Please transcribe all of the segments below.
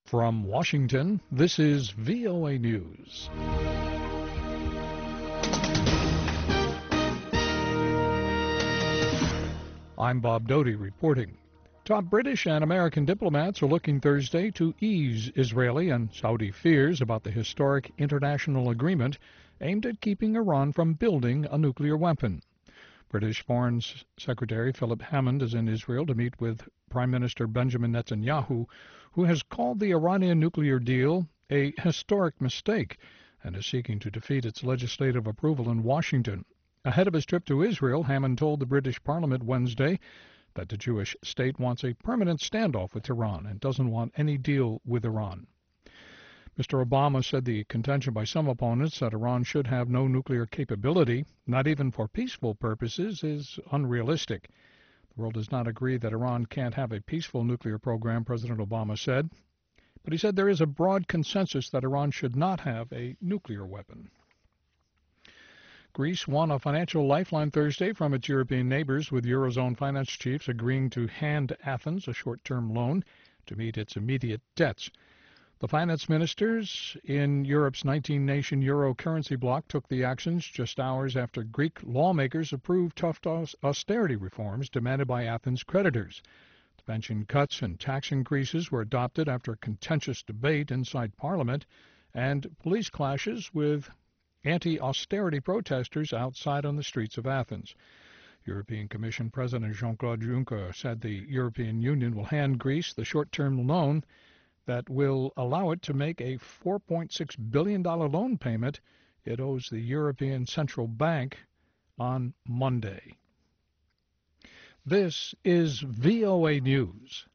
From Washington, this is VOA News. I'm Bob Doty reporting. Top British and American diplomats are looking Thursday to ease Israeli and Saudi fears about the historic international agreement aimed at keeping Iran from building a nuclear weapon. British Foreign Secretary Philip Hammond is in Israel to meet with Prime Minister Benjamin Netanyahu, who has called the Iranian nuclear deal a historic mistake and is seeking to defeat its legislative approval in Washington. Ahead of his trip to Israel, Hammond told the British Parliament Wednesday that the Jewish state wants a permanent standoff with Iran and doesn't want any deal with Iran. Mr. Obama said the contention by some opponents that Iran should have no nuclear capability, not even for peaceful purposes, is unrealistic. The world does not agree that Iran can't have a peaceful nuclear program, President Obama said. But he said there is a broad consensus that Iran should not have a nuclear weapon. Greece won a financial lifeline Thursday from its European neighbors, with Eurozone finance chiefs agreeing to hand Athens a short-term loan to meet its immediate debts. The finance ministers in Europe's 19-nation euro currency bloc took the actions just hours after Greek lawmakers approved tough austerity reforms demanded by Athens' creditors. The pension cuts and tax increases were adopted after contentious debate inside Parliament and police clashes with anti-austerity protesters outside on the streets of Athens. European Commission President Jean-Claude Juncker said the European Union will hand Greece the short-term loan that will allow it to make a $4.6 billion loan payment it owes the European Central Bank on Monday. This is VOA News.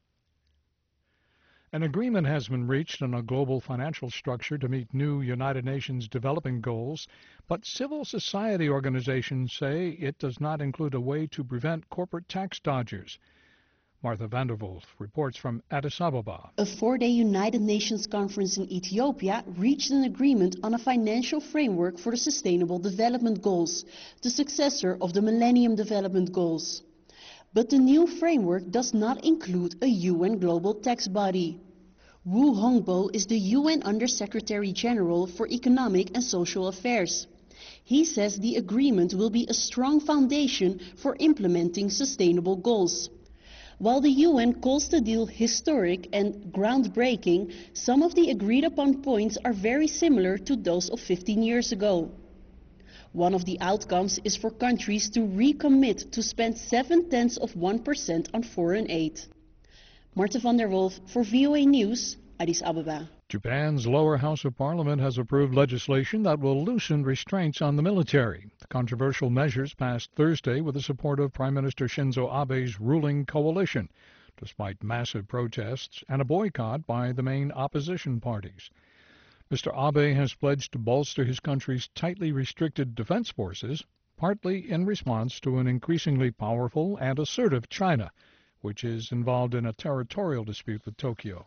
An agreement has been reached on a global financial structure to meet new United Nations development goals, but civil society organizations say it does not include a way to prevent corporate tax dodgers. Martha Vanderwolf reports from Addis Ababa. A four-day United Nations conference in Ethiopia reached an agreement on a financial framework for the Sustainable Development Goals, the successor of the Millennium Development Goals. But the new framework does not include a UN global tax body. Wu Hongbo is the UN Under-Secretary General for Economic and Social Affairs. He says the agreement will be a strong foundation for implementing sustainable goals. While the UN calls the deal historic and groundbreaking, some of the agreed-upon points are very similar to those of 15 years ago. One of the outcomes is for countries to recommit to spend 0.7% on foreign aid. Martha van der Wolf for VOA News, Addis Ababa. Japan's lower house of parliament has approved legislation that will loosen restraints on the military. The controversial measures passed Thursday with the support of Prime Minister Shinzo Abe's ruling coalition, despite massive protests and a boycott by the main opposition parties. Mr. Abe has pledged to bolster his country's tightly restricted defense forces, partly in response to an increasingly powerful and assertive China, which is involved in a territorial dispute with Tokyo.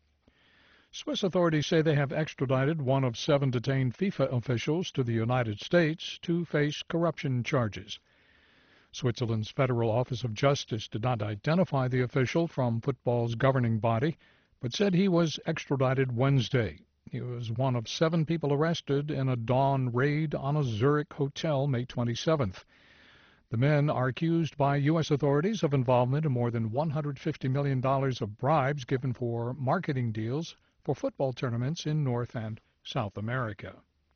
Swiss authorities say they have extradited one of 7 detained FIFA officials to the United States to face corruption charges. Switzerland's Federal Office of Justice did not identify the official from football's governing body, but said he was extradited Wednesday. He was one of 7 people arrested in a dawn raid on a Zurich hotel May 27th. The men are accused by U.S. authorities of involvement in more than $150 million of bribes given for marketing deals for football tournaments in North and South America.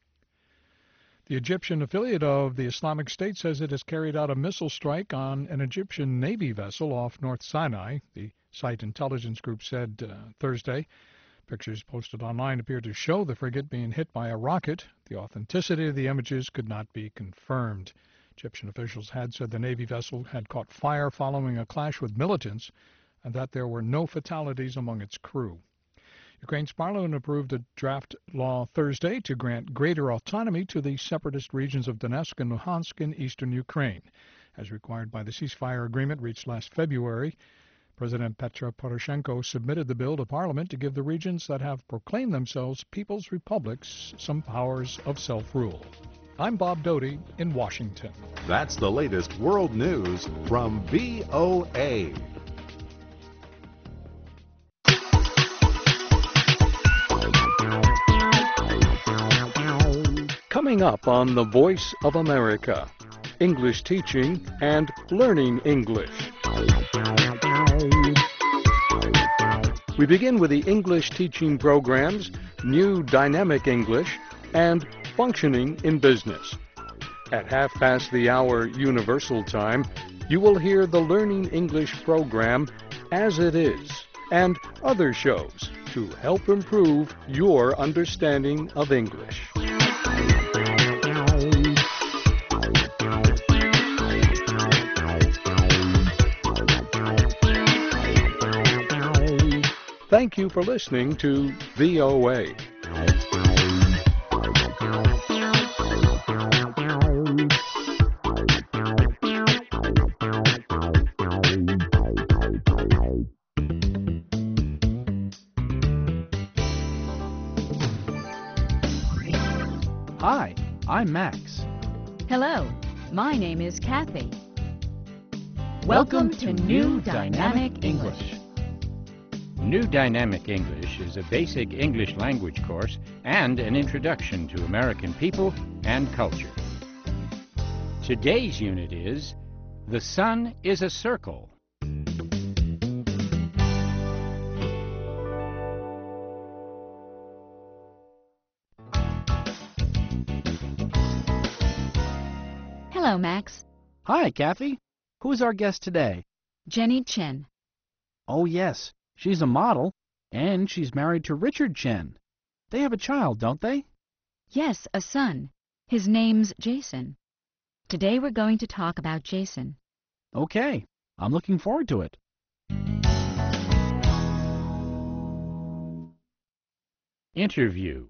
The Egyptian affiliate of the Islamic State says it has carried out a missile strike on an Egyptian Navy vessel off North Sinai, the site intelligence group said Thursday. Pictures posted online appear to show the frigate being hit by a rocket. The authenticity of the images could not be confirmed. Egyptian officials had said the Navy vessel had caught fire following a clash with militants and that there were no fatalities among its crew. Ukraine's parliament approved a draft law Thursday to grant greater autonomy to the separatist regions of Donetsk and Luhansk in eastern Ukraine, as required by the ceasefire agreement reached last February. President Petro Poroshenko submitted the bill to Parliament to give the regions that have proclaimed themselves people's republics some powers of self-rule. I'm Bob Doty in Washington. That's the latest world news from VOA. Coming up on The Voice of America, English teaching and learning English. We begin with the English teaching programs, New Dynamic English, and Functioning in Business. At 1/2 Universal Time, you will hear the Learning English program, As It Is, and other shows to help improve your understanding of English. Thank you for listening to VOA. Hi, I'm Max. Hello, my name is Kathy. Welcome to New Dynamic English. New Dynamic English is a basic English language course and an introduction to American people and culture. Today's unit is The Sun is a Circle. Hello, Max. Hi, Kathy. Who's our guest today? Jenny Chen. Oh, yes. She's a model, and she's married to Richard Chen. They have a child, don't they? Yes, a son. His name's Jason. Today we're going to talk about Jason. Okay. I'm looking forward to it. Interview.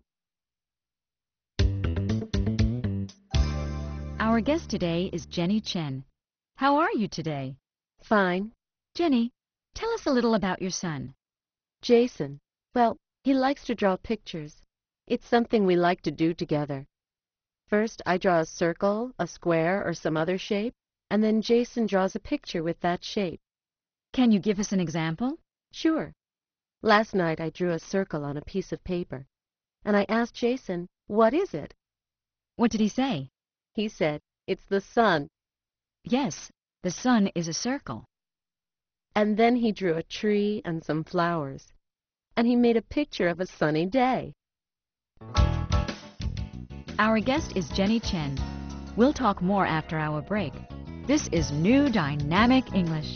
Our guest today is Jenny Chen. How are you today? Fine. Jenny, tell us a little about your son. Jason. Well, he likes to draw pictures. It's something we like to do together. First, I draw a circle, a square, or some other shape, and then Jason draws a picture with that shape. Can you give us an example? Sure. Last night I drew a circle on a piece of paper, and I asked Jason, "What is it?" What did he say? He said, "It's the sun." Yes, the sun is a circle. And then he drew a tree and some flowers, and he made a picture of a sunny day. Our guest is Jenny Chen. We'll talk more after our break. This is New Dynamic English.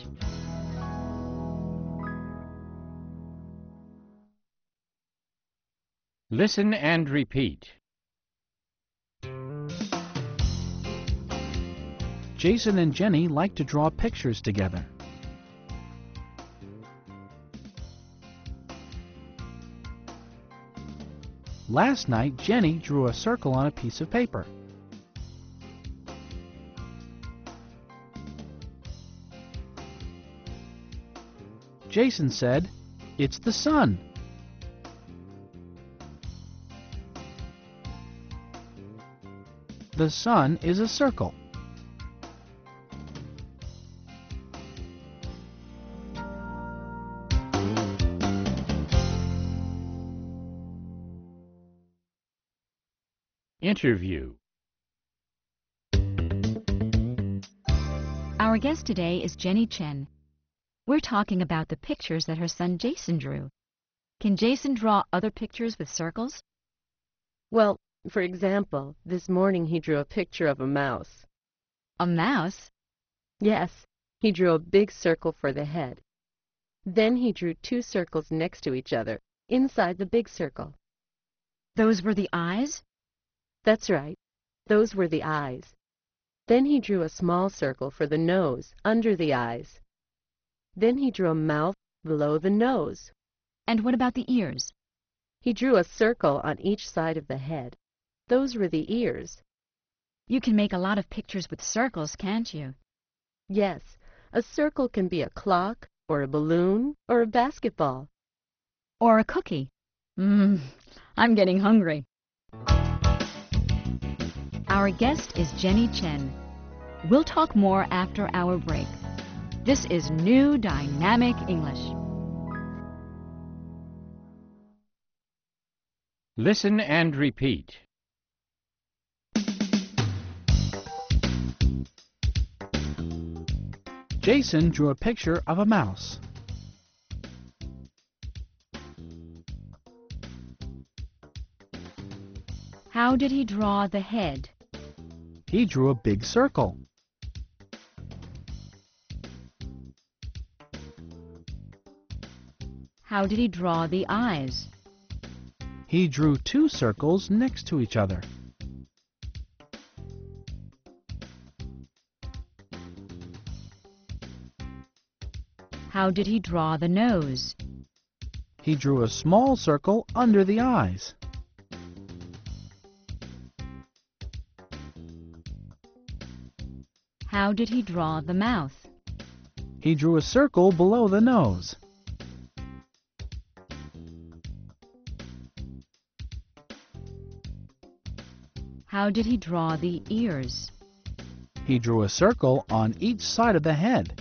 Listen and repeat. Jason and Jenny like to draw pictures together. Last night, Jenny drew a circle on a piece of paper. Jason said, "It's the sun." The sun is a circle. Interview. Our guest today is Jenny Chen. We're talking about the pictures that her son Jason drew. Can Jason draw other pictures with circles? Well, for example, this morning he drew a picture of a mouse. A mouse? Yes, he drew a big circle for the head. Then he drew two circles next to each other, inside the big circle. Those were the eyes? That's right. Those were the eyes. Then he drew a small circle for the nose, under the eyes. Then he drew a mouth below the nose. And what about the ears? He drew a circle on each side of the head. Those were the ears. You can make a lot of pictures with circles, can't you? Yes, a circle can be a clock, or a balloon, or a basketball. Or a cookie. I'm getting hungry. Our guest is Jenny Chen. We'll talk more after our break. This is New Dynamic English. Listen and repeat. Jason drew a picture of a mouse. How did he draw the head? He drew a big circle. How did he draw the eyes? He drew two circles next to each other. How did he draw the nose? He drew a small circle under the eyes. How did he draw the mouth? He drew a circle below the nose. How did he draw the ears? He drew a circle on each side of the head.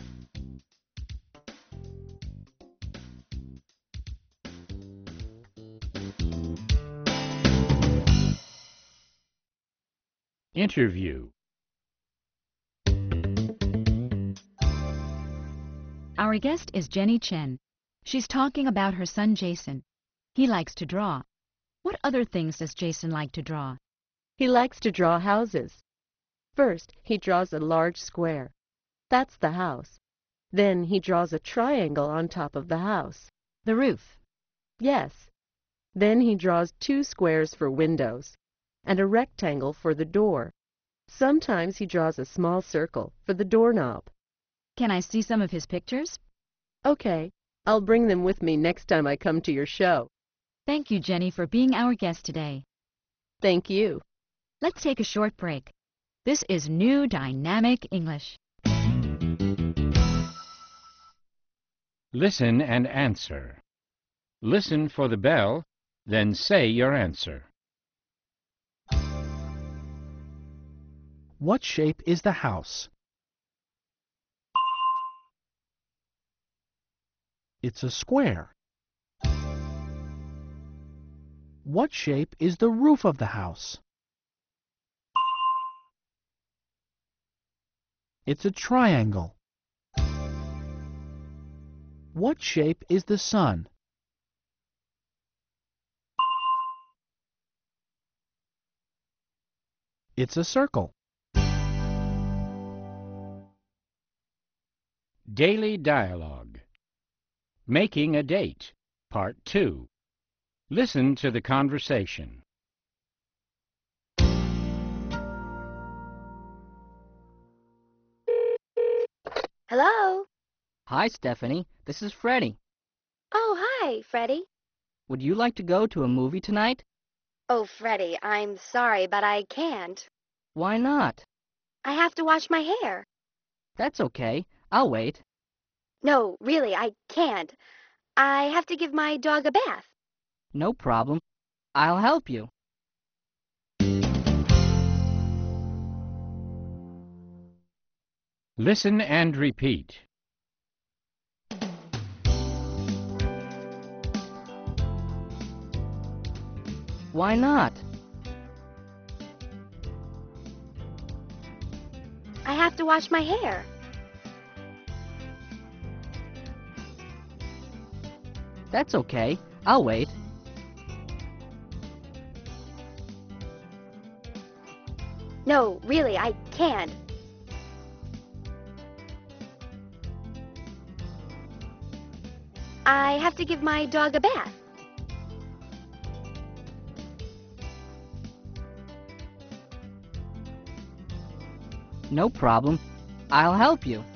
Interview. Our guest is Jenny Chen. She's talking about her son Jason. He likes to draw. What other things does Jason like to draw? He likes to draw houses. First, he draws a large square. That's the house. Then he draws a triangle on top of the house. The roof. Yes. Then he draws two squares for windows and a rectangle for the door. Sometimes he draws a small circle for the doorknob. Can I see some of his pictures? Okay, I'll bring them with me next time I come to your show. Thank you, Jenny, for being our guest today. Thank you. Let's take a short break. This is New Dynamic English. Listen and answer. Listen for the bell, then say your answer. What shape is the house? It's a square. What shape is the roof of the house? It's a triangle. What shape is the sun? It's a circle. Daily Dialogue. Making a Date, Part 2. Listen to the conversation. Hello? Hi, Stephanie. This is Freddie. Oh, hi, Freddie. Would you like to go to a movie tonight? Oh, Freddie, I'm sorry, but I can't. Why not? I have to wash my hair. That's okay. I'll wait. No, really, I can't. I have to give my dog a bath. No problem. I'll help you. Listen and repeat. Why not? I have to wash my hair. That's okay. I'll wait. No, really, I can't. I have to give my dog a bath. No problem. I'll help you.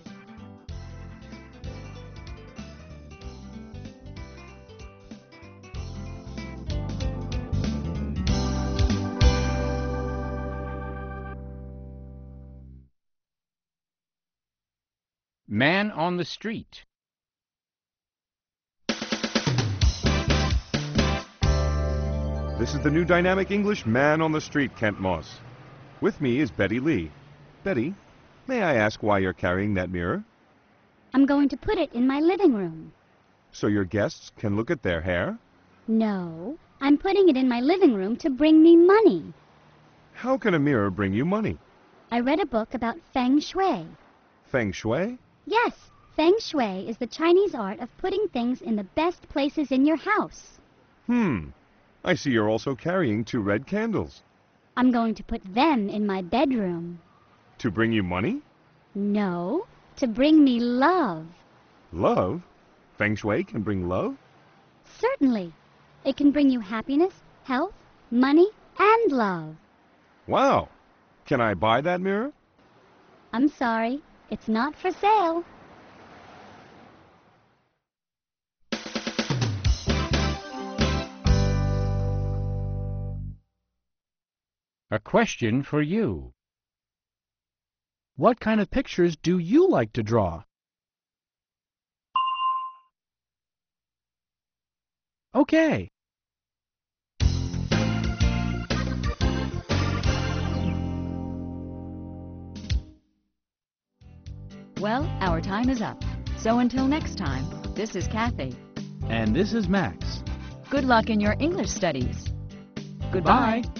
Man on the street. This is the New Dynamic English Man on the Street, Kent Moss. With me is Betty Lee. Betty, may I ask why you're carrying that mirror? I'm going to put it in my living room. So your guests can look at their hair? No, I'm putting it in my living room to bring me money. How can a mirror bring you money? I read a book about feng shui. Feng Shui? Yes, Feng Shui is the Chinese art of putting things in the best places in your house. I see you're also carrying 2 red candles. I'm going to put them in my bedroom. To bring you money? No, to bring me love. Love? Feng Shui can bring love? Certainly. It can bring you happiness, health, money, and love. Wow! Can I buy that mirror? I'm sorry, it's not for sale. A question for you. What kind of pictures do you like to draw? Okay. Well, our time is up. So until next time, this is Kathy. And this is Max. Good luck in your English studies. Goodbye. Bye.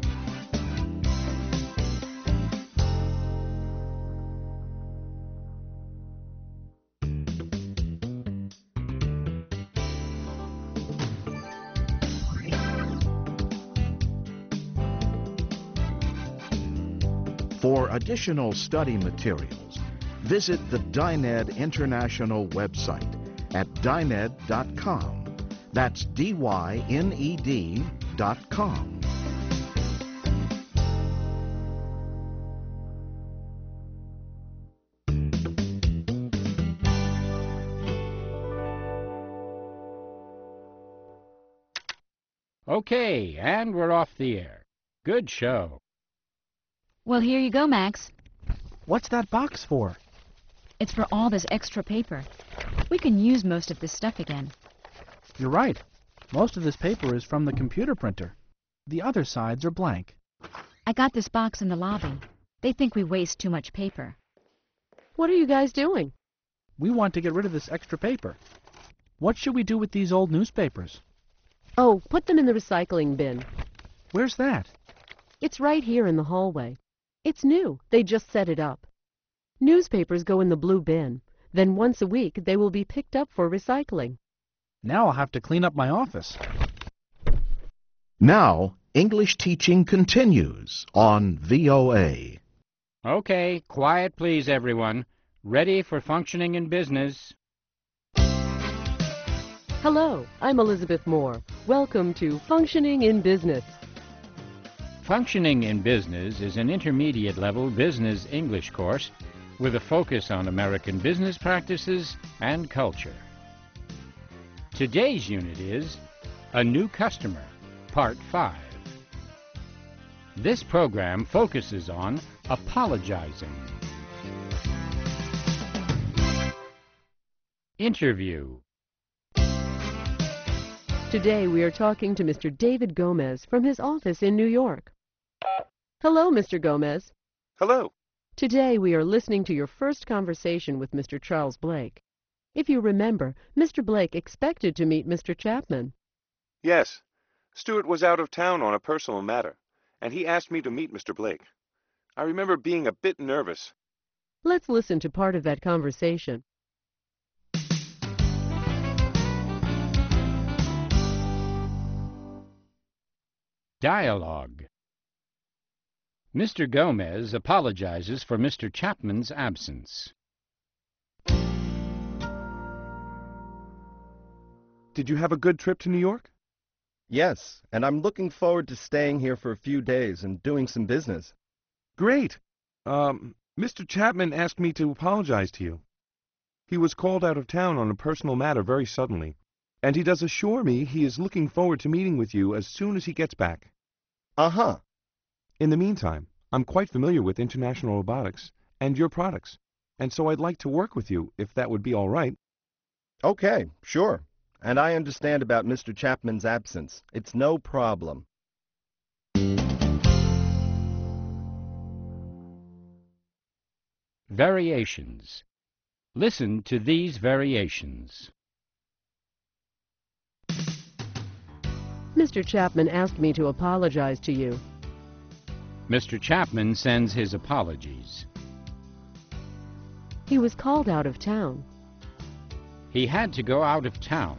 For additional study materials, visit the Dyned International website at dyned.com. That's DYNED.com. Okay, and we're off the air. Good show. Well, here you go, Max. What's that box for? It's for all this extra paper. We can use most of this stuff again. You're right. Most of this paper is from the computer printer. The other sides are blank. I got this box in the lobby. They think we waste too much paper. What are you guys doing? We want to get rid of this extra paper. What should we do with these old newspapers? Oh, put them in the recycling bin. Where's that? It's right here in the hallway. It's new. They just set it up. Newspapers go in the blue bin. Then once a week they will be picked up for recycling. Now I'll have to clean up my office. Now, English teaching continues on VOA. Okay, quiet please, everyone. Ready for functioning in business. Hello, I'm Elizabeth Moore. Welcome to Functioning in Business. Functioning in Business is an intermediate-level business English course with a focus on American business practices and culture. Today's unit is A New Customer, Part 5. This program focuses on apologizing. Interview. Today we are talking to Mr. David Gomez from his office in New York. Hello, Mr. Gomez. Hello. Today we are listening to your first conversation with Mr. Charles Blake. If you remember, Mr. Blake expected to meet Mr. Chapman. Yes. Stuart was out of town on a personal matter, and he asked me to meet Mr. Blake. I remember being a bit nervous. Let's listen to part of that conversation. Dialogue. Mr. Gomez apologizes for Mr. Chapman's absence. Did you have a good trip to New York? Yes, and I'm looking forward to staying here for a few days and doing some business. Great. Mr. Chapman asked me to apologize to you. He was called out of town on a personal matter very suddenly, and he does assure me he is looking forward to meeting with you as soon as he gets back. Uh-huh. In the meantime, I'm quite familiar with International Robotics and your products, and so I'd like to work with you, if that would be all right. Okay, sure. And I understand about Mr. Chapman's absence. It's no problem. Variations. Listen to these variations. Mr. Chapman asked me to apologize to you. Mr. Chapman sends his apologies. He was called out of town. He had to go out of town.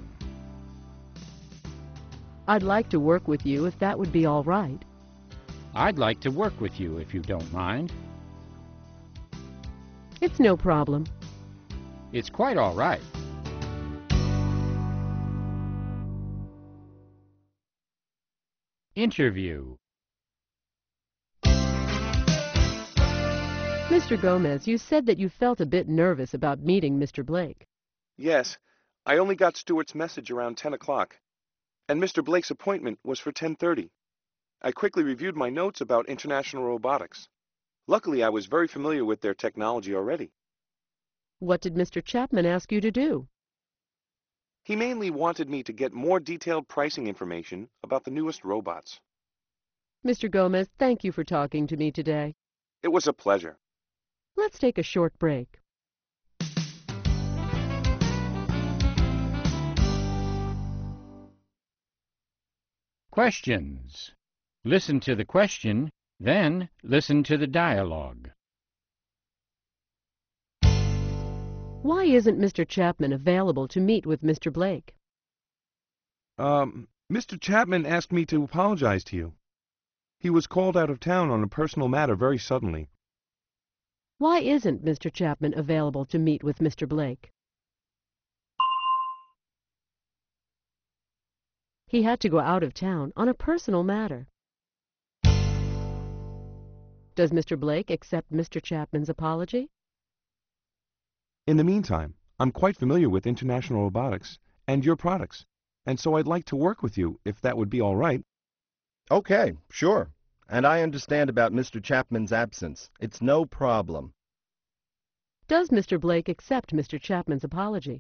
I'd like to work with you if that would be all right. I'd like to work with you if you don't mind. It's no problem. It's quite all right. Interview. Mr. Gomez, you said that you felt a bit nervous about meeting Mr. Blake. Yes, I only got Stuart's message around 10 o'clock, and Mr. Blake's appointment was for 10:30. I quickly reviewed my notes about international robotics. Luckily, I was very familiar with their technology already. What did Mr. Chapman ask you to do? He mainly wanted me to get more detailed pricing information about the newest robots. Mr. Gomez, thank you for talking to me today. It was a pleasure. Let's take a short break. Questions. Listen to the question, then listen to the dialogue. Why isn't Mr. Chapman available to meet with Mr. Blake? Mr. Chapman asked me to apologize to you. He was called out of town on a personal matter very suddenly. Why isn't Mr. Chapman available to meet with Mr. Blake? He had to go out of town on a personal matter. Does Mr. Blake accept Mr. Chapman's apology? In the meantime, I'm quite familiar with international robotics and your products, and so I'd like to work with you if that would be all right. Okay, sure. And I understand about Mr. Chapman's absence. It's no problem. Does Mr. Blake accept Mr. Chapman's apology?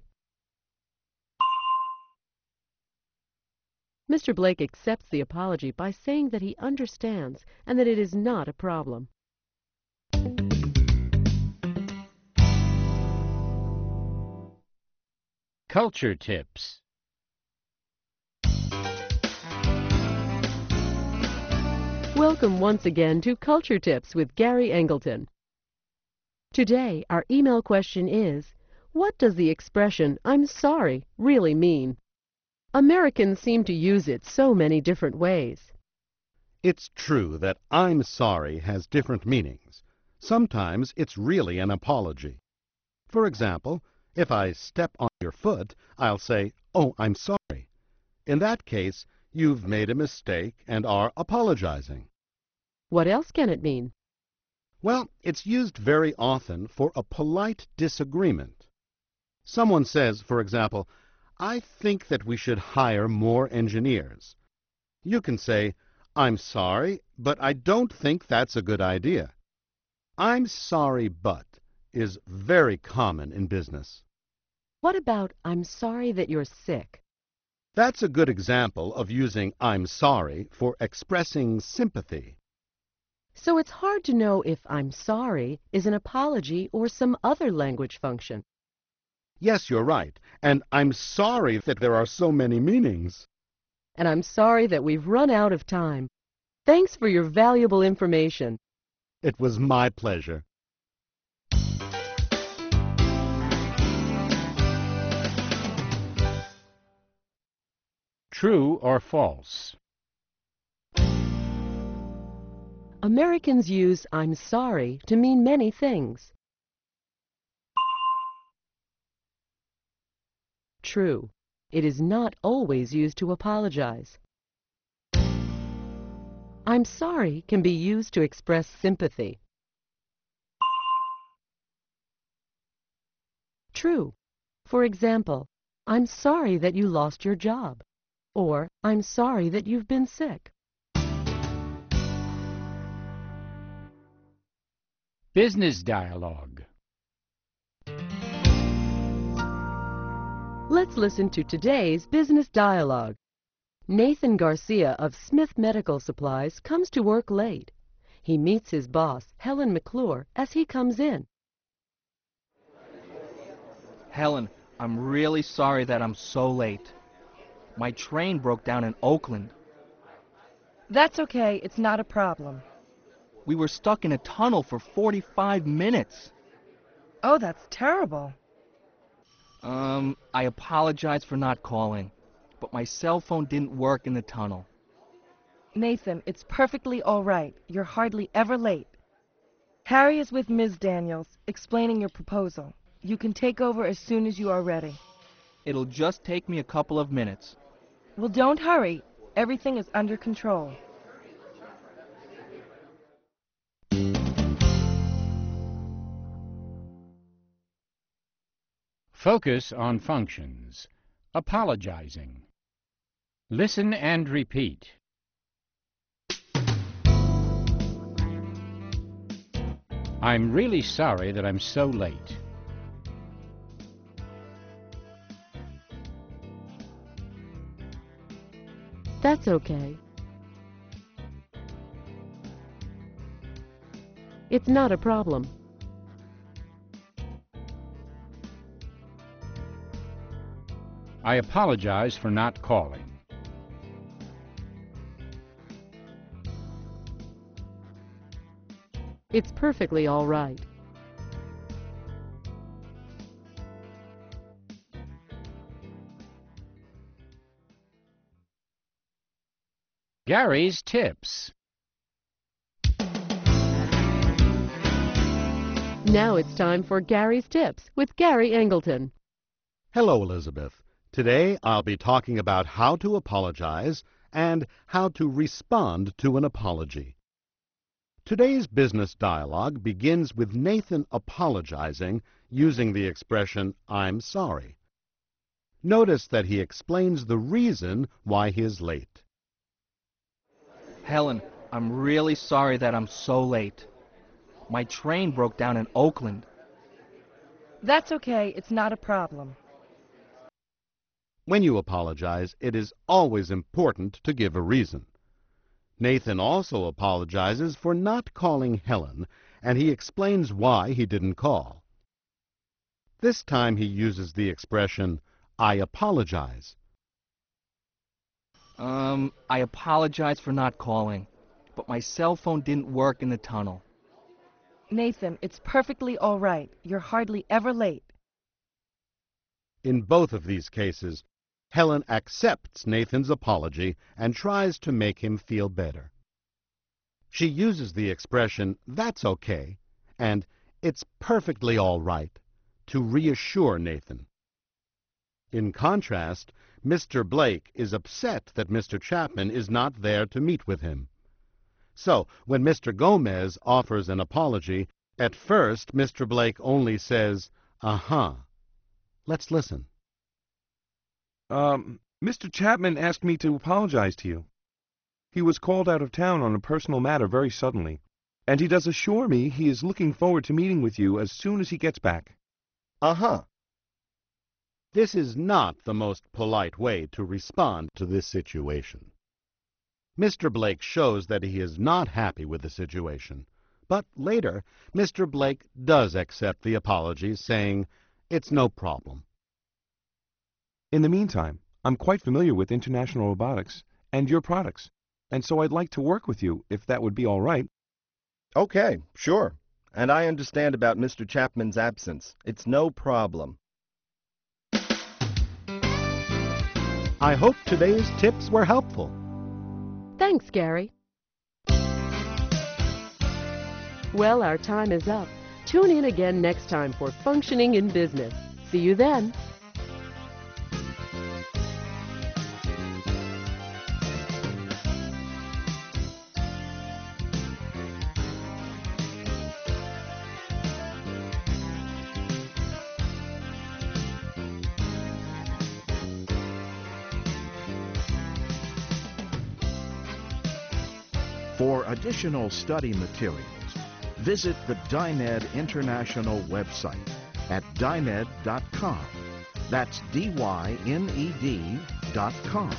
Mr. Blake accepts the apology by saying that he understands and that it is not a problem. Culture tips. Welcome once again to Culture Tips with Gary Angleton. Today, our email question is, what does the expression, "I'm sorry," really mean? Americans seem to use it so many different ways. It's true that "I'm sorry" has different meanings. Sometimes it's really an apology. For example, if I step on your foot, I'll say, "Oh, I'm sorry." In that case, you've made a mistake and are apologizing. What else can it mean? Well, it's used very often for a polite disagreement. Someone says, for example, "I think that we should hire more engineers." You can say, "I'm sorry, but I don't think that's a good idea." "I'm sorry, but" is very common in business. What about, "I'm sorry that you're sick"? That's a good example of using "I'm sorry" for expressing sympathy. So it's hard to know if "I'm sorry" is an apology or some other language function. Yes, you're right. And I'm sorry that there are so many meanings. And I'm sorry that we've run out of time. Thanks for your valuable information. It was my pleasure. True or false? Americans use "I'm sorry" to mean many things. True. It is not always used to apologize. "I'm sorry" can be used to express sympathy. True. For example, "I'm sorry that you lost your job," or "I'm sorry that you've been sick." Business dialogue. Let's listen to today's business dialogue. Nathan Garcia of Smith Medical Supplies comes to work late. He meets his boss, Helen McClure, as he comes in. Helen, I'm really sorry that I'm so late. My train broke down in Oakland. That's okay, it's not a problem. We were stuck in a tunnel for 45 minutes. Oh, that's terrible. I apologize for not calling, but my cell phone didn't work in the tunnel. Nathan, it's perfectly all right. You're hardly ever late. Harry is with Ms. Daniels, explaining your proposal. You can take over as soon as you are ready. It'll just take me a couple of minutes. Well, don't hurry. Everything is under control. Focus on functions. Apologizing. Listen and repeat. I'm really sorry that I'm so late. That's okay. It's not a problem. I apologize for not calling. It's perfectly all right. Gary's tips. Now it's time for Gary's Tips with Gary Angleton. Hello, Elizabeth. Today I'll be talking about how to apologize and how to respond to an apology. Today's business dialogue begins with Nathan apologizing using the expression, "I'm sorry." Notice that he explains the reason why he is late. Helen, I'm really sorry that I'm so late. My train broke down in Oakland. That's okay. It's not a problem. When you apologize, it is always important to give a reason. Nathan also apologizes for not calling Helen, and he explains why he didn't call. This time he uses the expression, "I apologize." I apologize for not calling, but my cell phone didn't work in the tunnel. Nathan, it's perfectly all right. You're hardly ever late. In both of these cases, Helen accepts Nathan's apology and tries to make him feel better. She uses the expression, "That's okay," and "It's perfectly all right," to reassure Nathan. In contrast, Mr. Blake is upset that Mr. Chapman is not there to meet with him. So, when Mr. Gomez offers an apology, at first Mr. Blake only says, "Uh-huh." Let's listen. Mr. Chapman asked me to apologize to you. He was called out of town on a personal matter very suddenly, and he does assure me he is looking forward to meeting with you as soon as he gets back. Uh-huh. This is not the most polite way to respond to this situation. Mr. Blake shows that he is not happy with the situation, but later, Mr. Blake does accept the apology, saying, "It's no problem." In the meantime, I'm quite familiar with International Robotics and your products, and so I'd like to work with you, if that would be all right. Okay, sure. And I understand about Mr. Chapman's absence. It's no problem. I hope today's tips were helpful. Thanks, Gary. Well, our time is up. Tune in again next time for Functioning in Business. See you then. For additional study materials, visit the Dyned International website at dyned.com. That's DYNED.com.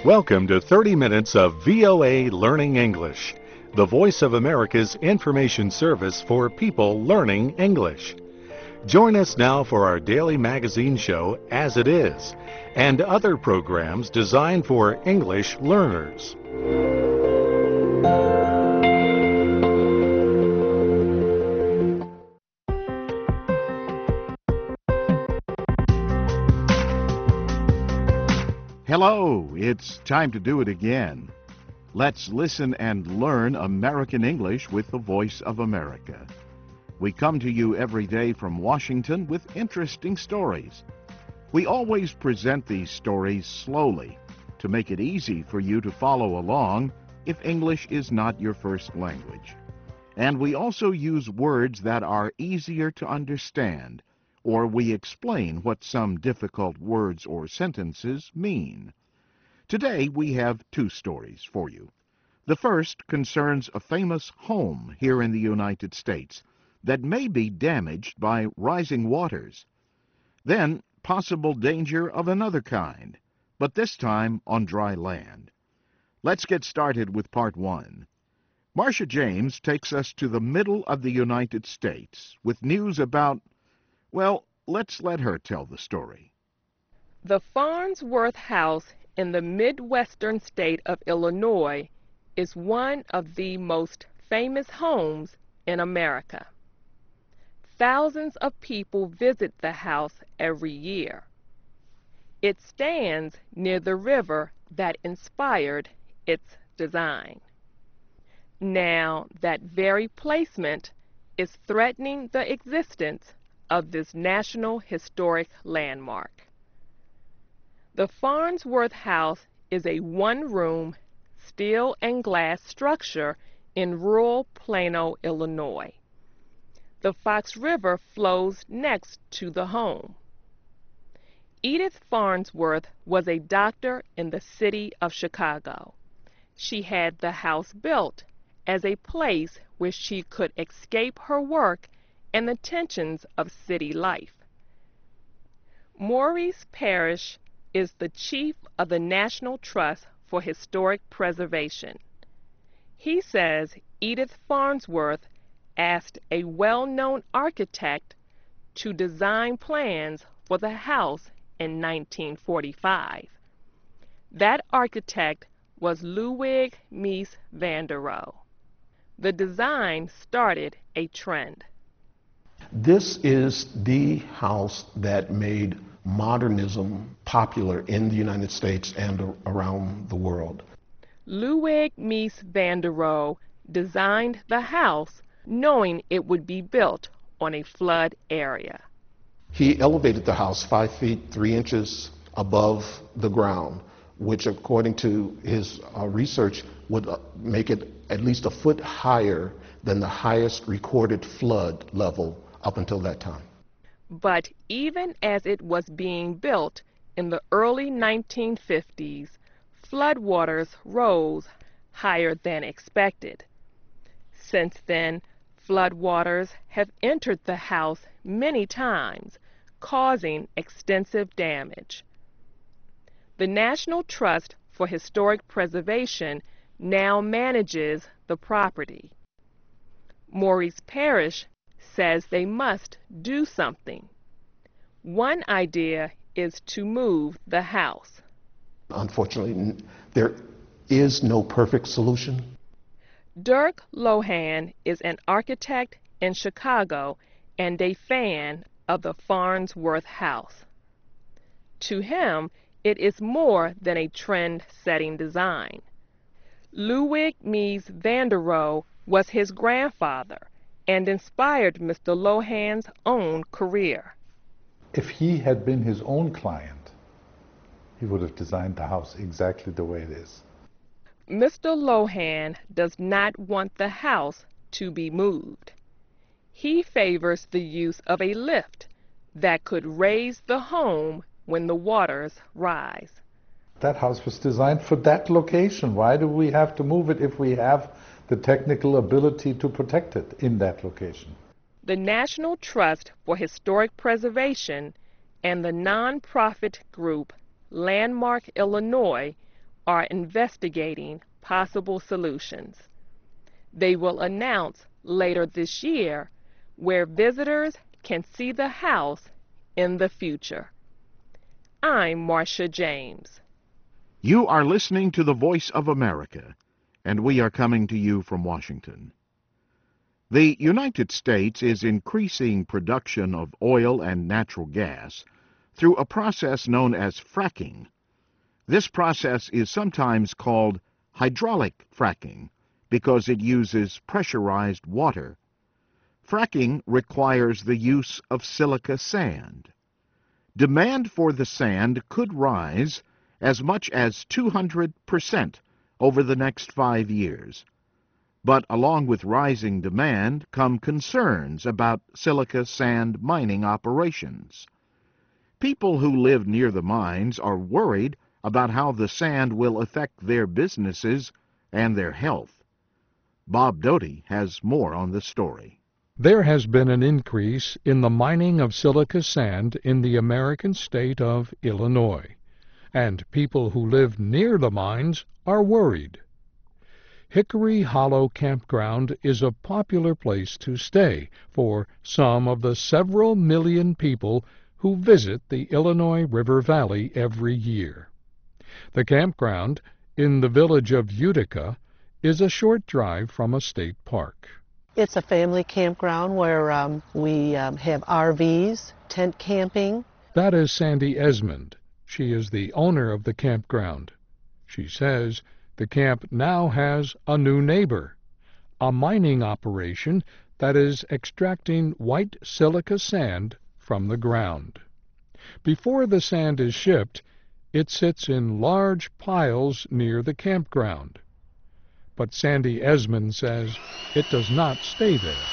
Welcome to 30 minutes of VOA Learning English, the Voice of America's information service for people learning English. Join us now for our daily magazine show, As It Is, and other programs designed for English learners. Hello, it's time to do it again. Let's listen and learn American English with the Voice of America. We come to you every day from Washington with interesting stories. We always present these stories slowly to make it easy for you to follow along if English is not your first language. And we also use words that are easier to understand, or we explain what some difficult words or sentences mean. Today we have two stories for you. The first concerns a famous home here in the United States that may be damaged by rising waters. Then, possible danger of another kind, but this time on dry land. Let's get started with part one. Marcia James takes us to the middle of the United States with news about, well, let's let her tell the story. The Farnsworth House in the Midwestern state of Illinois is one of the most famous homes in America. Thousands of people visit the house every year. It stands near the river that inspired its design. Now, that very placement is threatening the existence of this National Historic Landmark. The Farnsworth House is a one-room, steel and glass structure in rural Plano, Illinois. The Fox River flows next to the home. Edith Farnsworth was a doctor in the city of Chicago. She had the house built as a place where she could escape her work and the tensions of city life. Maurice Parrish is the chief of the National Trust for Historic Preservation. He says Edith Farnsworth asked a well-known architect to design plans for the house in 1945. That architect was Ludwig Mies van der Rohe. The design started a trend. This is the house that made modernism popular in the United States and around the world. Ludwig Mies van der Rohe designed the house knowing it would be built on a flood area. He elevated the house 5 feet 3 inches above the ground, which according to his research would make it at least a foot higher than the highest recorded flood level up until that time. But even as it was being built in the early 1950s, floodwaters rose higher than expected. Since then, floodwaters have entered the house many times, causing extensive damage. The National Trust for Historic Preservation now manages the property. Maurice Parrish says they must do something. One idea is to move the house. Unfortunately, there is no perfect solution. Dirk Lohan is an architect in Chicago and a fan of the Farnsworth House. To him, it is more than a trend-setting design. Ludwig Mies van der Rohe was his grandfather and inspired Mr. Lohan's own career. If he had been his own client, he would have designed the house exactly the way it is. Mr. Lohan does not want the house to be moved. He favors the use of a lift that could raise the home when the waters rise. That house was designed for that location. Why do we have to move it if we have the technical ability to protect it in that location? The National Trust for Historic Preservation and the nonprofit group Landmark Illinois are investigating possible solutions. They will announce later this year where visitors can see the house in the future. I'm Marcia James. You are listening to the Voice of America, and we are coming to you from Washington. The United States is increasing production of oil and natural gas through a process known as fracking. This process is sometimes called hydraulic fracking because it uses pressurized water. Fracking requires the use of silica sand. Demand for the sand could rise as much as 200% over the next 5 years. But along with rising demand come concerns about silica sand mining operations. People who live near the mines are worried about how the sand will affect their businesses and their health. Bob Doty has more on the story. There has been an increase in the mining of silica sand in the American state of Illinois, and people who live near the mines are worried. Hickory Hollow Campground is a popular place to stay for some of the several million people who visit the Illinois River Valley every year. The campground, in the village of Utica, is a short drive from a state park. It's a family campground where we have RVs, tent camping. That is Sandy Esmond. She is the owner of the campground. She says the camp now has a new neighbor, a mining operation that is extracting white silica sand from the ground. Before the sand is shipped, it sits in large piles near the campground. But Sandy Esmond says it does not stay there.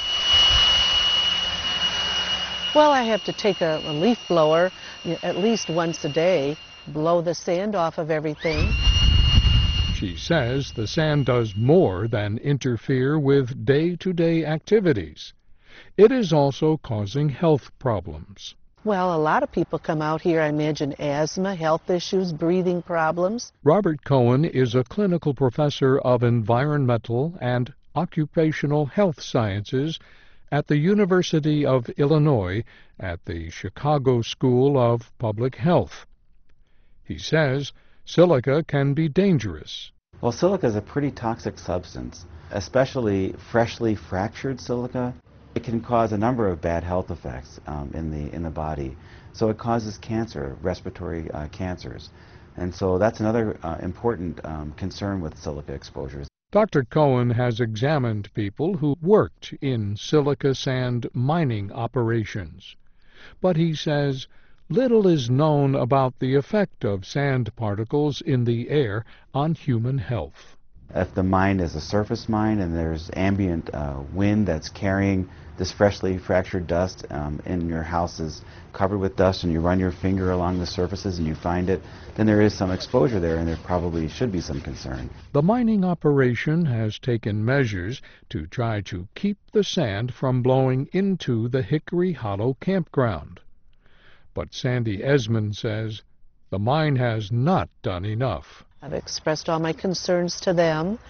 Well, I have to take a leaf blower at least once a day, blow the sand off of everything. She says the sand does more than interfere with day-to-day activities. It is also causing health problems. Well, a lot of people come out here, I imagine asthma, health issues, breathing problems. Robert Cohen is a clinical professor of environmental and occupational health sciences at the University of Illinois at the Chicago School of Public Health. He says silica can be dangerous. Well, silica is a pretty toxic substance, especially freshly fractured silica. It can cause a number of bad health effects in the body. So it causes cancer, respiratory cancers. And so that's another important concern with silica exposures. Dr. Cohen has examined people who worked in silica sand mining operations. But he says little is known about the effect of sand particles in the air on human health. If the mine is a surface mine and there's ambient wind that's carrying this freshly fractured dust and your house is covered with dust and you run your finger along the surfaces and you find it, then there is some exposure there and there probably should be some concern. The mining operation has taken measures to try to keep the sand from blowing into the Hickory Hollow campground. But Sandy Esmond says the mine has not done enough. I've expressed all my concerns to them.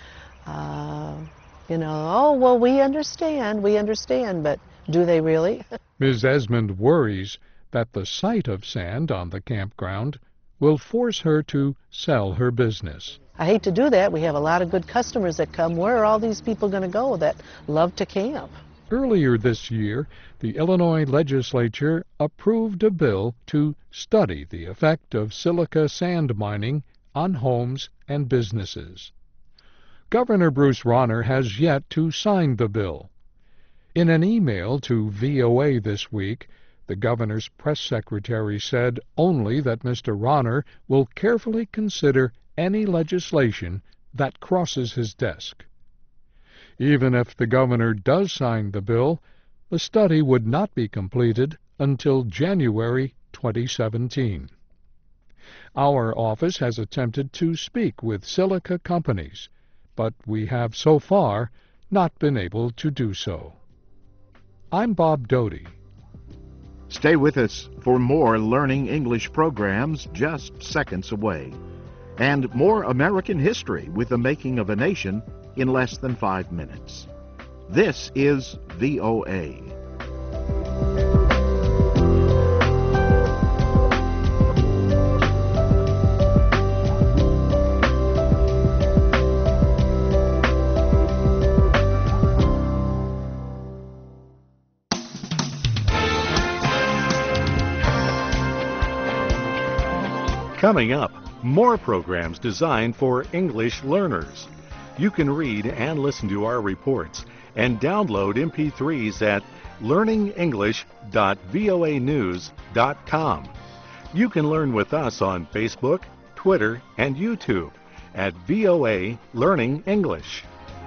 Oh, well, we understand, but do they really? Ms. Esmond worries that the sight of sand on the campground will force her to sell her business. I hate to do that. We have a lot of good customers that come. Where are all these people going to go that love to camp? Earlier this year, the Illinois legislature approved a bill to study the effect of silica sand mining on homes and businesses. Governor Bruce Rauner has yet to sign the bill. In an email to VOA this week, the governor's press secretary said only that Mr. Rauner will carefully consider any legislation that crosses his desk. Even if the governor does sign the bill, the study would not be completed until January 2017. Our office has attempted to speak with silica companies, but we have so far not been able to do so. I'm Bob Doty. Stay with us for more Learning English programs just seconds away. and more American history with the making of a nation in less than 5 minutes. This is VOA. Coming up, more programs designed for English learners. You can read and listen to our reports and download MP3s at learningenglish.voanews.com. You can learn with us on Facebook, Twitter, and YouTube at VOA Learning English.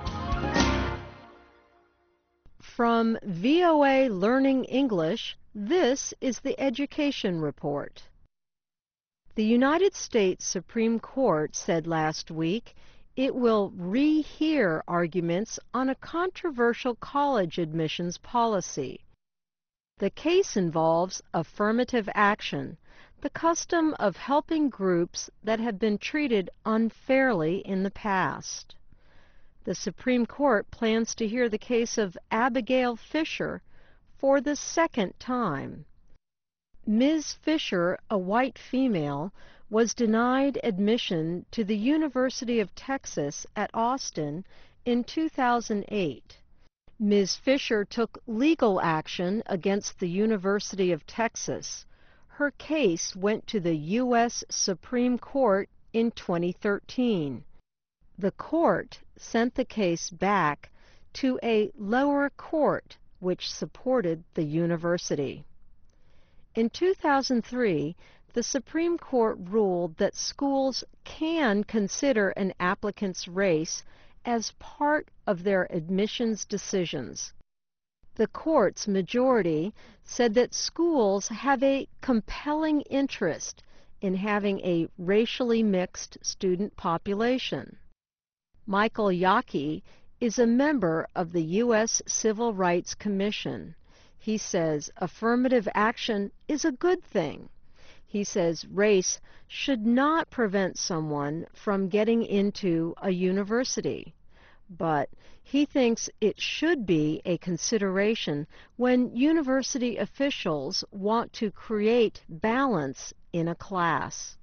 From VOA Learning English, this is the Education Report. The United States Supreme Court said last week it will rehear arguments on a controversial college admissions policy. The case involves affirmative action, the custom of helping groups that have been treated unfairly in the past. The Supreme Court plans to hear the case of Abigail Fisher for the second time. Ms. Fisher, a white female, was denied admission to the University of Texas at Austin in 2008. Ms. Fisher took legal action against the University of Texas. Her case went to the U.S. Supreme Court in 2013. The court sent the case back to a lower court which supported the university. In 2003, the Supreme Court ruled that schools can consider an applicant's race as part of their admissions decisions. The court's majority said that schools have a compelling interest in having a racially mixed student population. Michael Yockey is a member of the U.S. Civil Rights Commission. He says affirmative action is a good thing. He says race should not prevent someone from getting into a university, but he thinks it should be a consideration when university officials want to create balance in a class.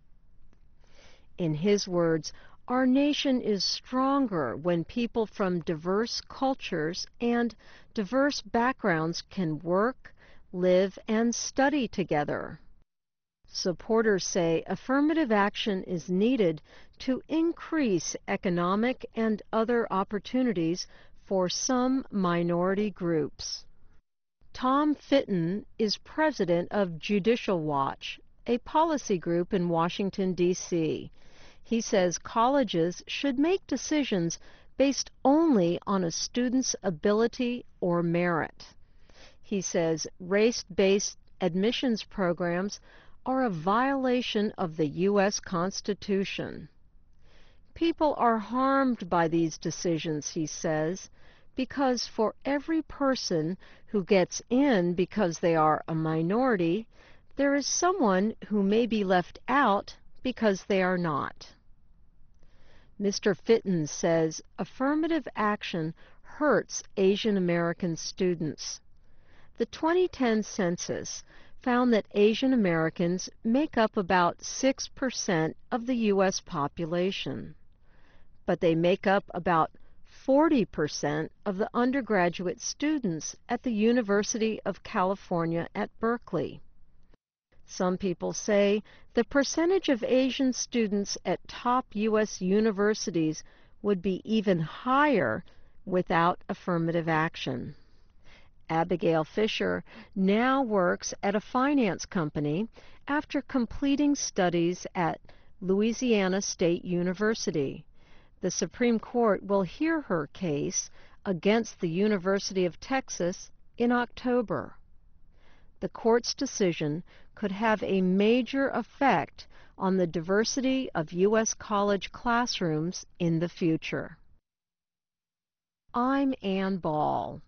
In his words, our nation is stronger when people from diverse cultures and diverse backgrounds can work, live, and study together. Supporters say affirmative action is needed to increase economic and other opportunities for some minority groups. Tom Fitton is president of Judicial Watch, a policy group in Washington, D.C. He says colleges should make decisions based only on a student's ability or merit. He says race-based admissions programs are a violation of the U.S. Constitution. People are harmed by these decisions, he says, because for every person who gets in because they are a minority, there is someone who may be left out because they are not. Mr. Fitton says affirmative action hurts Asian American students. The 2010 census found that Asian Americans make up about 6% of the U.S. population, but they make up about 40% of the undergraduate students at the University of California at Berkeley. Some people say the percentage of Asian students at top U.S. universities would be even higher without affirmative action. Abigail Fisher now works at a finance company after completing studies at Louisiana State University. The Supreme Court will hear her case against the University of Texas in October. The court's decision could have a major effect on the diversity of U.S. college classrooms in the future. I'm Ann Ball.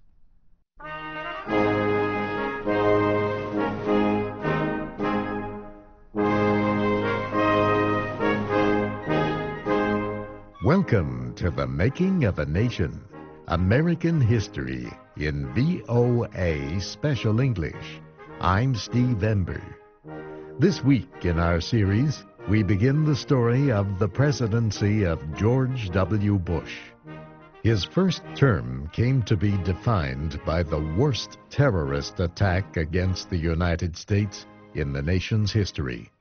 Welcome to The Making of a Nation, American History in VOA Special English. I'm Steve Ember. This week in our series, we begin the story of the presidency of George W. Bush. His first term came to be defined by the worst terrorist attack against the United States in the nation's history.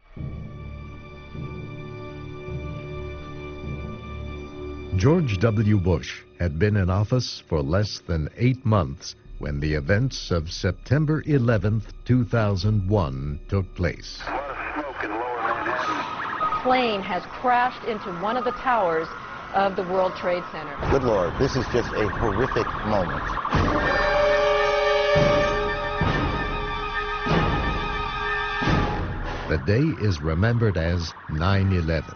George W. Bush had been in office for less than 8 months when the events of September 11th, 2001 took place. A plane has crashed into one of the towers of the World Trade Center. Good Lord, this is just a horrific moment. The day is remembered as 9/11.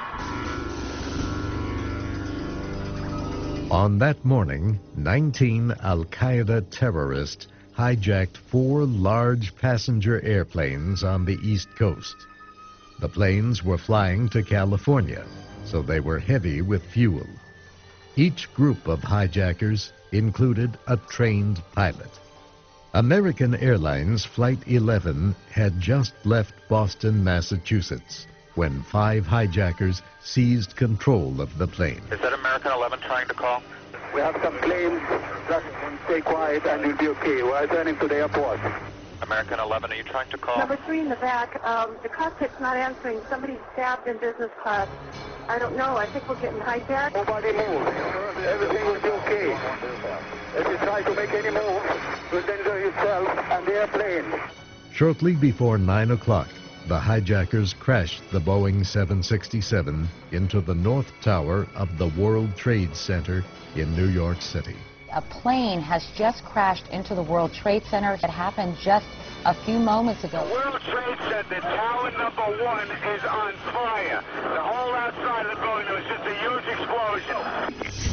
On that morning, 19 Al-Qaeda terrorists hijacked 4 large passenger airplanes on the East Coast. The planes were flying to California, so they were heavy with fuel. Each group of hijackers included a trained pilot. American Airlines Flight 11 had just left Boston, Massachusetts, when 5 hijackers seized control of the plane. Is that American 11 trying to call? We have some planes. Just stay quiet and you'll be okay. We're returning to the airport. American 11, are you trying to call? Number 3 in the back. The cockpit's not answering. Somebody's stabbed in business class. I don't know. I think we're getting hijacked. Nobody move. Everything will be okay. If you try to make any move, you'll danger yourself and the airplane. Shortly before 9 o'clock, the hijackers crashed the Boeing 767 into the North Tower of the World Trade Center in New York City. A plane has just crashed into the World Trade Center. It happened just a few moments ago. The World Trade Center, tower number 1 is on fire. The whole outside of the building, there was just a huge explosion.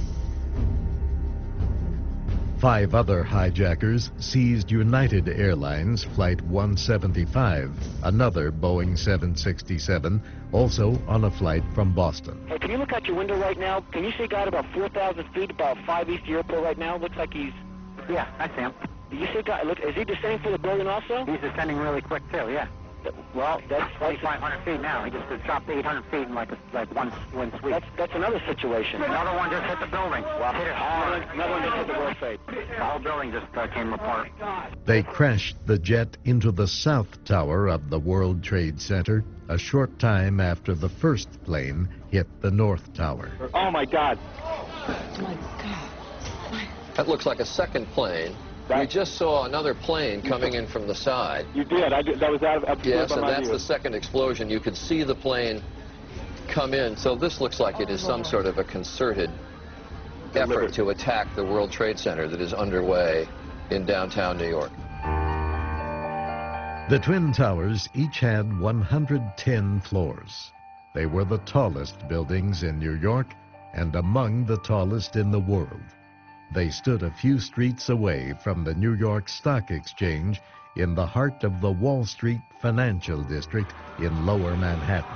5 other hijackers seized United Airlines Flight 175, another Boeing 767, also on a flight from Boston. Hey, can you look out your window right now? Can you see a guy at about 4,000 feet, about 5 East Airport right now? Looks like he's... Yeah, I see him. You see a guy, look, is he descending for the building also? He's descending really quick too, yeah. Well, that's 2,500 feet now. He just dropped 800 feet in like one sweep. That's another situation. Another one just hit the building. Well, Hit it hard. Another one just hit the World Trade. The whole building just came apart. They crashed the jet into the South Tower of the World Trade Center a short time after the first plane hit the North Tower. Oh, my God. Oh, my God. That looks like a second plane. We just saw another plane coming in from the side. You did. That was out of Yes, and that's the second explosion. You could see the plane come in. So this looks like it is some sort of a concerted effort to attack the World Trade Center that is underway in downtown New York. The Twin Towers each had 110 floors. They were the tallest buildings in New York and among the tallest in the world. They stood a few streets away from the New York Stock Exchange in the heart of the Wall Street financial district in Lower Manhattan.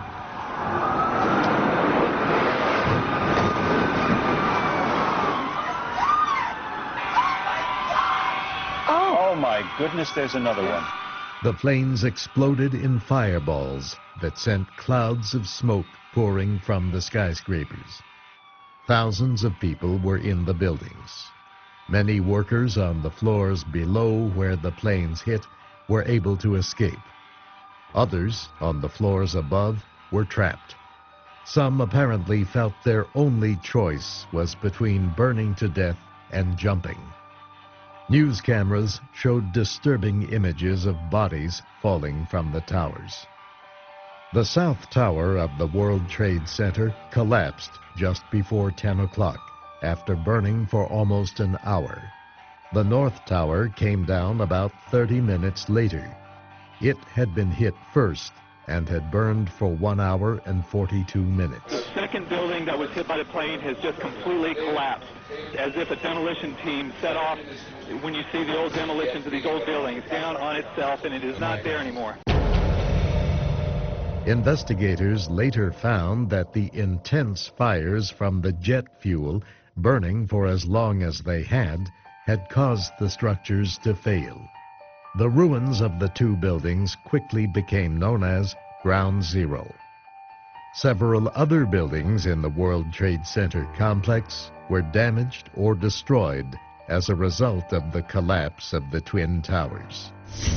Oh, my goodness, there's another one. The planes exploded in fireballs that sent clouds of smoke pouring from the skyscrapers. Thousands of people were in the buildings. Many workers on the floors below where the planes hit were able to escape. Others, on the floors above, were trapped. Some apparently felt their only choice was between burning to death and jumping. News cameras showed disturbing images of bodies falling from the towers. The South Tower of the World Trade Center collapsed just before 10 o'clock, after burning for almost an hour. The North Tower came down about 30 minutes later. It had been hit first and had burned for 1 hour and 42 minutes. The second building that was hit by the plane has just completely collapsed, as if a demolition team set off, when you see the old demolitions of these old buildings, down on itself, and it is not there anymore. Investigators later found that the intense fires from the jet fuel, burning for as long as they had caused the structures to fail. The ruins of the two buildings quickly became known as Ground Zero. Several other buildings in the World Trade Center complex were damaged or destroyed as a result of the collapse of the Twin Towers.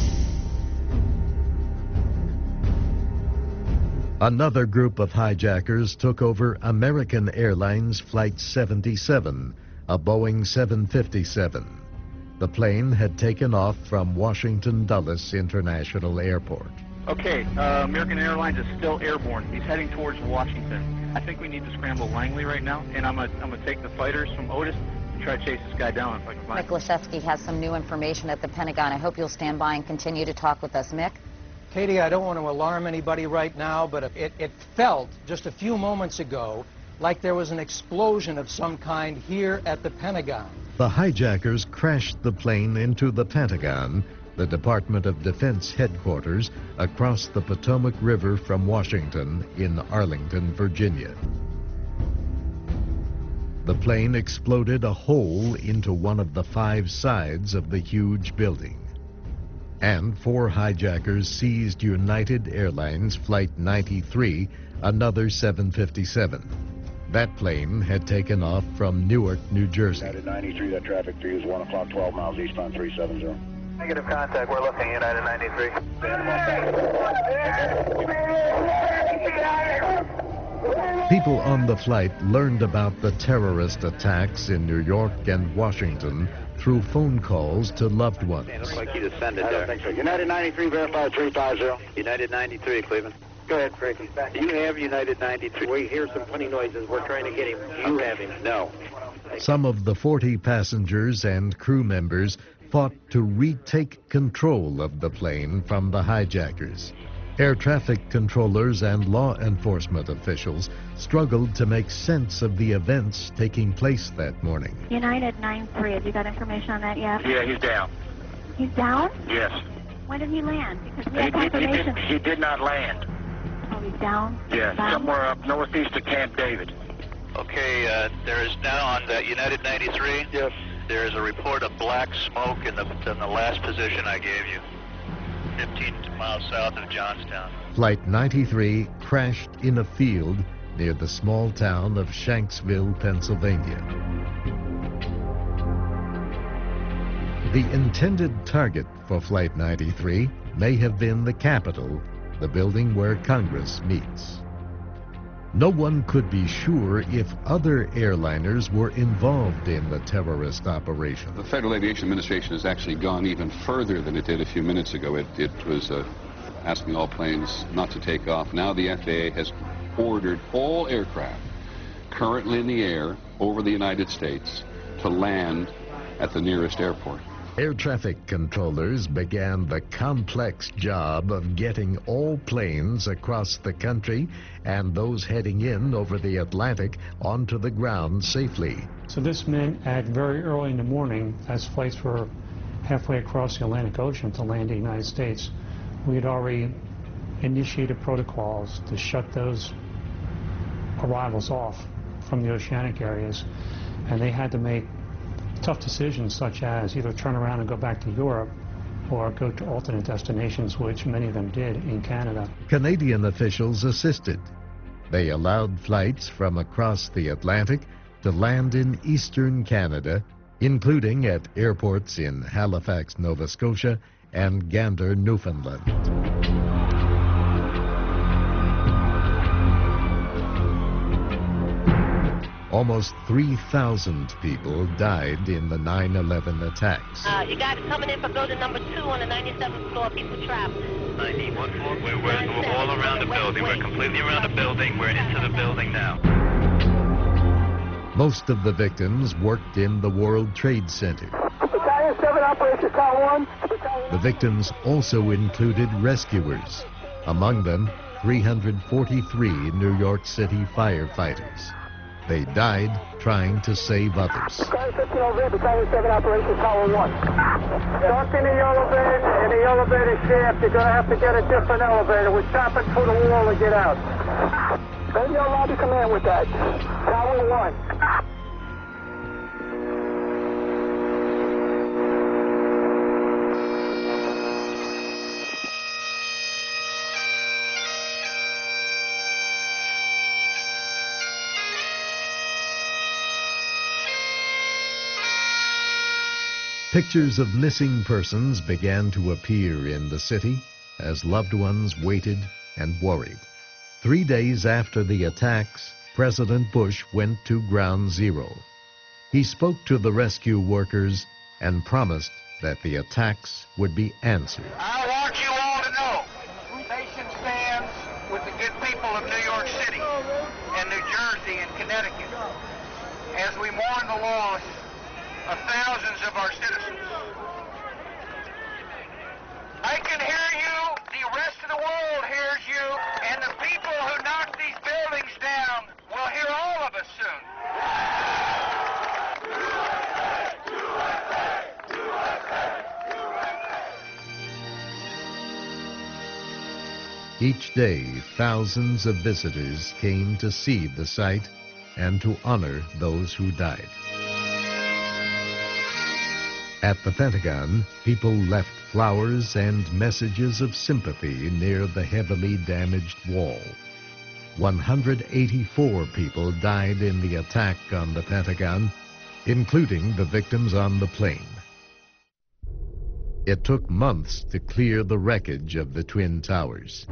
Another group of hijackers took over American Airlines Flight 77, a Boeing 757. The plane had taken off from Washington Dulles International Airport. Okay, American Airlines is still airborne. He's heading towards Washington. I think we need to scramble Langley right now, and I'm gonna take the fighters from Otis and try to chase this guy down if I can find him. Mick Leshefsky has some new information at the Pentagon. I hope you'll stand by and continue to talk with us. Mick? Katie, I don't want to alarm anybody right now, but it felt just a few moments ago like there was an explosion of some kind here at the Pentagon. The hijackers crashed the plane into the Pentagon, the Department of Defense headquarters, across the Potomac River from Washington in Arlington, Virginia. The plane exploded a hole into one of the 5 sides of the huge building. And 4 hijackers seized United Airlines Flight 93, another 757. That plane had taken off from Newark, New Jersey. United 93, that traffic for you is 1 o'clock, 12 miles eastbound 370. Negative contact, we're looking at United 93. People on the flight learned about the terrorist attacks in New York and Washington through phone calls to loved ones. Looks like you descended I don't think so. United 93, verified 350. United 93, Cleveland. Go ahead, Frankie. Do you have United 93? We hear some funny noises. We're trying to get him. Do you have him? No. Some of the 40 passengers and crew members fought to retake control of the plane from the hijackers. Air traffic controllers and law enforcement officials struggled to make sense of the events taking place that morning. United 93, have you got information on that yet? Yeah, he's down. He's down? Yes. When did he land? Because we have confirmation. He did not land. Oh, he's down? Yes, somewhere up northeast of Camp David. Okay, there is now on the United 93. Yes. There is a report of black smoke in the last position I gave you, 15 miles south of Johnstown. Flight 93 crashed in a field near the small town of Shanksville, Pennsylvania. The intended target for Flight 93 may have been the Capitol, the building where Congress meets. No one could be sure if other airliners were involved in the terrorist operation. The Federal Aviation Administration has actually gone even further than it did a few minutes ago. It was asking all planes not to take off. Now the FAA has ordered all aircraft currently in the air over the United States to land at the nearest airport. Air traffic controllers began the complex job of getting all planes across the country and those heading in over the Atlantic onto the ground safely. So this meant at very early in the morning, as flights were halfway across the Atlantic Ocean to land in the United States, we had already initiated protocols to shut those arrivals off from the oceanic areas, and they had to make tough decisions such as either turn around and go back to Europe or go to alternate destinations, which many of them did in Canada. Canadian officials assisted. They allowed flights from across the Atlantic to land in eastern Canada, including at airports in Halifax, Nova Scotia and Gander, Newfoundland. Almost 3,000 people died in the 9/11 attacks. You got it coming in for building number 2 on the 97th floor. People trapped. 90, what floor? We're all around the building. We're completely around the building. We're into the building now. Most of the victims worked in the World Trade Center. Battalion 7, Operation Car 1. The victims also included rescuers, among them 343 New York City firefighters. They died trying to save others. Sky 15 over, Battalion 7 Operation Tower 1. Stuck in the elevator shaft. You're going to have to get a different elevator. We're chopping through the wall to get out. Send your lobby command with that. Tower 1. Pictures of missing persons began to appear in the city as loved ones waited and worried. 3 days after the attacks, President Bush went to Ground Zero. He spoke to the rescue workers and promised that the attacks would be answered. I want you all to know, nation stands with the good people of New York City and New Jersey and Connecticut as we mourn the loss of thousands of our citizens. I can hear you, the rest of the world hears you, and the people who knocked these buildings down will hear all of us soon. Each day, thousands of visitors came to see the site and to honor those who died. At the Pentagon, people left flowers and messages of sympathy near the heavily damaged wall. 184 people died in the attack on the Pentagon, including the victims on the plane. It took months to clear the wreckage of the Twin Towers.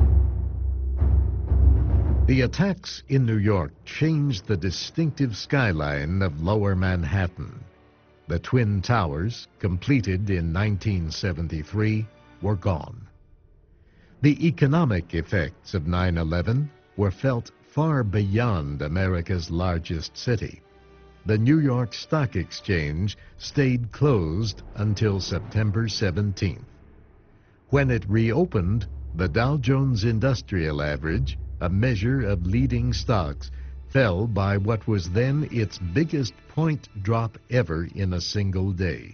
The attacks in New York changed the distinctive skyline of Lower Manhattan. The Twin Towers, completed in 1973, were gone. The economic effects of 9/11 were felt far beyond America's largest city. The New York Stock Exchange stayed closed until September 17th. When it reopened, the Dow Jones Industrial Average, a measure of leading stocks, fell by what was then its biggest point drop ever in a single day.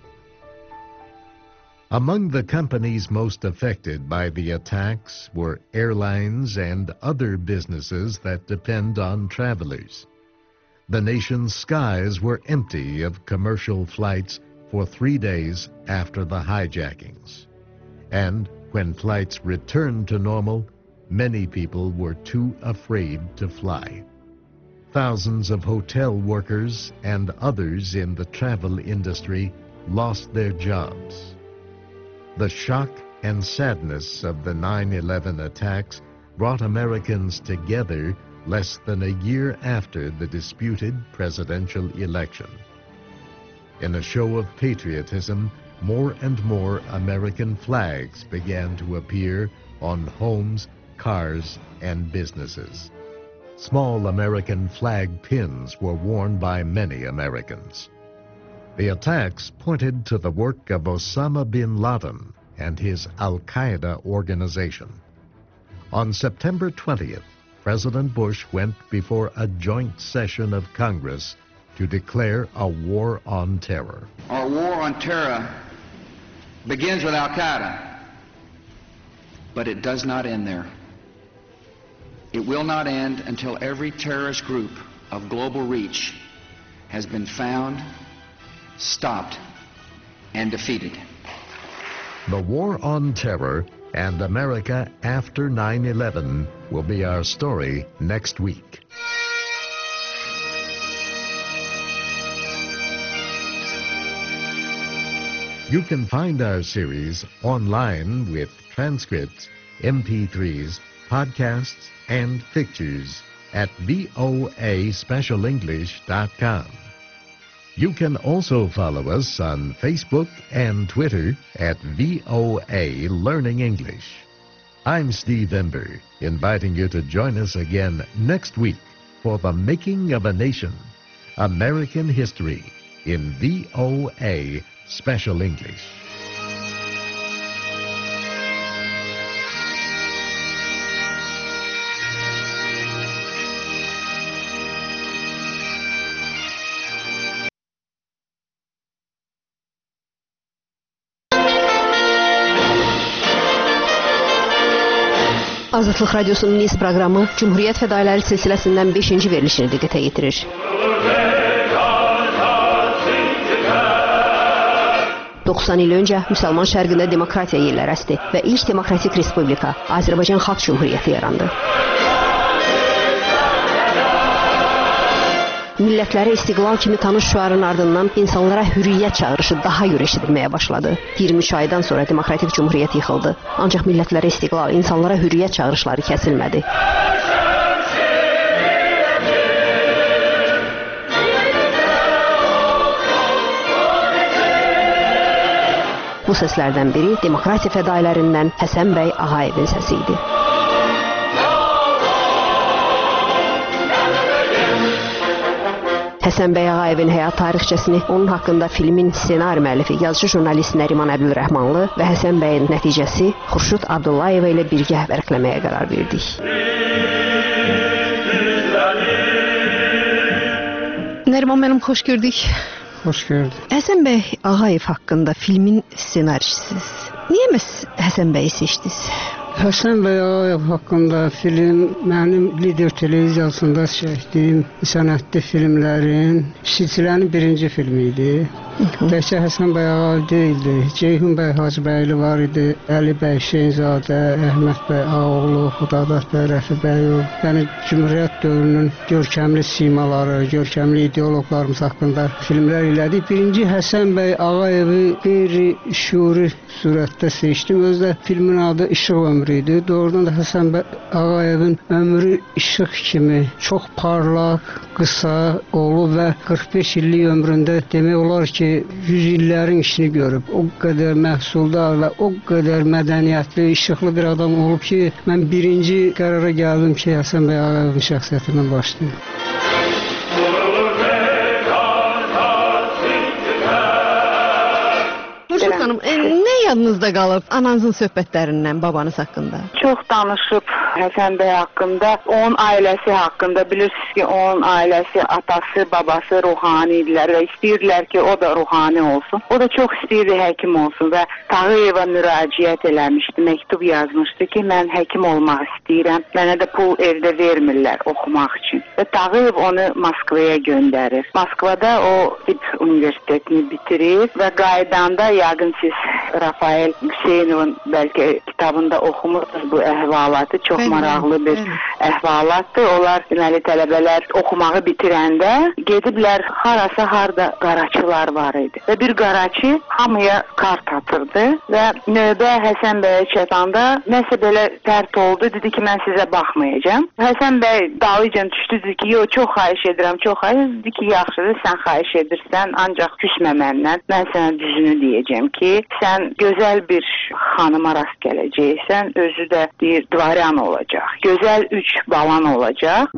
Among the companies most affected by the attacks were airlines and other businesses that depend on travelers. The nation's skies were empty of commercial flights for 3 days after the hijackings. And when flights returned to normal, many people were too afraid to fly. Thousands of hotel workers and others in the travel industry lost their jobs. The shock and sadness of the 9/11 attacks brought Americans together less than a year after the disputed presidential election. In a show of patriotism, more and more American flags began to appear on homes, cars, and businesses. Small American flag pins were worn by many Americans. The attacks pointed to the work of Osama bin Laden and his Al-Qaeda organization. On September 20th, President Bush went before a joint session of Congress to declare a war on terror. Our war on terror begins with Al-Qaeda, but it does not end there. It will not end until every terrorist group of global reach has been found, stopped, and defeated. The War on Terror and America after 9/11 will be our story next week. You can find our series online with transcripts, MP3s, podcasts, and pictures at voaspecialenglish.com. You can also follow us on Facebook and Twitter at VOA Learning English. I'm Steve Ember, inviting you to join us again next week for The Making of a Nation, American History in VOA Special English. Azadlıq Radyosu'nun Nice proqramı Cumhuriyyət Fədailəri silsiləsindən 5-ci verilişini diqqətə yetirir. ...90 il öncə Müsəlman şərqində demokratiya yerlər əsdi və ilk demokratik respublika Azərbaycan Xalq Cumhuriyyəti yarandı. Millətlərə istiqlal kimi tanış şüarın ardından insanlara hürriyyət çağırışı daha yürü eşidilməyə başladı. 23 aydan sonra demokratik cumhuriyyət yıxıldı. Ancaq millətlərə istiqlal, insanlara hürriyyət çağırışları kəsilmədi. Bu səslərdən biri demokratiya fədailərindən Həsən bəy Ağayevin səsi idi. Həsən bəy Ağayevin həyat tarixçəsini, onun haqqında filmin ssenari müəllifi, yazıcı jurnalist Nəriman Əbdülrəhmanlı və Həsən bəyin nəticəsi Xurşud Abdullayeva ilə birgə vərəqləməyə qərar verdik. Nəriman mənim, xoş gördük. Xoş gördük. Həsən bəy Ağayev haqqında filmin ssenarçisiz. Niyə məhz Həsən bəyi seçdiniz? Həsən bəy Ağayev haqqında film mənim Lider televiziyasında çəkdiyim sənətli filmlərin silsilənin birinci filmi idi. Təkcə Həsən bəy Ağayev deyildi. Ceyhun bəy Hacıbəyli var idi, Əli bəy Şeyzadə, Əhməd bəy Ağoğlu, Xudadad bəy Rəfibəyov. Yəni Cümhuriyyət dövrünün görkəmli simaları, görkəmli ideoloqlarımız haqqında filmlər elədik. Birinci Həsən bəy Ağayevi qeyri-şüuri surətdə seçdim. Özdə filmin adı İşıq ömrü idi. Doğrudan da Həsən bəy Ağayevin ömrü işıq kimi çox parlaq, qısa olub və 45 illik ömründə demək olar ki, 100 illərin işini görüb. O qədər məhsuldar və o qədər mədəniyyətli, işıqlı bir adam olub ki, mən birinci qərara gəldim ki, Həsən bəy Ağayevin şəxsiyyətindən başlayım. Xurşud xanım, nə yadınızda qalıb ananızın söhbətlərindən babanız haqqında? Çox danışıb Həsən bəy haqqında, onun ailəsi haqqında. Bilirsiniz ki, onun ailəsi, atası, babası ruhani idilər və istəyirdilər ki, o da ruhani olsun. O da çox istəyirdi həkim olsun və Tağıyeva müraciət eləmişdi, məktub yazmışdı ki, mən həkim olmaq istəyirəm. Mənə də pul evdə vermirlər oxumaq üçün. Və Tağıyev onu Moskvaya göndərir. Moskvada o tibb universitetini bitirir və qaydanda yəqin siz Rafael Hüseynovun bəlkə kitabında oxumursunuz bu əhvalatı. Çox maraqlı bir əhvalatdır. Onlar deməli tələbələr oxumağı bitirəndə gediblər harasa harda qaraçılar var idi. Və bir qaraçı hamıya kart atırdı və növbə Həsən bəyə çatanda nəsə belə tərt oldu. Dedi ki, mən sizə baxmayacağam. Həsən bəy dalıcan düşdü, dedi ki, yox, çox xahiş edirəm, çox xahiş. Dedi ki, yaxşıdır, sən xahiş edirsən, ancaq küsmə məndən. Mən sənə düzünü deyəcəm ki, sən gözəl bir xanıma rast gələcəksən, özü də deyir, dvaryan olacaq. Gözəl 3 balan olacaq.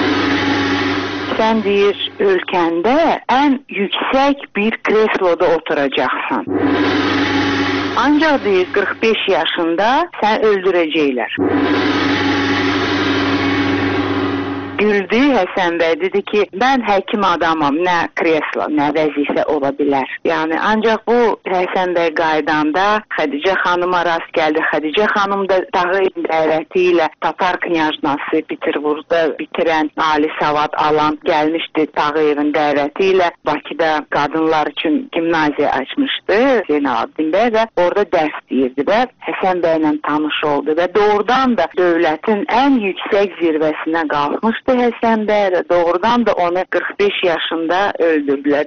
Sən deyir, ölkəndə ən yüksək bir kresloda oturacaqsan. Ancaq deyir, 45 yaşında sən öldürəcəklər. Güldü Həsən bəy, dedi ki, mən həkim adamam, nə kreslo, nə vəzifə ola bilər. Yəni, ancaq bu Həsən bəy qaydanda Xədicə xanıma rast gəldi. Xədicə xanım da Tağıyev dəvəti ilə Tatar knyajnası Peterburqda bitirən, ali savad alan gəlmişdi Tağıyevin dəvəti ilə. Bakıda qadınlar üçün gimnaziya açmışdı Zeynalabdin bəy və orada dərs deyirdi və Həsən bəylə tanış oldu və doğrudan da dövlətin ən yüksək zirvəsinə qalxmışdı. Həsən bəy də doğrudan da onu 45 yaşında öldürdülər.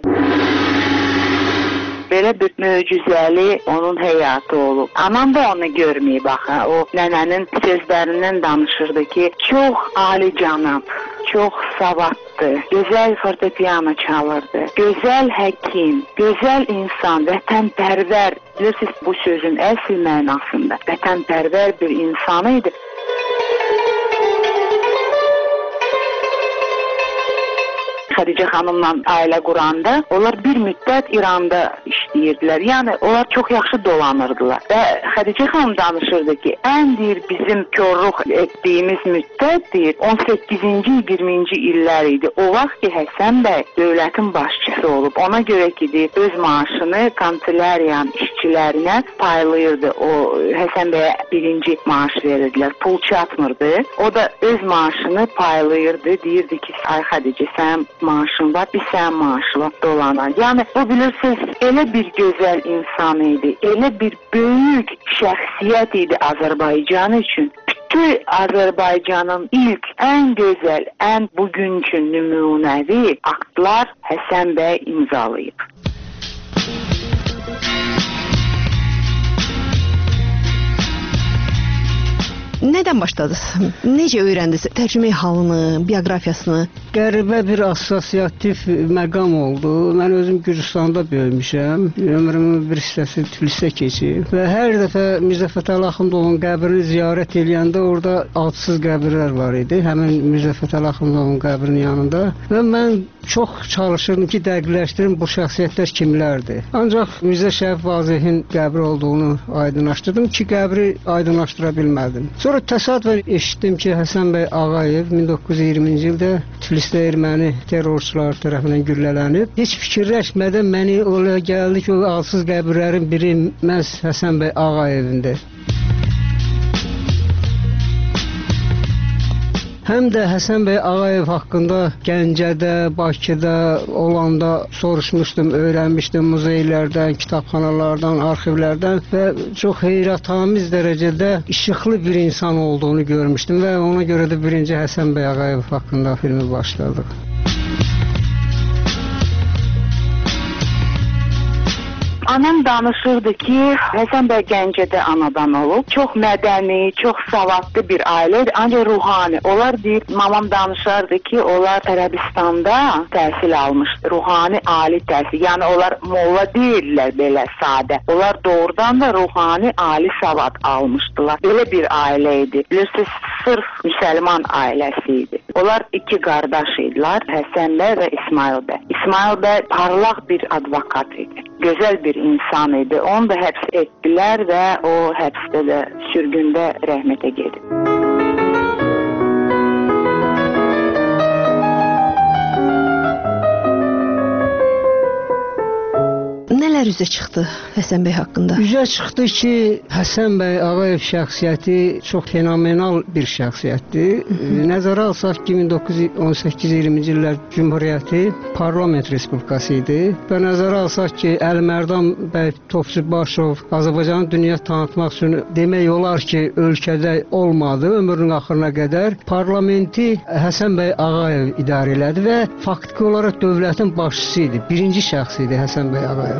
Belə bir möcüzəli onun həyatı olub. Anam da onu görməyib axı. O nənənin sözlərindən danışırdı ki, çox alicənab, çox savadlı, gözəl fortepiano çalırdı, gözəl həkim, gözəl insan, vətənpərvər. Bilirsiniz bu sözün əsl mənasında vətənpərvər bir insan idi. Xədicə xanımla ailə quranda onlar bir müddət İranda işləyirdilər. Yəni onlar çox yaxşı dolanırdılar. Və Xədicə xanım danışırdı ki, ən deyir bizim korluq etdiyimiz müddət deyir 18-ci 20-ci illər idi. O vaxt ki Həsən bəy dövlətin başçısı olub. Ona görə ki deyir öz maaşını kanselariyanın işçilərinə paylayırdı. O Həsən bəyə birinci maaş verirdilər. Pul çatmırdı. O da öz maaşını paylayırdı. Deyirdi ki, ay Xədicə, sənin maaşın var, biz sənin maaşına dolanan. Yəni, o bilirsiniz, elə bir gözəl insan idi, elə bir böyük şəxsiyyət idi Azərbaycan üçün. Bütün Azərbaycanın ilk, ən gözəl, ən bugünkü nümunəvi aktlar Həsən bəy imzalayıb. Nədən başladınız? Necə öyrəndiniz tərcümə halını, bioqrafiyasını? Qəribə bir assosiativ məqam oldu. Mən özüm Gürcüstanda böyümüşəm. Ömrümün bir hissəsi Tiflisdə keçib. Və hər dəfə Mirzə Fətəli Axundovun qəbrini ziyarət edəndə orada adsız qəbirlər var idi. Həmin Mirzə Fətəli Axundovun qəbrinin yanında. Və mən çox çalışırdım ki, dəqiqləşdirim bu şəxsiyyətlər kimlərdir. Ancaq Mirzə Şərif Vazehin qəbri olduğunu aydınlaşdırdım ki, qəbri aydınlaşdıra bilmədim. Sonra təsadüfən eşitdim ki, Həsən bəy Ağayev 1920-ci ildə Tiflisdə erməni terrorçular tərəfindən güllələnib. Heç fikirləşmədən məni oraya gəldi ki, o adsız qəbirlərin biri məhz Həsən bəy Ağayevindir. Həm də Həsən bəy Ağayev haqqında Gəncədə, Bakıda olanda soruşmuşdum, öyrənmişdim muzeylərdən, kitabxanalardan, arxivlərdən və çox heyrətamiz dərəcədə işıqlı bir insan olduğunu görmüşdüm və ona görə də birinci Həsən bəy Ağayev haqqında filmi başladıq. Anam danışırdı ki, Həsən bəy Gəncədə anadan olub. Çox mədəni, çox savadlı bir ailədir, ancaq ruhani. Onlar deyir, mamam danışardı ki, onlar Ərəbistanda təhsil almışdı. Ruhani ali təhsil. Yəni onlar molla deyirlər belə sadə. Onlar doğrudan da ruhani ali savad almışdılar. Belə bir ailə idi. Bilirsiniz, sırf müsəlman ailəsi idi. Onlar iki qardaş idilər, Həsən bəy və İsmail bəy. İsmail bəy parlaq bir advokat idi. Gözəl bir insan idi. Onu da həbs etdilər və o həbsdə də sürgündə rəhmətə gedib. Nələr üzə çıxdı Həsən bəy haqqında? Üzə çıxdı ki, Həsən bəy Ağayev şəxsiyyəti çox fenomenal bir şəxsiyyətdir. Nəzərə alsaq ki, 1918-20-ci illər Cümhuriyyəti parlament respublikası idi və nəzərə alsaq ki, Əlimərdan bəy Topçubaşov Azərbaycanı dünya tanıtmaq üçün demək olar ki, ölkədə olmadı. Ömrünün axırına qədər parlamenti Həsən bəy Ağayev idarə elədi və faktiki olaraq dövlətin başçısı idi. Birinci şəxs idi Həsən bəy Ağayev.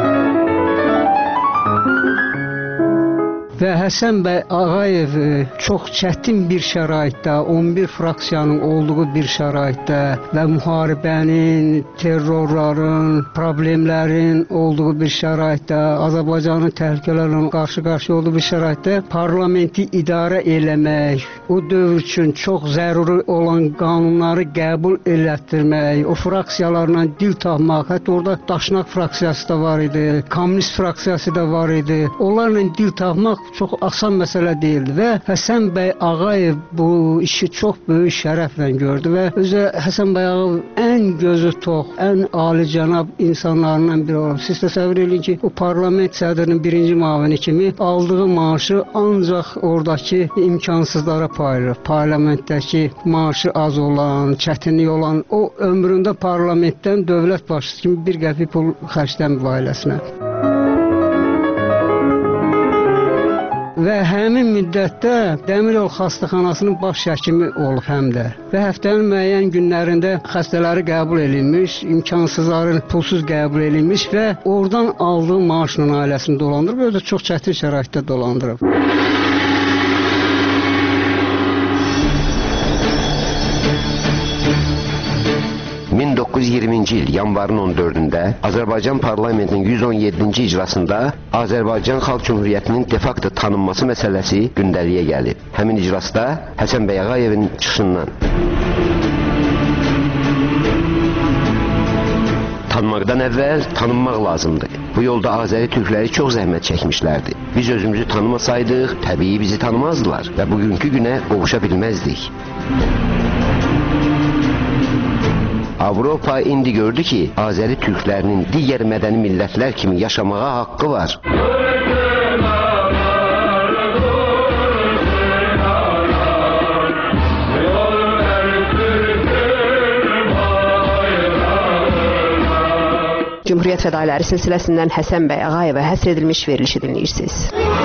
Və Həsən bəy Ağayev çox çətin bir şəraitdə, 11 fraksiyanın olduğu bir şəraitdə və müharibənin, terrorların, problemlərin olduğu bir şəraitdə, Azərbaycanın təhlükələrlə qarşı-qarşıya olduğu bir şəraitdə parlamenti idarə eləmək, o dövr üçün çox zəruri olan qanunları qəbul elətdirmək, o fraksiyalarla dil tapmaq, hətta orada Daşnaq fraksiyası da var idi, Kommunist fraksiyası da var idi. Onlarla dil tapmaq çox asan məsələ deyildi və Həsən bəy Ağayev bu işi çox böyük şərəflə gördü və özü Həsən bəy Ağayev ən gözü tox, ən alicənab insanlarından biri olub. Siz təsəvvür edin ki, o parlament sədrinin birinci müavini kimi aldığı maaşı ancaq oradakı imkansızlara paylayır. Parlamentdəki maaşı az olan, çətinlik olan, o ömründə parlamentdən dövlət başçısı kimi bir qəpik pul xərcləmir ailəsinə. Və həmin müddətdə Dəmiryol xəstəxanasının baş həkimi olub həm də. Və həftənin müəyyən günlərində xəstələri qəbul edilmiş, imkansızları pulsuz qəbul edilmiş və oradan aldığı maaşla ailəsini dolandırıb, özü çox çətin şəraitdə dolandırıb. 1920-ci il yanvarın 14-də Azərbaycan parlamentinin 117-ci icrasında Azərbaycan Xalq Cümhuriyyətinin de facto tanınması məsələsi gündəliyə gəlib. Həmin icrasda Həsən bəy Ağayevin çıxışından Tanımaqdan əvvəl tanınmaq lazımdır. Bu yolda Azəri türkləri çox zəhmət çəkmişlərdi. Biz özümüzü tanımasaydıq, təbii bizi tanımazdılar və bugünkü günə qovuşa bilməzdik. Avropa indi gördü ki, Azəri türklərinin digər mədəni millətlər kimi yaşamağa haqqı var. Cümhuriyyət fədailəri silsiləsindən Həsən bəy Ağayeva həsr edilmiş verilişi dinləyirsiniz.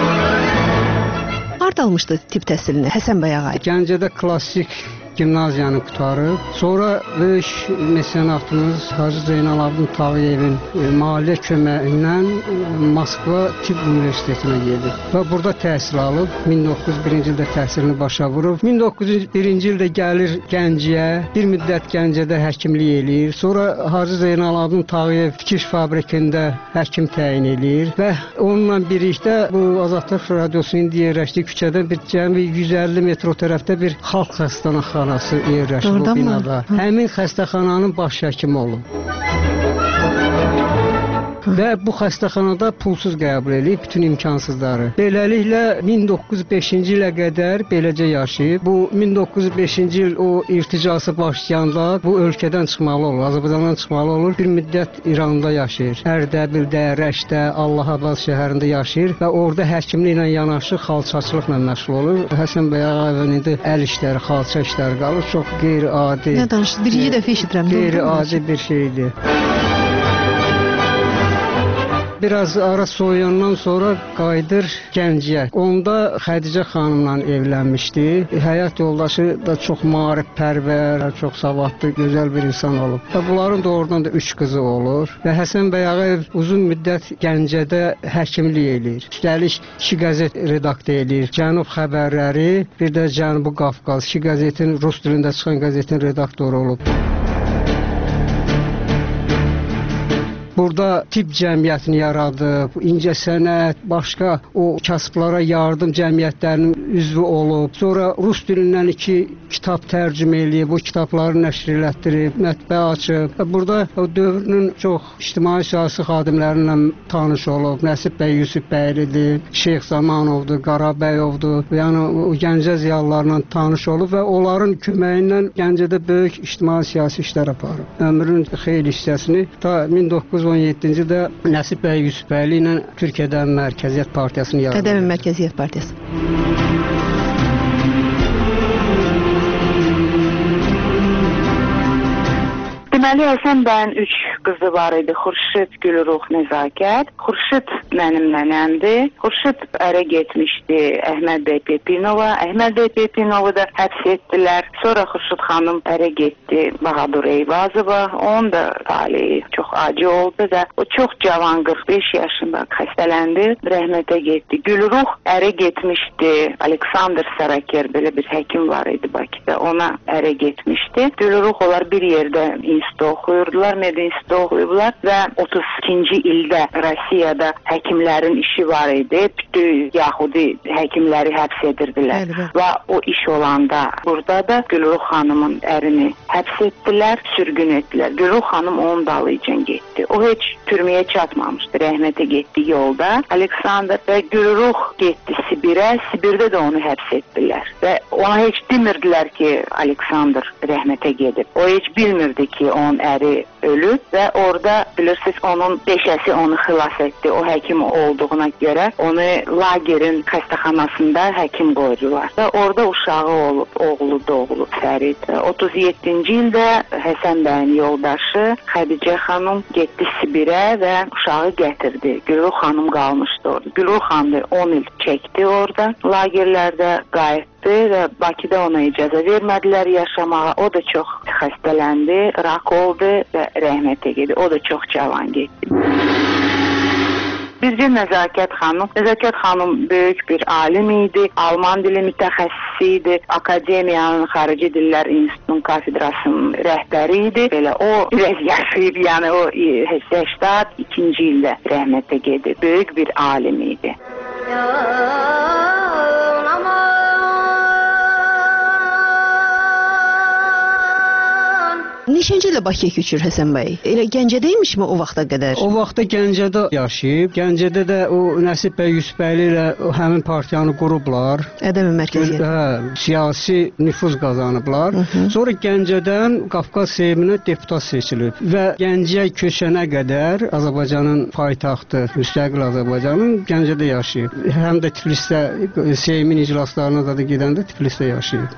Harda almışdı tibb təhsilini Həsən bəy Ağayev? Gəncədə klassik gimnaziyanı qutarıb. Sonra böyük mesenatımız Hacı Zeynalabdin Tağıyevin maliyyə köməyi ilə Moskva Tibb Universitetinə gedib və burada təhsil alıb. 1901-ci ildə təhsilini başa vurub. 1901-ci ildə gəlir Gəncəyə, bir müddət Gəncədə həkimlik eləyir. Sonra Hacı Zeynalabdin Tağıyev tikiş fabrikində həkim təyin eləyir və onunla birlikdə bu Azadlıq Radiosunun yerləşdiyi küçədə bir cəmi 150 metr o tərəfdə bir xalq xəstəxanası yerləşir bu binada. Həmin xəstəxananın baş həkimi olub. Və bu xəstəxanada pulsuz qəbul edib bütün imkansızları. Beləliklə 1905-ci ilə qədər beləcə yaşayıb. Bu 1905-ci il o irticası başlayanda bu ölkədən çıxmalı olur, Azərbaycandan çıxmalı olur. Bir müddət İranda yaşayır. Ərdəbildə, Rəşdə, Allahabad şəhərində yaşayır və orada həkimliklə yanaşı xalçaçılıqla məşğul olur. Həsən bəy Ağayevin indi əl işləri, xalça işləri qalır. Çox qeyri-adi. Nə danışdınız? Birinci dəfə eşidirəm. Qeyri-adi bir şeydir. Biraz ara soyuyandan sonra qayıdır Gəncəyə. Onda Xədicə xanımla evlənmişdi. Həyat yoldaşı da çox maarifpərvər, çox savadlı, gözəl bir insan olub. Və bunların doğrudan da 3 qızı olur. Və Həsən bəy Ağayev uzun müddət Gəncədə həkimlik eləyir. Üstəlik 2 qəzet redaktə eləyir. Cənub xəbərləri, bir də Cənubi Qafqaz, 2 qəzetin, rus dilində çıxan qəzetin redaktoru olub. Burada tibb cəmiyyətini yaradıb, incəsənət, başqa o kasıblara yardım cəmiyyətlərinin üzvü olub. Sonra rus dilindən 2 kitab tərcümə eləyib, bu kitabları nəşr elətdirib, mətbəə açıb. Burada o dövrünün çox ictimai siyasi xadimlərinlə tanış olub. Nəsib bəy Yusuf bəylidir, Şeyx Zamanovdur, Qarabəyovdur. Yəni o Gəncə ziyalılarla tanış olub və onların köməyi ilə Gəncədə böyük ictimai siyasi işlər aparıb. Ömrünün xeyli hissəsini ta 1917-ci ildə Nəsib bəy Yusuf bəyli ilə Türkiyədə Mərkəziyyət Partiyasını yaradı. Qədəmi Mərkəziyyət Partiyası. Deməli, Həsən bəyin 3 qızı var idi. Xurşid, Gülruh, Nəzakət. Xurşid mənim nənəmdir. Xurşid ərə getmişdi Əhməd bəy Pepinova. Əhməd bəy Pepinovu da həbs etdilər. Sonra Xurşid xanım ərə getdi Bahadur Eyvazova. Onun da taleyi çox acı oldu və o çox cavan 45 yaşında xəstələndi, rəhmətə getdi. Gülruh ərə getmişdi. Aleksandr Saraker belə bir həkim var idi Bakıda. Ona ərə getmişdi. Gülruh onlar bir yerdə oxuyurdular, medinstitutda oxuyublar və 32-ci ildə Rusiyada həkimlərin işi var idi. Bütün Yahudi həkimləri həbs edirdilər. Və o iş olanda burada da Gülruh xanımın ərini həbs etdilər, sürgün etdilər. Gülruh xanım onun dalıca getdi. O heç türməyə çatmamışdı, rəhmətə getdi yolda. Aleksandr və Gülruh getdi Sibirə, Sibirdə də onu həbs etdilər. Və ona heç demirdilər ki, Aleksandr rəhmətə gedib. O heç bilmirdi ki, onun əri ölüb və orada bilirsiniz onun peşəsi onu xilas etdi. O həkim olduğuna görə onu lagerin xəstəxanasında həkim qoydular. Və orada uşağı olub, oğlu doğulub Fərid. 37-ci ildə Həsən bəyin yoldaşı Xədicə xanım getdi Sibirə və uşağı gətirdi. Gülruh xanım qalmışdı orada. Gülruh xanım 10 il çəkdi orada. Lagerlərdə qayıtdı və Bakıda ona icazə vermədilər yaşamağa. O da çox xəstələndi, rak oldu və rəhmətə getdi. O da çox cavan getdi. Bircə Nəzakət xanım. Nəzakət xanım böyük bir alim idi, Alman dili mütəxəssisi idi, Akademiyanın Xarici Dillər İnstitutunun kafedrasının rəhbəri idi. Belə o biraz yaşayıb, yəni o 82-ci ildə rəhmətə getdi. Böyük bir alim idi. Neçənci ildə Bakıya köçür Həsən bəy? Elə Gəncədə imişmi o vaxta qədər? O vaxtda Gəncədə yaşayıb. Gəncədə də o Nəsib bəy Yusufbəyli ilə həmin partiyanı qurublar. Ədəmi mərkəzi. Siyasi nüfuz qazanıblar. Sonra Gəncədən Qafqaz Seyminə deputat seçilib və Gəncəyə köçənə qədər Azərbaycanın paytaxtı, müstəqil Azərbaycanın Gəncədə yaşayıb. Həm də Tiflisdə Seymin iclaslarına da gedəndə Tiflisdə yaşayıb.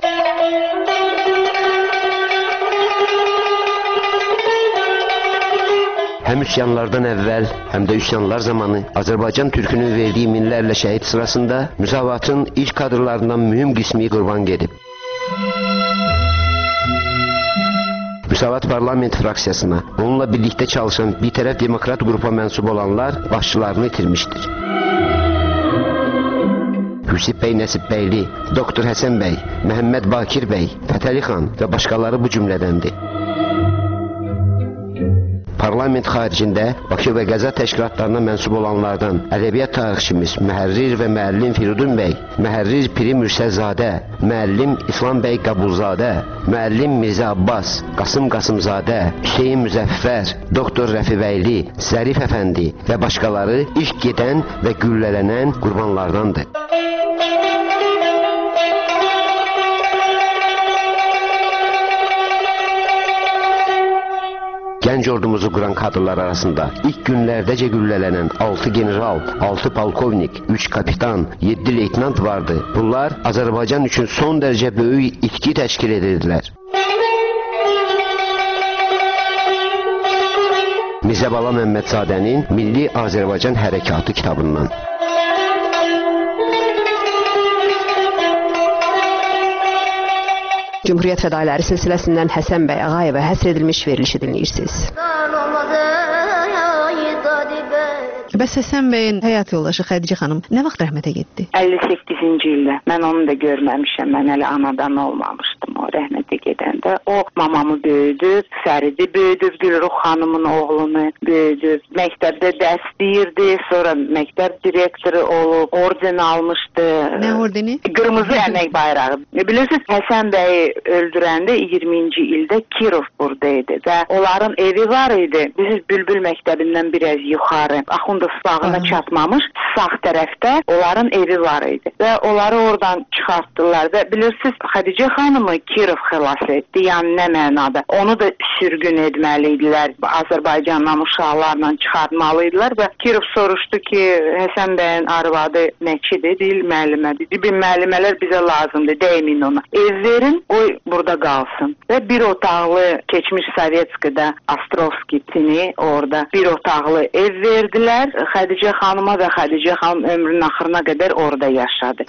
Həm üsyanlardan əvvəl, həm də üsyanlar zamanı Azərbaycan türkünün verdiyi minlərlə şəhid sırasında müsavatın ilk kadrlarından mühüm qismi qurban gedib. Müsavat parlament fraksiyasına, onunla birlikdə çalışan bir tərəf demokrat qrupa mənsub olanlar başçılarını itirmişdir. Yusif bəy Nəsibbəyli, Doktor Həsən bəy, Məhəmməd Bakir bəy, Fətəli xan və başqaları bu cümlədəndir. Parlament xaricində Bakı və Qəza təşkilatlarına mənsub olanlardan ədəbiyyat tarixçimiz mühərrir və müəllim Firidun bəy, mühərrir Piri Mürsəlzadə, müəllim İslam bəy Qabulzadə, müəllim Mirzə Abbas, Qasım Qasımzadə, Hüseyin Müzəffər, Doktor Rəfivəyli, Zərif əfəndi və başqaları ilk gedən və güllələnən qurbanlardandır. Gənc ordumuzu quran kadrlar arasında ilk günlərdəcə güllələnən 6 general, 6 polkovnik, 3 kapitan, 7 leytenant vardı. Bunlar Azərbaycan üçün son dərəcə böyük itki təşkil edirdilər. Mirzə Bala Məmmədzadənin Milli Azərbaycan Hərəkatı kitabından. Cümhuriyyət fədailəri silsiləsindən Həsən bəy Ağayevə həsr edilmiş verilişi dinləyirsiniz. Bəs Həsən bəyin həyat yoldaşı Xədicə xanım nə vaxt rəhmətə getdi? 58-ci ildə. Mən onu da görməmişəm. Mən hələ anadan olmamışdım o rəhmətə gedəndə. O mamamı böyüdüb, Fəridi böyüdüb, Gülruh xanımın oğlunu böyüdüb. Məktəbdə dərs deyirdi, sonra məktəb direktoru olub, orden almışdı. Nə ordeni? Qırmızı əmək bayrağı. Bilirsiniz, Həsən bəyi öldürəndə 20-ci ildə Kirov buradaydı və onların evi var idi. Biz Bülbül məktəbindən biraz yuxarı, Axundov bağına çatmamış, sağ tərəfdə onların evi var idi və onları oradan çıxartdılar və bilirsiniz, Xədicə xanımı Kirov xilas etdi, yəni nə mənada. Onu da sürgün etməli idilər, Azərbaycandan uşaqlarla çıxartmalı idilər və Kirov soruşdu ki, Həsən bəyin arvadı nəçidir, deyil müəllimədir. Deyil, müəllimələr bizə lazımdır, deyin ona. Ev verin, o burada qalsın. Və bir otaqlı, keçmiş Sovetskidə Astrovskitini orada bir otaqlı ev verdilər. Xədicə xanıma və Xədicə xanım ömrünün axırına qədər orada yaşadı.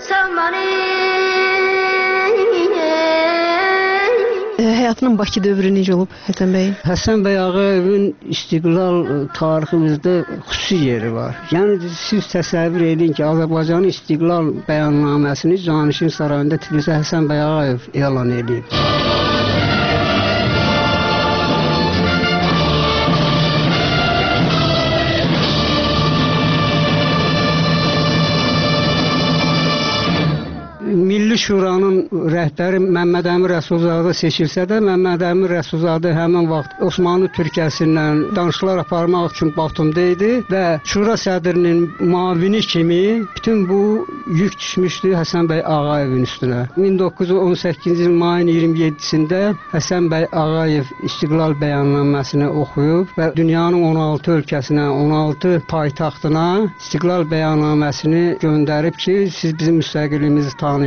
Həyatının Bakı dövrü necə olub Həsən bəy? Həsən bəy Ağayevin istiqlal tariximizdə xüsusi yeri var. Yəni siz təsəvvür edin ki, Azərbaycanın istiqlal bəyannaməsini Canişin sarayında Tiflisdə Həsən bəy Ağayev elan edib. Milli Şuranın rəhbəri Məmməd Əmin Rəsulzadə seçilsə də, Məmməd Əmin Rəsulzadə həmin vaxt Osmanlı Türkiyəsindən danışıqlar aparmaq üçün Batumda idi və Şura sədrinin müavini kimi bütün bu yük düşmüşdü Həsən bəy Ağayevin üstünə. 1918-ci il mayın 27-sində Həsən bəy Ağayev istiqlal bəyannaməsini oxuyub və dünyanın 16 ölkəsinə, 16 paytaxtına istiqlal bəyannaməsini göndərib ki, siz bizim müstəqilliyimizi tanıyın.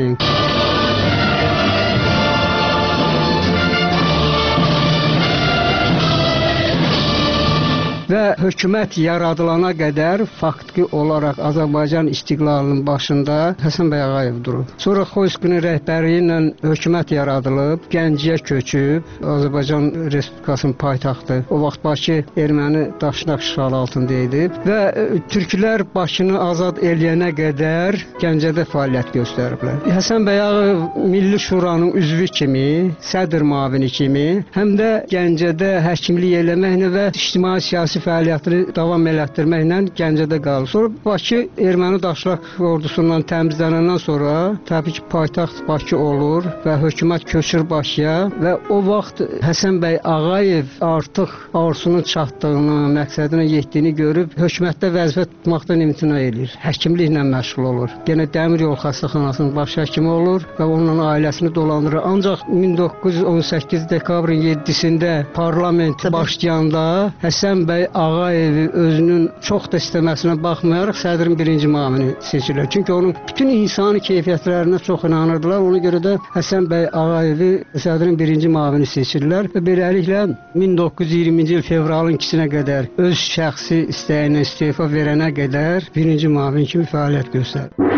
Və hökumət yaradılana qədər faktiki olaraq Azərbaycan istiqlalının başında Həsən bəy Ağayev durub. Sonra Xoyskinin rəhbəri ilə hökumət yaradılıb, Gəncəyə köçüb, Azərbaycan Respublikasının paytaxtı. O vaxt Bakı erməni daşnaq işğalı altında idi və türklər Bakını azad eləyənə qədər Gəncədə fəaliyyət göstəriblər. Həsən bəy Ağayev Milli Şuranın üzvü kimi, sədr müavini kimi, həm də Gəncədə həkimlik eləməklə və ictimai siyasi siyasi fəaliyyətini davam elətdirməklə Gəncədə qalır. Sonra Bakı erməni daşlaq ordusundan təmizlənəndən sonra təbii ki, paytaxt Bakı olur və hökumət köçür Bakıya və o vaxt Həsən bəy Ağayev artıq arzusunun çatdığını, məqsədinə yetdiyini görüb hökumətdə vəzifə tutmaqdan imtina edir. Həkimliklə məşğul olur. Yenə Dəmir Yol Xəstəxanasının baş həkimi olur və onun ailəsini dolandırır. Ancaq 1918 dekabrın 7-sində parlament başlayanda Həsən bəy Ağayevi özünün çox da istəməsinə baxmayaraq sədrin birinci müavini seçilir. Çünki onun bütün insani keyfiyyətlərinə çox inanırdılar. Ona görə də Həsən bəy Ağayevi sədrin birinci müavini seçirlər və beləliklə 1920-ci il fevralın 2-sinə qədər öz şəxsi istəyinə istefa verənə qədər birinci müavin kimi fəaliyyət göstərir.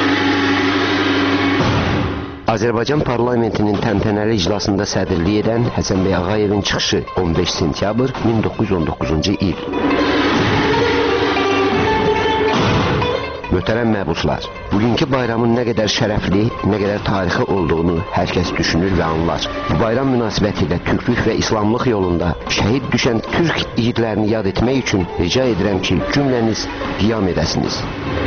Azərbaycan parlamentinin təntənəli iclasında sədrlik edən Həsən bəy Ağayevin çıxışı 15 sentyabr 1919-cu il. Möhtərəm məbuslar, bugünkü bayramın nə qədər şərəfli, nə qədər tarixi olduğunu hər kəs düşünür və anlar. Bu bayram münasibətilə türklük və İslamlıq yolunda şəhid düşən türk igidlərini yad etmək üçün rica edirəm ki, cümləniz qiyam edəsiniz.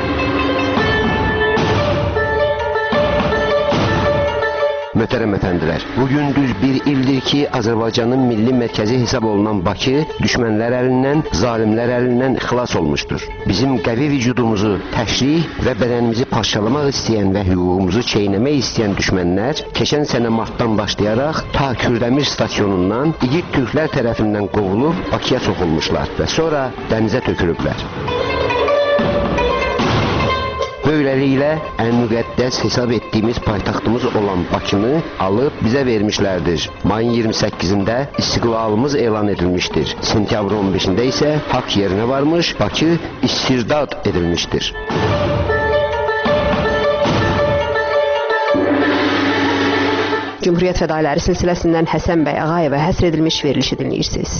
Möhtərəm əfəndilər, bugün düz bir ildir ki, Azərbaycanın milli mərkəzi hesab olunan Bakı düşmənlər əlindən, zalimlər əlindən xilas olmuşdur. Bizim qəvi vücudumuzu təşrih və bədənimizi parçalamaq istəyən və hüququmuzu çeynəmək istəyən düşmənlər keçən sənə martdan başlayaraq ta Kürdəmir stasyonundan igid türklər tərəfindən qovulub Bakıya soxulmuşlar və sonra dənizə tökülüblər. Böyləliklə, ən müqəddəs hesab etdiyimiz paytaxtımız olan Bakını alıb bizə vermişlərdir. Mayın 28-də istiqlalımız elan edilmişdir. Sentyabrın 15-də isə haqq yerinə varmış, Bakı istirdad edilmişdir. Cümhuriyyət fədailəri silsiləsindən Həsən bəy Ağayevə həsr edilmiş verilişi dinləyirsiniz.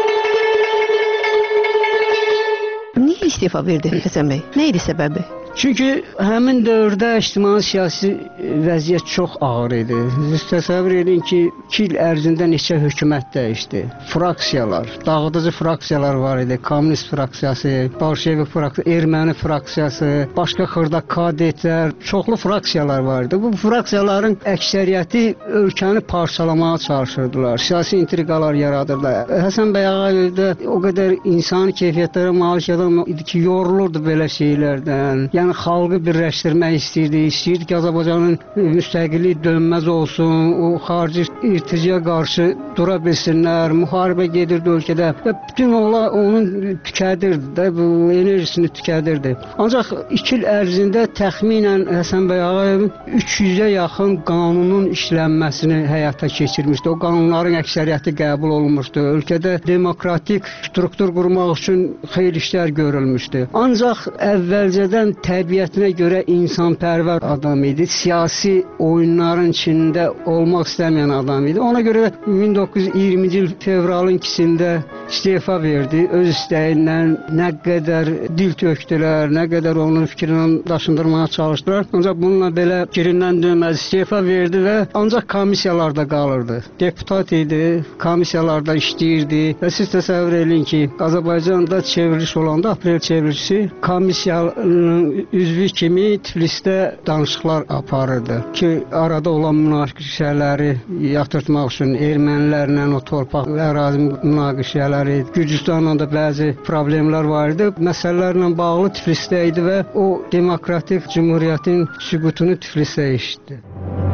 Niyə istifa verdi Həsən bəy? Nə idi səbəbi? Çünki həmin dövrdə ictimai-siyasi vəziyyət çox ağır idi. Siz təsəvvür edin ki, 2 il ərzində neçə hökumət dəyişdi. Fraksiyalar, dağıdıcı fraksiyalar var idi. Kommunist fraksiyası, Bolşevik fraksiyası, erməni fraksiyası, başqa xırda kadetlər, çoxlu fraksiyalar var idi. Bu fraksiyaların əksəriyyəti ölkəni parçalamağa çalışırdılar. Siyasi intriqalar yaradırdılar. Həsən bəy Ağayev də o qədər insani keyfiyyətlərə malik adam idi ki, yorulurdu belə şeylərdən. Yəni xalqı birləşdirmək istəyirdi ki, Azərbaycanın müstəqilliyi dönməz olsun, o xarici irticaya qarşı dura bilsinlər, müharibə gedirdi ölkədə və bütün onun tükədirdi də, bu enerjisini tükədirdi. Ancaq 2 il ərzində təxminən Həsən bəy Ağayevin 300-ə yaxın qanunun işlənməsini həyata keçirmişdi. O qanunların əksəriyyəti qəbul olunmuşdu. Ölkədə demokratik struktur qurmaq üçün xeyli işlər görülmüşdü. Ancaq əvvəlcədən təbiətinə görə insanpərvər adam idi. Siyasi oyunların içində olmaq istəməyən adam idi. Ona görə də 1920-ci il fevralın 2-sində istefa verdi. Öz istəyindən nə qədər dil tökdülər, nə qədər onun fikrindən daşındırmağa çalışdılar. Ancaq bununla belə fikrindən dönməz istefa verdi və ancaq komissiyalarda qalırdı. Deputat idi, komissiyalarda işləyirdi və siz təsəvvür edin ki, Azərbaycanda çevriliş olanda, aprel çevrilişi komissiyanın üzvü kimi Tiflisdə danışıqlar aparırdı ki, arada olan münaqişələri yatırtmaq üçün ermənilərlə o torpaq ərazi münaqişələri, Gürcüstanla da bəzi problemlər var idi. Məsələlərlə bağlı Tiflisdə idi və o demokratik cümhuriyyətin süqutunu Tiflisdə eşitdi.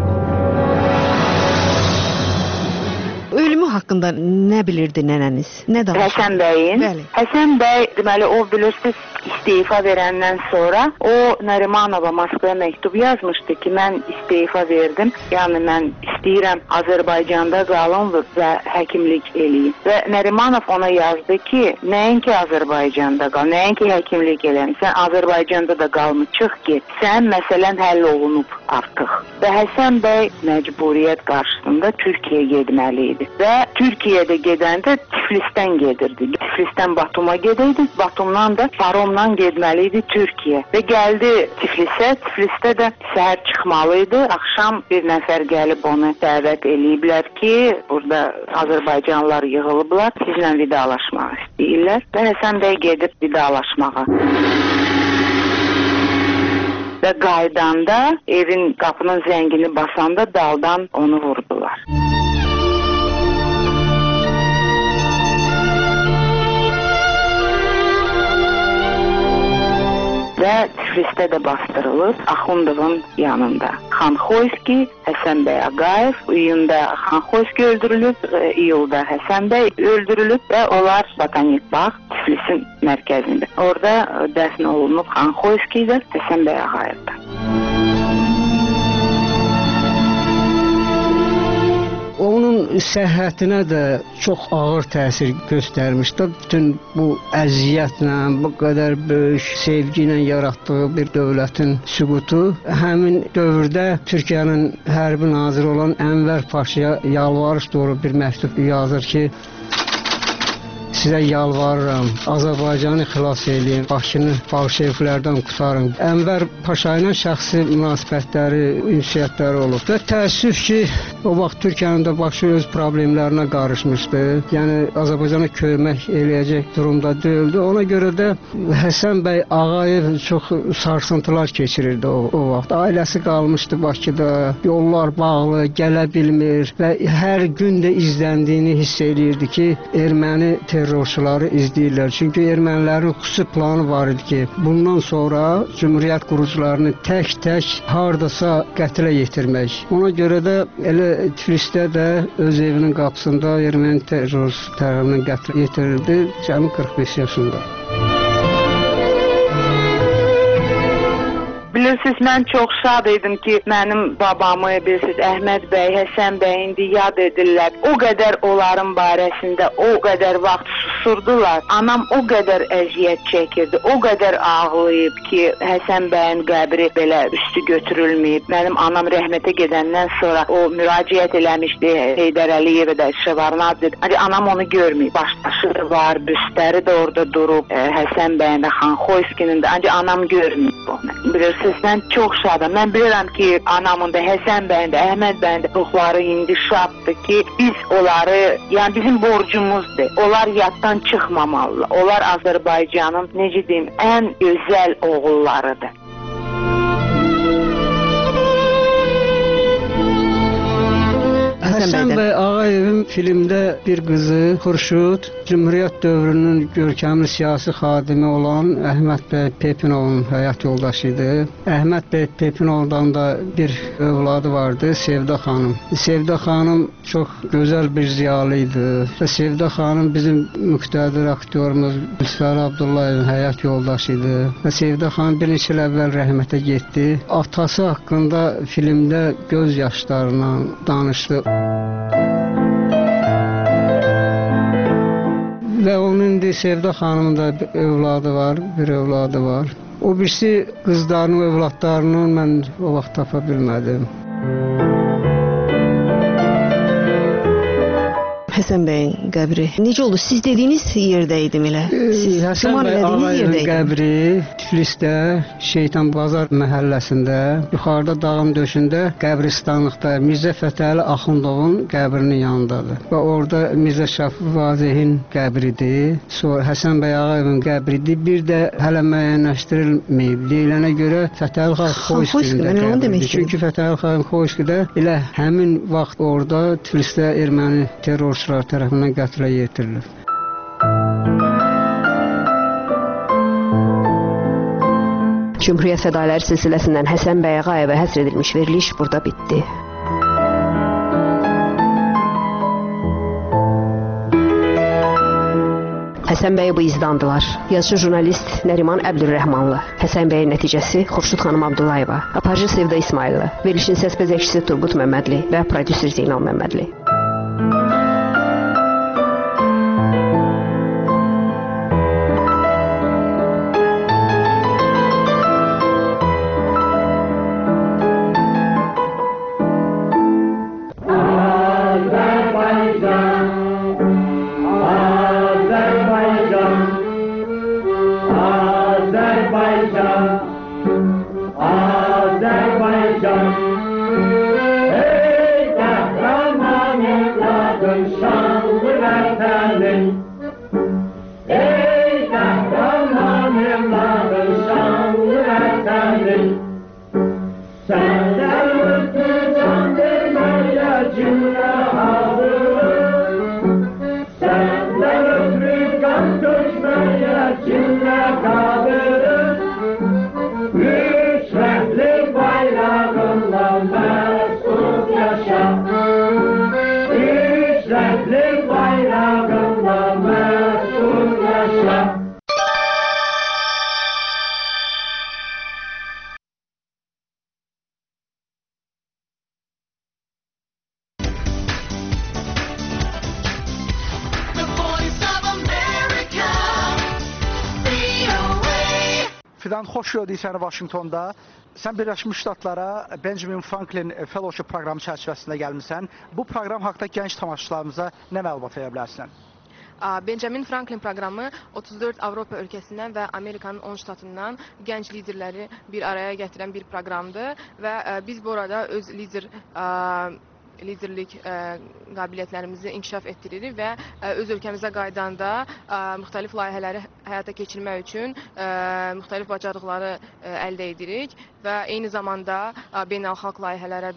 Ölümü haqqında nə bilirdi nənəniz? Nə danışdı? Həsən bəyin. Bəli. Həsən bəy, deməli, o bilirsiniz, istefa verəndən sonra o Nərimanova Moskvaya məktub yazmışdı ki, mən istefa verdim. Yəni mən istəyirəm Azərbaycanda qalım və həkimlik eləyim. Və Nərimanov ona yazdı ki, nəinki Azərbaycanda qal, nəinki həkimlik eləyim. Sən Azərbaycanda da qalmı, çıx get. Sən məsələn həll olunub artıq. Və Həsən bəy məcburiyyət qarşısında Türkiyəyə getməli idi. Və Türkiyədə gedəndə Tiflisdən gedirdi. Tiflisdən Batuma gedirdi, Batumdan da paromla ondan getməli idi Türkiyə və gəldi Tiflisə. Tiflisdə də səhər çıxmalı idi. Axşam bir nəfər gəlib onu dəvət eləyiblər ki, burada Azərbaycanlılar yığılıblar, sizlə vidalaşmaq istəyirlər və Həsən bəy gedib vidalaşmağa. Və qaydanda evin qapının zəngini basanda daldan onu vurdular. Və Tiflisdə də bastırılıb Axundovun yanında. Xanxoyski, Həsən bəy Ağayev, iyunda Xanxoyski öldürülüb, iyulda Həsən bəy öldürülüb və onlar Botanik bağ Tiflisin mərkəzində. Orada dəfn olunub Xanxoyski də Həsən bəy Ağayev də. Onun səhhətinə də çox ağır təsir göstərmişdi. Bütün bu əziyyətlə, bu qədər böyük sevgi ilə yaratdığı bir dövlətin süqutu həmin dövrdə Türkiyənin hərbi naziri olan Ənvər Paşaya yalvarış dolu bir məktub yazır ki, sizə yalvarıram, Azərbaycanı xilas eləyin, Bakını bolşeviklərdən qurtarın. Ənvər Paşa ilə şəxsi münasibətləri, ünsiyyətləri olub. Və təəssüf ki, o vaxt Türkiyənin də başı öz problemlərinə qarışmışdı. Yəni, Azərbaycana kömək eləyəcək durumda deyildi. Ona görə də Həsən bəy Ağayev çox sarsıntılar keçirirdi o vaxt. Ailəsi qalmışdı Bakıda, yollar bağlı, gələ bilmir və hər gün də izləndiyini hiss eləyirdi ki, erməni terrorçuları izləyirlər. Çünki ermənilərin xüsusi planı var idi ki, bundan sonra Cümhuriyyət qurucularını tək-tək hardasa qətlə yetirmək. Ona görə də elə Tiflisdə də öz evinin qapısında erməni terrorçusu tərəfindən qətlə yetirildi, cəmi 45 yaşında. Bilirsiniz, mən çox şad idim ki, mənim babamı, bilirsiniz, Əhməd bəy, Həsən bəy indi yad edirlər. O qədər onların barəsində, o qədər vaxt susurdular. Anam o qədər əziyyət çəkirdi, o qədər ağlayıb ki, Həsən bəyin qəbri belə üstü götürülməyib. Mənim anam rəhmətə gedəndən sonra o müraciət eləmişdi Heydər Əliyevə də, Şevarnadze. Anam onu görməyib. Başdaşı da var, büstləri də orada durub, Həsən bəyin də, Xanxoyskinin də. Ancaq anam görməyib onu. Bilirsiniz, mən çox şadam. Mən bilirəm ki, anamın da, Həsən bəyin də, Əhməd bəyin də ruhları indi şaddır ki, biz onları, yəni bizim borcumuzdur. Onlar yaddan çıxmamalılar. Onlar Azərbaycanın, necə deyim, ən gözəl oğullarıdır. Həsən bəy Ağayevin filmdə bir qızı Xurşud, Cümhuriyyət dövrünün görkəmli siyasi xadimi olan Əhməd bəy Pepinovun həyat yoldaşı idi. Əhməd bəy Pepinovdan da bir övladı vardı, Sevda xanım. Sevda xanım çox gözəl bir ziyalı idi və Sevda xanım bizim müqtədir aktyorumuz Lütfəli Abdullayevin həyat yoldaşı idi və Sevda xanım bir neçə il əvvəl rəhmətə getdi. Atası haqqında filmdə göz yaşlarla danışdı. Və onun indi Sevda xanımın da övladı var, bir övladı var. O birisi qızlarının, övladlarının mən o vaxt tapa bilmədim. Həsən bəyin qəbri. Necə oldu? Siz dediyiniz yerdə idim elə. Həsən bəy Ağayevin qəbri Tiflisdə, Şeytan Bazar məhəlləsində, yuxarıda dağın döşündə, qəbristanlıqda Mirzə Fətəli Axundovun qəbrinin yanındadır. Və orada Mirzə Şəfi Vazehin qəbridir. Sonra Həsən bəy Ağayevin qəbridir. Bir də hələ müəyyənləşdirilməyib. Deyilənə görə Fətəli Xanxoyski'nin qəbridir. Çünki Fətəli Xanxoyski'də elə həmin vaxt orada Tiflisdə erməni terrorçular tərəfindən qətlə yetirilir. Cümhuriyyət fədaləri silsiləsindən Həsən bəy Ağayevə həsr edilmiş veriliş burada bitdi. Həsən bəy bu izdandılar. Yazıcı jurnalist Nəriman Əbdülrəhmanlı. Həsən bəyin nəticəsi Xurşud xanım Abdullayeva. Aparıcı Sevda İsmayıllı. Verilişin səs bəzəkçisi Turqut Məmmədli və prodüser Zeynal Məmmədli. gelir. Senden ötü can vermeye cümle hazırım. Senden ötü kan dökmeye cümle hazırım. Üç renkli bayrağınla mesut yaşa. Üç renkli bayrağınla mesut yaşa. Fidan, xoş gördük səni Vaşinqtonda. Sən Birləşmiş Ştatlara Benjamin Franklin Fellowship proqramı çərçivəsində gəlmisən. Bu proqram haqqında gənc tamaşaçılarımıza nə məlumat verə bilərsən? Benjamin Franklin proqramı 34 Avropa ölkəsindən və Amerikanın 10 ştatından gənc liderləri bir araya gətirən bir proqramdır və biz burada öz liderlik qabiliyyətlərimizi inkişaf etdiririk və öz ölkəmizə qaydanda müxtəlif layihələri həyata keçirmək üçün müxtəlif bacarıqları əldə edirik və eyni zamanda beynəlxalq layihələr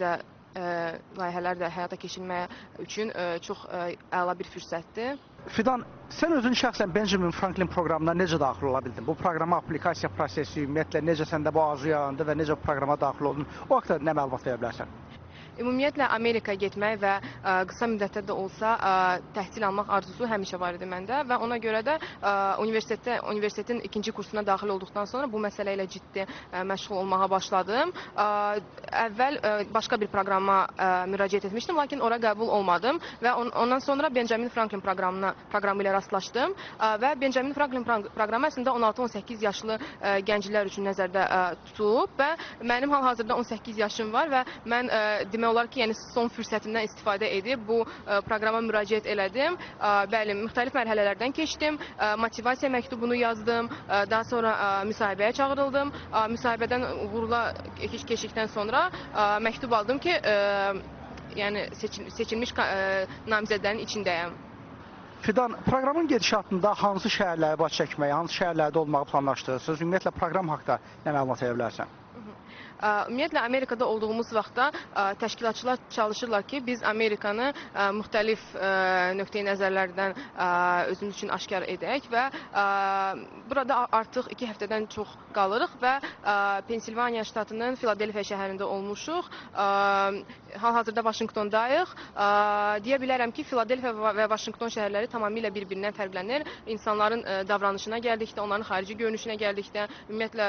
də həyata keçirmək üçün çox əla bir fürsətdir. Fidan, sən özün şəxsən Benjamin Franklin proqramına necə daxil ola bildin? Bu proqrama aplikasiya prosesi, ümumiyyətlə necə səndə bu arzu yarandı və necə bu proqrama daxil oldun? O haqqda nə məlumat verə bilərsən? Ümumiyyətlə Amerikaya getmək və qısa müddətdə də olsa təhsil almaq arzusu həmişə var idi məndə və ona görə də universitetin ikinci kursuna daxil olduqdan sonra bu məsələ ilə ciddi məşğul olmağa başladım. Əvvəl başqa bir proqrama müraciət etmişdim, lakin ora qəbul olmadım və ondan sonra Benjamin Franklin proqramı ilə rastlaşdım və Benjamin Franklin proqramı əslində 16-18 yaşlı gənclər üçün nəzərdə tutulub və mənim hal-hazırda 18 yaşım var və mən demək olar ki, yəni son fürsətimdən istifadə edib bu proqrama müraciət elədim. Bəli, müxtəlif mərhələlərdən keçdim, motivasiya məktubunu yazdım, daha sonra müsahibəyə çağırıldım. Müsahibədən uğurla keçdikdən sonra məktub aldım ki, yəni seçilmiş namizədlərin içindəyəm. Fidan, proqramın gedişatında hansı şəhərləri baş çəkməyi, hansı şəhərlərdə olmağı planlaşdırırsınız? Ümumiyyətlə proqram haqqında nə məlumat verə bilərsən? Ümumiyyətlə Amerikada olduğumuz vaxtda təşkilatçılar çalışırlar ki, biz Amerikanı müxtəlif nöqteyi nəzərlərdən özümüz üçün aşkar edək və burada artıq 2 həftədən çox qalırıq və Pensilvaniya ştatının Filadelfiya şəhərində olmuşuq. Hal-hazırda Vaşinqtondayıq. Deyə bilərəm ki, Filadelfiya və Vaşinqton şəhərləri tamamilə bir-birindən fərqlənir. İnsanların davranışına gəldikdə, onların xarici görünüşünə gəldikdə, ümumiyyətlə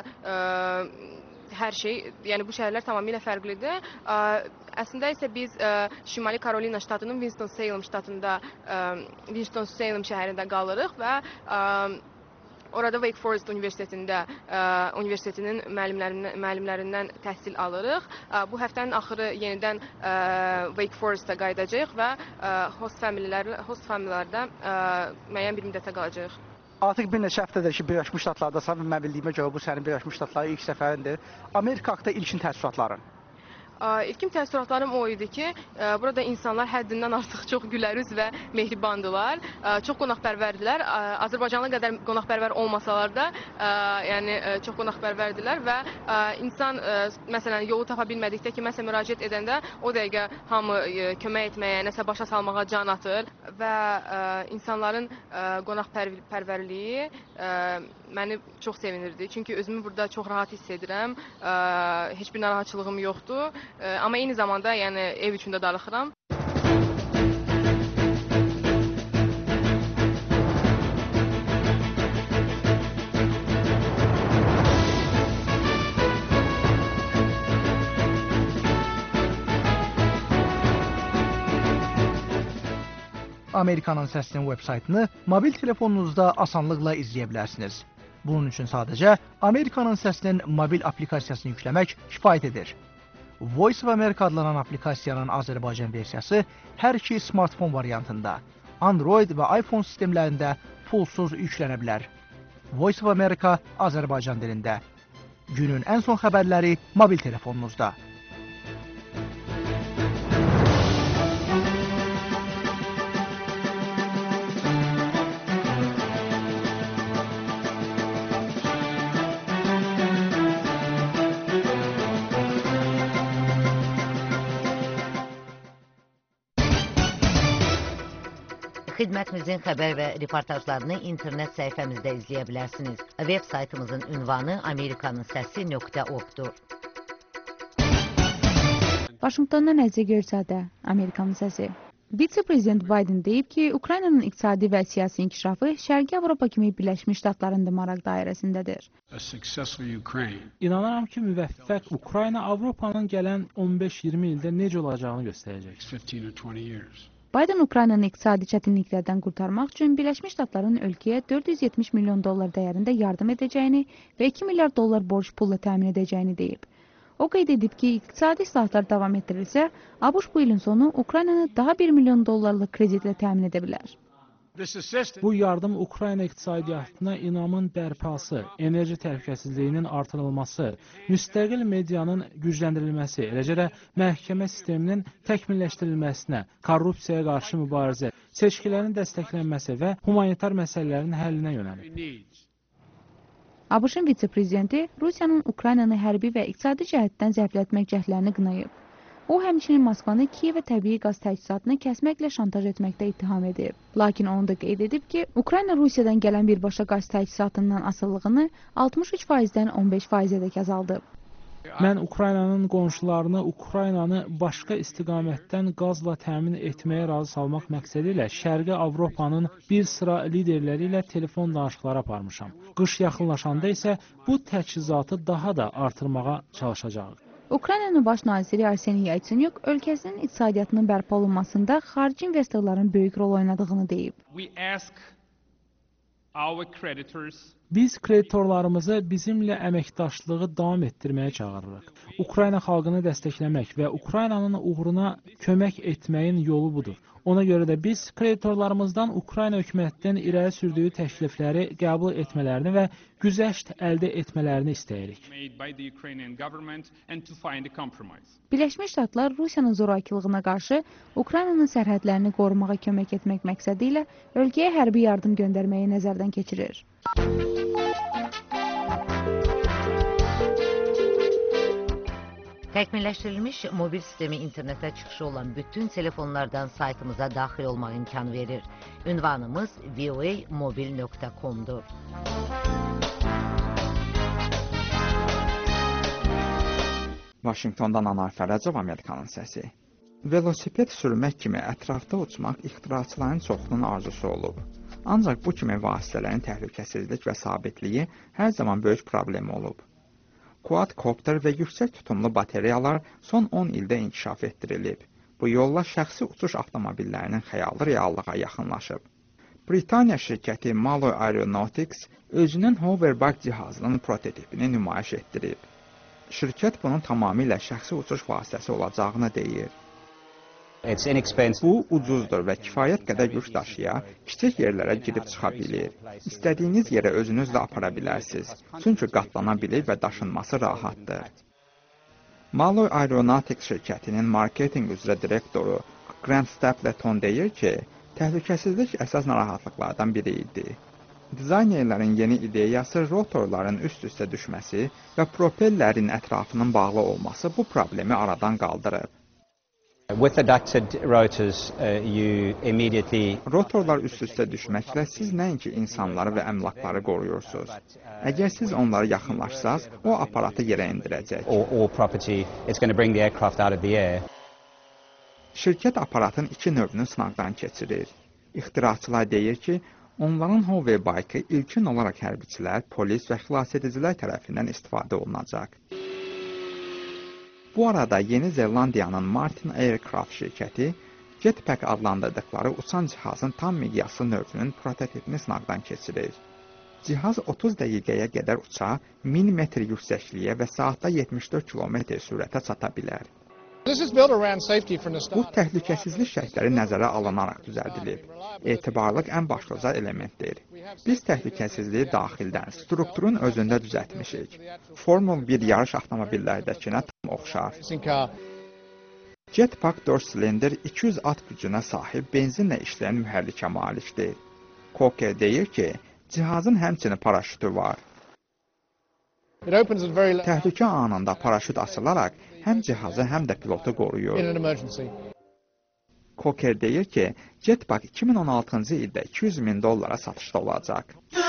hər şey, yəni bu şəhərlər tamamilə fərqlidir. Əslində isə biz Şimali Karolina ştatının Winston-Salem şəhərində qalırıq və orada Wake Forest Universitetinin müəllimlərindən təhsil alırıq. Bu həftənin axırı yenidən Wake Forest'a qayıdacağıq və host famililərdə müəyyən bir müddətə qalacağıq. Artıq bir neçə həftədir ki, Birləşmiş Ştatlardasan və mən bildiyimə görə bu sənin Birləşmiş Ştatlara ilk səfərindir. Amerika haqqında ilkin təəssüratların? İlkin təəssüratlarım o idi ki, burada insanlar həddindən artıq çox gülərüz və mehribandılar, çox qonaqpərvərdilər. Azərbaycanlı qədər qonaqpərvər olmasalar da, yəni çox qonaqpərvərdilər və insan, məsələn, yolu tapa bilmədikdə ki, məsələn, müraciət edəndə o dəqiqə hamı kömək etməyə, nəsə başa salmağa can atır və insanların qonaqpərvərliyi məni çox sevinirdi. Çünki özümü burada çox rahat hiss edirəm, heç bir narahatçılığım yoxdur. Amma eyni zamanda yəni ev üçün də darıxıram. Amerikanın Səsinin web-saytını mobil telefonunuzda asanlıqla izləyə bilərsiniz. Bunun üçün sadəcə Amerikanın Səsinin mobil aplikasiyasını yükləmək kifayət edir. Voice of America adlanan aplikasiyanın Azərbaycan versiyası hər iki smartfon variantında, Android və iPhone sistemlərində pulsuz yüklənə bilər. Voice of America Azərbaycan dilində. Günün ən son xəbərləri mobil telefonunuzda. Xidmətimizin xəbər və reportajlarını internet səhifəmizdə izləyə bilərsiniz. Web saytımızın ünvanı amerikanınsəsi.org-dur. Vaşinqtondan Əzizə Görçədə, Amerikanın səsi. Vitse-prezident Biden deyib ki, Ukraynanın iqtisadi və siyasi inkişafı Şərqi Avropa kimi Birləşmiş Ştatların da maraq dairəsindədir. İnanıram ki, müvəffəq Ukrayna Avropanın gələn 15-20 ildə necə olacağını göstərəcək. Biden Ukraynanı iqtisadi çətinliklərdən qurtarmaq üçün Birləşmiş Ştatların ölkəyə $470 milyon dəyərində yardım edəcəyini və $2 milyard borc pulla təmin edəcəyini deyib. O qeyd edib ki, iqtisadi islahatlar davam etdirilsə, ABŞ bu ilin sonu Ukraynanı daha $1 milyon kreditlə təmin edə bilər. Bu yardım Ukrayna iqtisadiyyatına inamın bərpası, enerji təhlükəsizliyinin artırılması, müstəqil medianın gücləndirilməsi, eləcə də məhkəmə sisteminin təkmilləşdirilməsinə, korrupsiyaya qarşı mübarizə, seçkilərin dəstəklənməsi və humanitar məsələlərin həllinə yönəlib. ABŞ-ın vitse-prezidenti Rusiyanın Ukraynanı hərbi və iqtisadi cəhətdən zəiflətmək cəhdlərini qınayıb. O, həmçinin Moskvanı Kiyevə təbii qaz təchizatını kəsməklə şantaj etməkdə ittiham edib. Lakin onu da qeyd edib ki, Ukrayna Rusiyadan gələn birbaşa qaz təchizatından asılılığını 63%-dən 15%-ədək azaldıb. Mən Ukraynanın qonşularını Ukraynanı başqa istiqamətdən qazla təmin etməyə razı salmaq məqsədi ilə Şərqi Avropanın bir sıra liderləri ilə telefon danışıqları aparmışam. Qış yaxınlaşanda isə bu təchizatı daha da artırmağa çalışacağıq. Ukraynanın baş naziri Arseniy Yatsenyuk ölkəsinin iqtisadiyyatının bərpa olunmasında xarici investorların böyük rol oynadığını deyib. Biz kreditorlarımızı bizimlə əməkdaşlığı davam etdirməyə çağırırıq. Ukrayna xalqını dəstəkləmək və Ukraynanın uğruna kömək etməyin yolu budur. Ona görə də biz kreditorlarımızdan Ukrayna hökumətinin irəli sürdüyü təklifləri qəbul etmələrini və güzəşt əldə etmələrini istəyirik. Birləşmiş Ştatlar Rusiyanın zorakılığına qarşı Ukraynanın sərhədlərini qorumağa kömək etmək məqsədi ilə ölkəyə hərbi yardım göndərməyi nəzərdən keçirir. Təkmilləşdirilmiş mobil sistemi internetə çıxışı olan bütün telefonlardan saytımıza daxil olmaq imkanı verir. Ünvanımız voamobil.com-dur. Vaşinqtondan Anar Fərəcov, Amerikanın səsi. Velosiped sürmək kimi ətrafda uçmaq ixtiraçıların çoxunun arzusu olub. Ancaq bu kimi vasitələrin təhlükəsizlik və sabitliyi hər zaman böyük problemi olub. Quadcopter və yüksək tutumlu bateriyalar son 10 ildə inkişaf etdirilib. Bu yolla şəxsi uçuş avtomobillərinin xəyali reallığa yaxınlaşıb. Britaniya şirkəti Malloy Aeronautics özünün hoverback cihazının prototipini nümayiş etdirib. Şirkət bunun tamamilə şəxsi uçuş vasitəsi olacağını deyir. Bu ucuzdur və kifayət qədər yük daşıya, kiçik yerlərə girib çıxa bilir. İstədiyiniz yerə özünüzlə apara bilərsiniz, çünki qatlana bilir və daşınması rahatdır. Malloy Aeronautics şirkətinin marketinq üzrə direktoru Grant Stapleton deyir ki, təhlükəsizlik əsas narahatlıqlardan biri idi. Dizaynerlərin yeni ideyası rotorların üst-üstə düşməsi və propellərin ətrafının bağlı olması bu problemi aradan qaldırıb. Rotorlar üst-üstə düşməklə siz nəinki insanları və əmlakları qoruyursunuz. Əgər siz onlara yaxınlaşsaz, o aparatı yerə endirəcək. Şirkət aparatın iki növünü sınaqdan keçirir. İxtiraçılar deyir ki, onların hoverbaikı ilkin olaraq hərbiçilər, polis və xilasedicilər tərəfindən istifadə olunacaq. Bu arada Yeni Zelandiyanın Martin Aircraft şirkəti Jetpack adlandırdıkları uçan cihazın tam miqyaslı növünün prototipini sınaqdan keçirir. Cihaz 30 dəqiqəyə qədər uça, 1000 metr yüksəkliyə və saatda 74 km sürətə çata bilər. Bu təhlükəsizlik şərtləri nəzərə alınaraq düzəldilib. Etibarlıq ən başlıca elementdir. Biz təhlükəsizliyi daxildən, strukturun özündə düzəltmişik. Formul 1 yarış avtomobillərdəkinə tam oxşar. Jetpack 4 silindir 200 at gücünə sahib benzinlə işləyən mühərrikə malikdir. Coker deyir ki, cihazın həmçinin paraşütü var. Təhlükə anında paraşüt açılaraq həm cihazı, həm də pilotu qoruyur. Coker deyir ki, Jetpack 2016-cı ildə $200.000 satışda olacaq.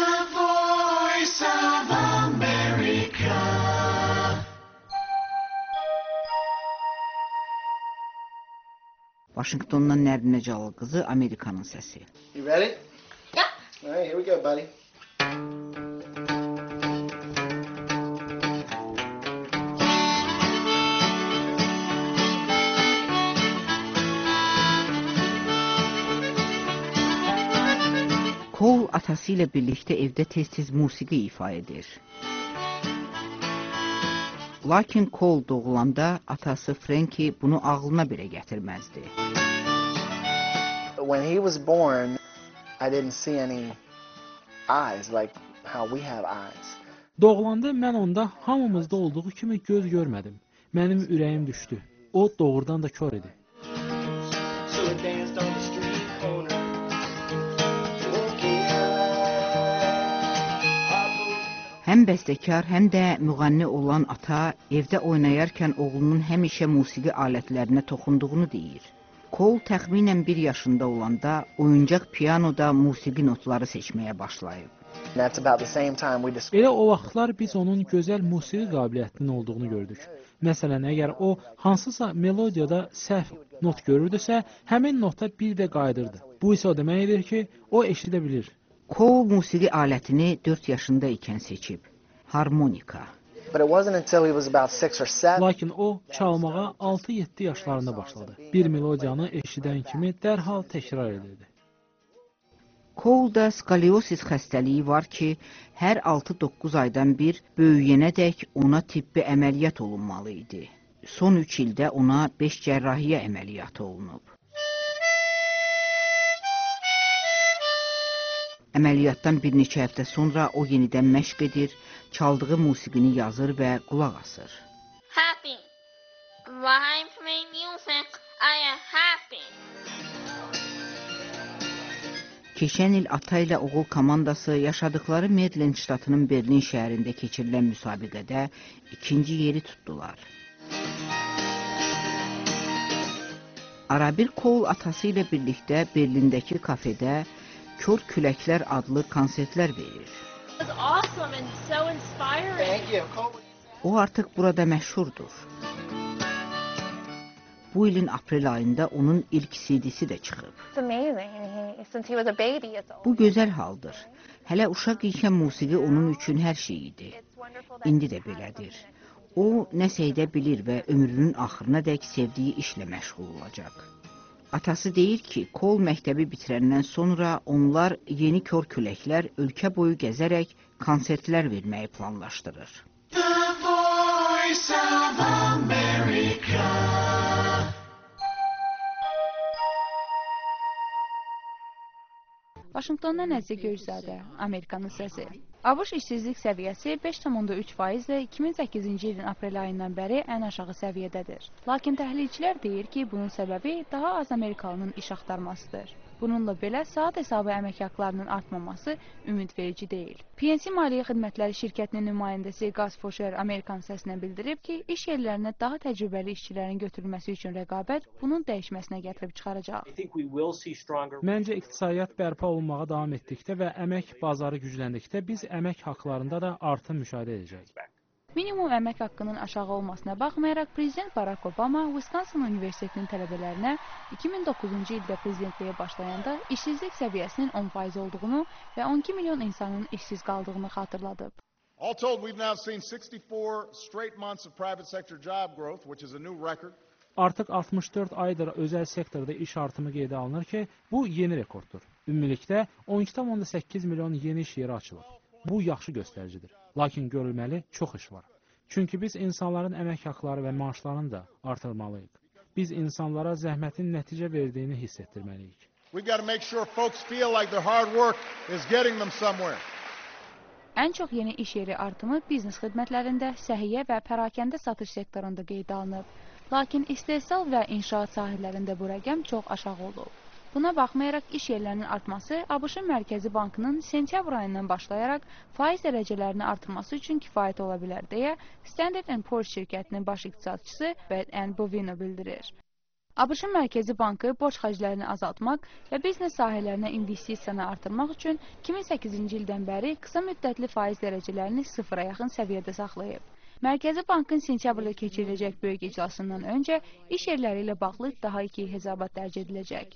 Vaşinqtondan Nərinə Cəlal qızı, Amerikanın səsi. You ready? Yeah. All right, here we go, buddy. Cole atası ilə birlikdə evdə tez-tez musiqi ifa edir. Lakin Cole doğulanda atası Frankie bunu ağlına belə gətirməzdi. When he was born, I didn't see any eyes like how we have eyes. Doğulanda mən onda hamımızda olduğu kimi göz görmədim. Mənim ürəyim düşdü. O doğrudan da kör idi. Həm bəstəkar, həm də müğənni olan ata evdə oynayarkən oğlunun həmişə musiqi alətlərinə toxunduğunu deyir. Cole təxminən 1 yaşında olanda oyuncaq pianoda musiqi notları seçməyə başlayıb. Elə o vaxtlar biz onun gözəl musiqi qabiliyyətinin olduğunu gördük. Məsələn, əgər o hansısa melodiyada səhv not görürdüsə, həmin nota bir də qayıdırdı. Bu isə o demək edir ki, o eşidə bilir. Cole musiqi alətini 4 yaşında ikən seçib. Harmonika. Lakin o çalmağa 6-7 yaşlarında başladı. Bir melodiyanı eşidən kimi dərhal təkrar edirdi. Cole'da skoliosis xəstəliyi var ki, hər 6-9 aydan bir böyüyənədək ona tibbi əməliyyat olunmalı idi. Son 3 ildə ona 5 cərrahiyyə əməliyyatı olunub. Əməliyyatdan bir neçə həftə sonra o yenidən məşq edir, çaldığı musiqini yazır və qulaq asır. Happy. When I play music, I am happy. Keçən il ata ilə oğul komandası yaşadıkları Maryland ştatının Berlin şəhərində keçirilən müsabiqədə 2-ci yeri tutdular. Arabir Cole atası ilə birlikdə Berlindəki kafedə Kör Küləklər adlı konsertlər verir. O artıq burada məşhurdur. Bu ilin aprel ayında onun ilk CD-si də çıxıb. Bu gözəl haldır. Hələ uşaq ikən musiqi onun üçün hər şey idi. İndi də belədir. O nəsə edə bilir və ömrünün axırınadək sevdiyi işlə məşğul olacaq. Atası deyir ki, Cole məktəbi bitirəndən sonra onlar yeni Kör Küləklər ölkə boyu gəzərək konsertlər verməyi planlaşdırır. Vaşinqtondan Əziz Göyzadə, Amerikanın səsi. ABŞ işsizlik səviyyəsi 5,3% ilə 2008-ci ilin aprel ayından bəri ən aşağı səviyyədədir. Lakin təhlilçilər deyir ki, bunun səbəbi daha az Amerikalının iş axtarmasıdır. Bununla belə saat hesabı əmək haqlarının artmaması ümidverici deyil. PNC Maliyyə Xidmətləri şirkətinin nümayəndəsi Gus Fosher Amerikan səsinə bildirib ki, iş yerlərinə daha təcrübəli işçilərin götürülməsi üçün rəqabət bunun dəyişməsinə gətirib çıxaracaq. Məncə iqtisadiyyat bərpa olunmağa davam etdikdə və əmək bazarı gücləndikdə biz əmək haqlarında da artım müşahidə edəcəyik. Minimum əmək haqqının aşağı olmasına baxmayaraq, Prezident Barack Obama Wisconsin Universitetinin tələbələrinə 2009-cu ildə prezidentliyə başlayanda işsizlik səviyyəsinin 10% olduğunu və 12 milyon insanın işsiz qaldığını xatırladıb. All told, we've now seen 64 straight months of private sector job growth, which is a new record. Artıq 64 aydır özəl sektorda iş artımı qeydə alınır ki, bu yeni rekorddur. Ümumilikdə 12,8 milyon yeni iş yeri açılıb. Bu yaxşı göstəricidir. Lakin görülməli çox iş var. Çünki biz insanların əmək haqları və maaşlarını da artırmalıyıq. Biz insanlara zəhmətin nəticə verdiyini hiss etdirməliyik. Ən çox yeni iş yeri artımı biznes xidmətlərində, səhiyyə və pərakəndə satış sektorunda qeydə alınıb. Lakin istehsal və inşaat sahələrində bu rəqəm çox aşağı olub. Buna baxmayaraq iş yerlərinin artması ABŞ-ın Mərkəzi Bankının sentyabr ayından başlayaraq faiz dərəcələrini artırması üçün kifayət ola bilər deyə Standard & Poor's şirkətinin baş iqtisadçısı Beth Ann Bovino bildirir. ABŞ-ın Mərkəzi Bankı borc xərclərini azaltmaq və biznes sahələrinə investisiyanı artırmaq üçün 2008-ci ildən bəri qısa müddətli faiz dərəcələrini sıfıra yaxın səviyyədə saxlayıb. Mərkəzi Bankın sentyabrda keçiriləcək böyük iclasından öncə iş yerləri ilə bağlı daha 2 hesabat dərc ediləcək.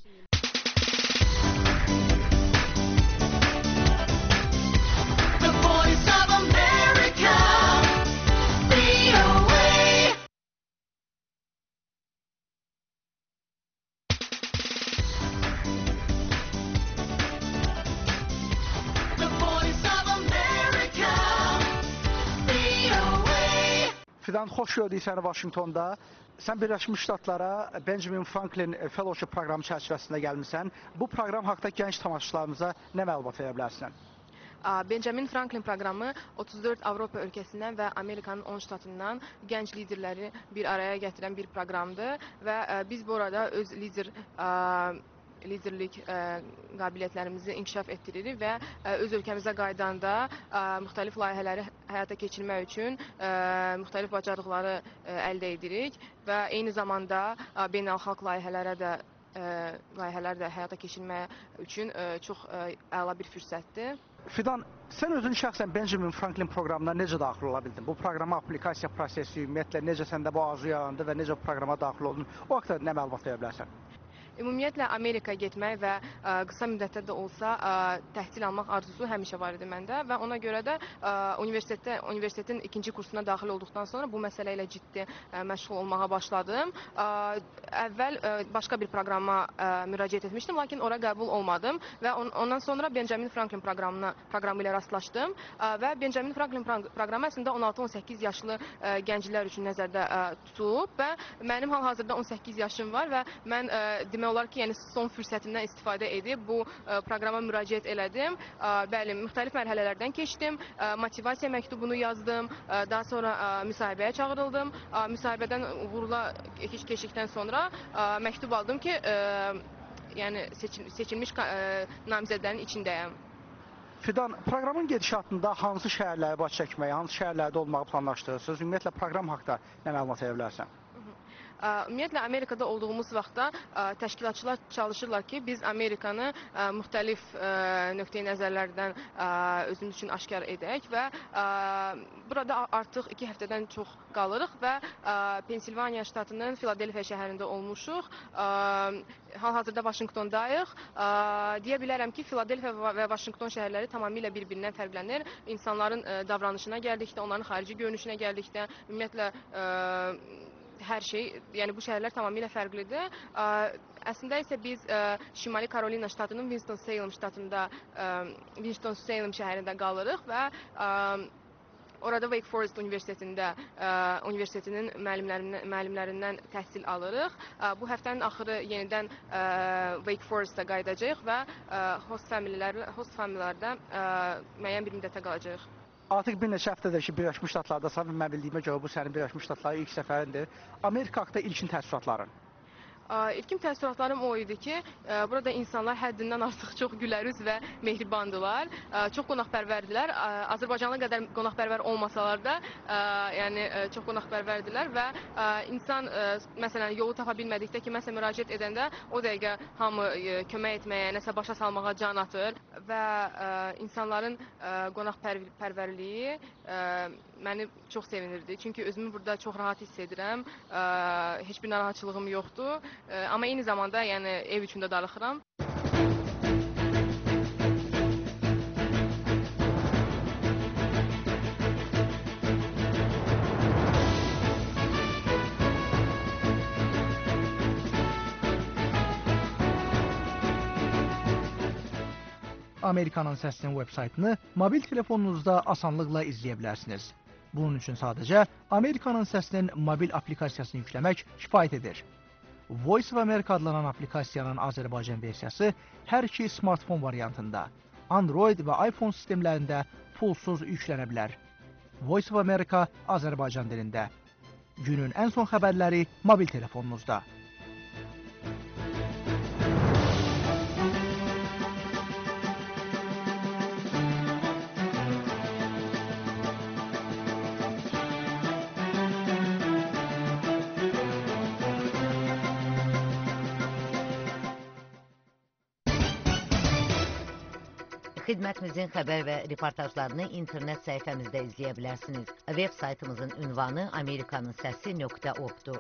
Fidan, xoş gördük səni Vaşinqtonda. Sən Birləşmiş Ştatlara Benjamin Franklin Fellowship proqramı çərçivəsində gəlmisən. Bu proqram haqqında gənc tamaşaçılarımıza nə məlumat verə bilərsən? Benjamin Franklin proqramı 34 Avropa ölkəsindən və Amerikanın 10 ştatından gənc liderləri bir araya gətirən bir proqramdır və biz burada öz liderlik qabiliyyətlərimizi inkişaf etdiririk və öz ölkəmizə qaydanda müxtəlif layihələri həyata keçirmək üçün müxtəlif bacarıqları əldə edirik və eyni zamanda beynəlxalq layihələr də həyata keçirmək üçün çox əla bir fürsətdir. Fidan, sən özün şəxsən Benjamin Franklin proqramına necə daxil ola bildin? Bu proqrama aplikasiya prosesi, ümumiyyətlə necə səndə bu arzu yarandı və necə bu proqrama daxil oldun? O haqqda nə məlumat verə bilərsən? Ümumiyyətlə Amerikaya getmək və qısa müddətdə də olsa təhsil almaq arzusu həmişə var idi məndə və ona görə də universitetin ikinci kursuna daxil olduqdan sonra bu məsələ ilə ciddi məşğul olmağa başladım. Əvvəl başqa bir proqrama müraciət etmişdim, lakin ora qəbul olmadım və ondan sonra Benjamin Franklin proqramı ilə rastlaşdım və Benjamin Franklin proqramı əslində 16-18 yaşlı gənclər üçün nəzərdə tutulub və mənim hal-hazırda 18 yaşım var və mən demək olar ki, yəni son fürsətimdən istifadə edib bu proqrama müraciət elədim. Bəli, müxtəlif mərhələlərdən keçdim, motivasiya məktubunu yazdım, daha sonra müsahibəyə çağırıldım. Müsahibədən uğurla keçdikdən sonra məktub aldım ki, yəni seçilmiş namizədlərin içindəyəm. Fidan, proqramın gedişatında hansı şəhərləri baş çəkməyi, hansı şəhərlərdə olmağı planlaşdırırsınız? Ümumiyyətlə proqram haqqında nə məlumat verə bilərsən? Ümumiyyətlə Amerikada olduğumuz vaxtda təşkilatçılar çalışırlar ki, biz Amerikanı müxtəlif nöqteyi nəzərlərdən özümüz üçün aşkar edək və burada artıq 2 həftədən çox qalırıq və Pensilvaniya ştatının Filadelfiya şəhərində olmuşuq. Hal-hazırda Vaşinqtondayıq. Deyə bilərəm ki, Filadelfiya və Vaşinqton şəhərləri tamamilə bir-birindən fərqlənir. İnsanların davranışına gəldikdə, onların xarici görünüşünə gəldikdə, ümumiyyətlə hər şey, yəni bu şəhərlər tamamilə fərqlidir. Əslində isə biz Şimali Karolina ştatının Winston-Salem şəhərində qalırıq və orada Wake Forest Universitetinin müəllimlərindən təhsil alırıq. Bu həftənin axırı yenidən Wake Forest'a qayıdacağıq və host famililərdə müəyyən bir müddətə qalacağıq. Artıq bir neçə həftədir ki, Birləşmiş Ştatlardasan və mən bildiyimə görə bu sənin Birləşmiş Ştatlara ilk səfərindir. Amerika haqqında ilkin təəssüratların? İlkin təəssüratlarım o idi ki, burada insanlar həddindən artıq çox gülərüz və mehribandılar, çox qonaqpərvərdilər. Azərbaycanlı qədər qonaqpərvər olmasalar da, yəni çox qonaqpərvərdilər və insan, məsələn, yolu tapa bilmədikdə ki, məsələn, müraciət edəndə o dəqiqə hamı kömək etməyə, nəsə başa salmağa can atır və insanların qonaqpərvərliyi məni çox sevinirdi. Çünki özümü burada çox rahat hiss edirəm, heç bir narahatçılığım yoxdur. Amma eyni zamanda yəni ev içində darıxıram. Amerikanın Səsinin veb-saytını mobil telefonunuzda asanlıqla izləyə bilərsiniz. Bunun üçün sadəcə Amerikanın Səsinin mobil aplikasiyasını yükləmək kifayət edir. Voice of America adlanan aplikasiyanın Azərbaycan versiyası hər iki smartfon variantında, Android və iPhone sistemlərində pulsuz yüklənə bilər. Voice of America Azərbaycan dilində. Günün ən son xəbərləri mobil telefonunuzda. Xidmətimizin xəbər və reportajlarını internet səhifəmizdə izləyə bilərsiniz. Web saytımızın ünvanı amerikanınsəsi.org-dur.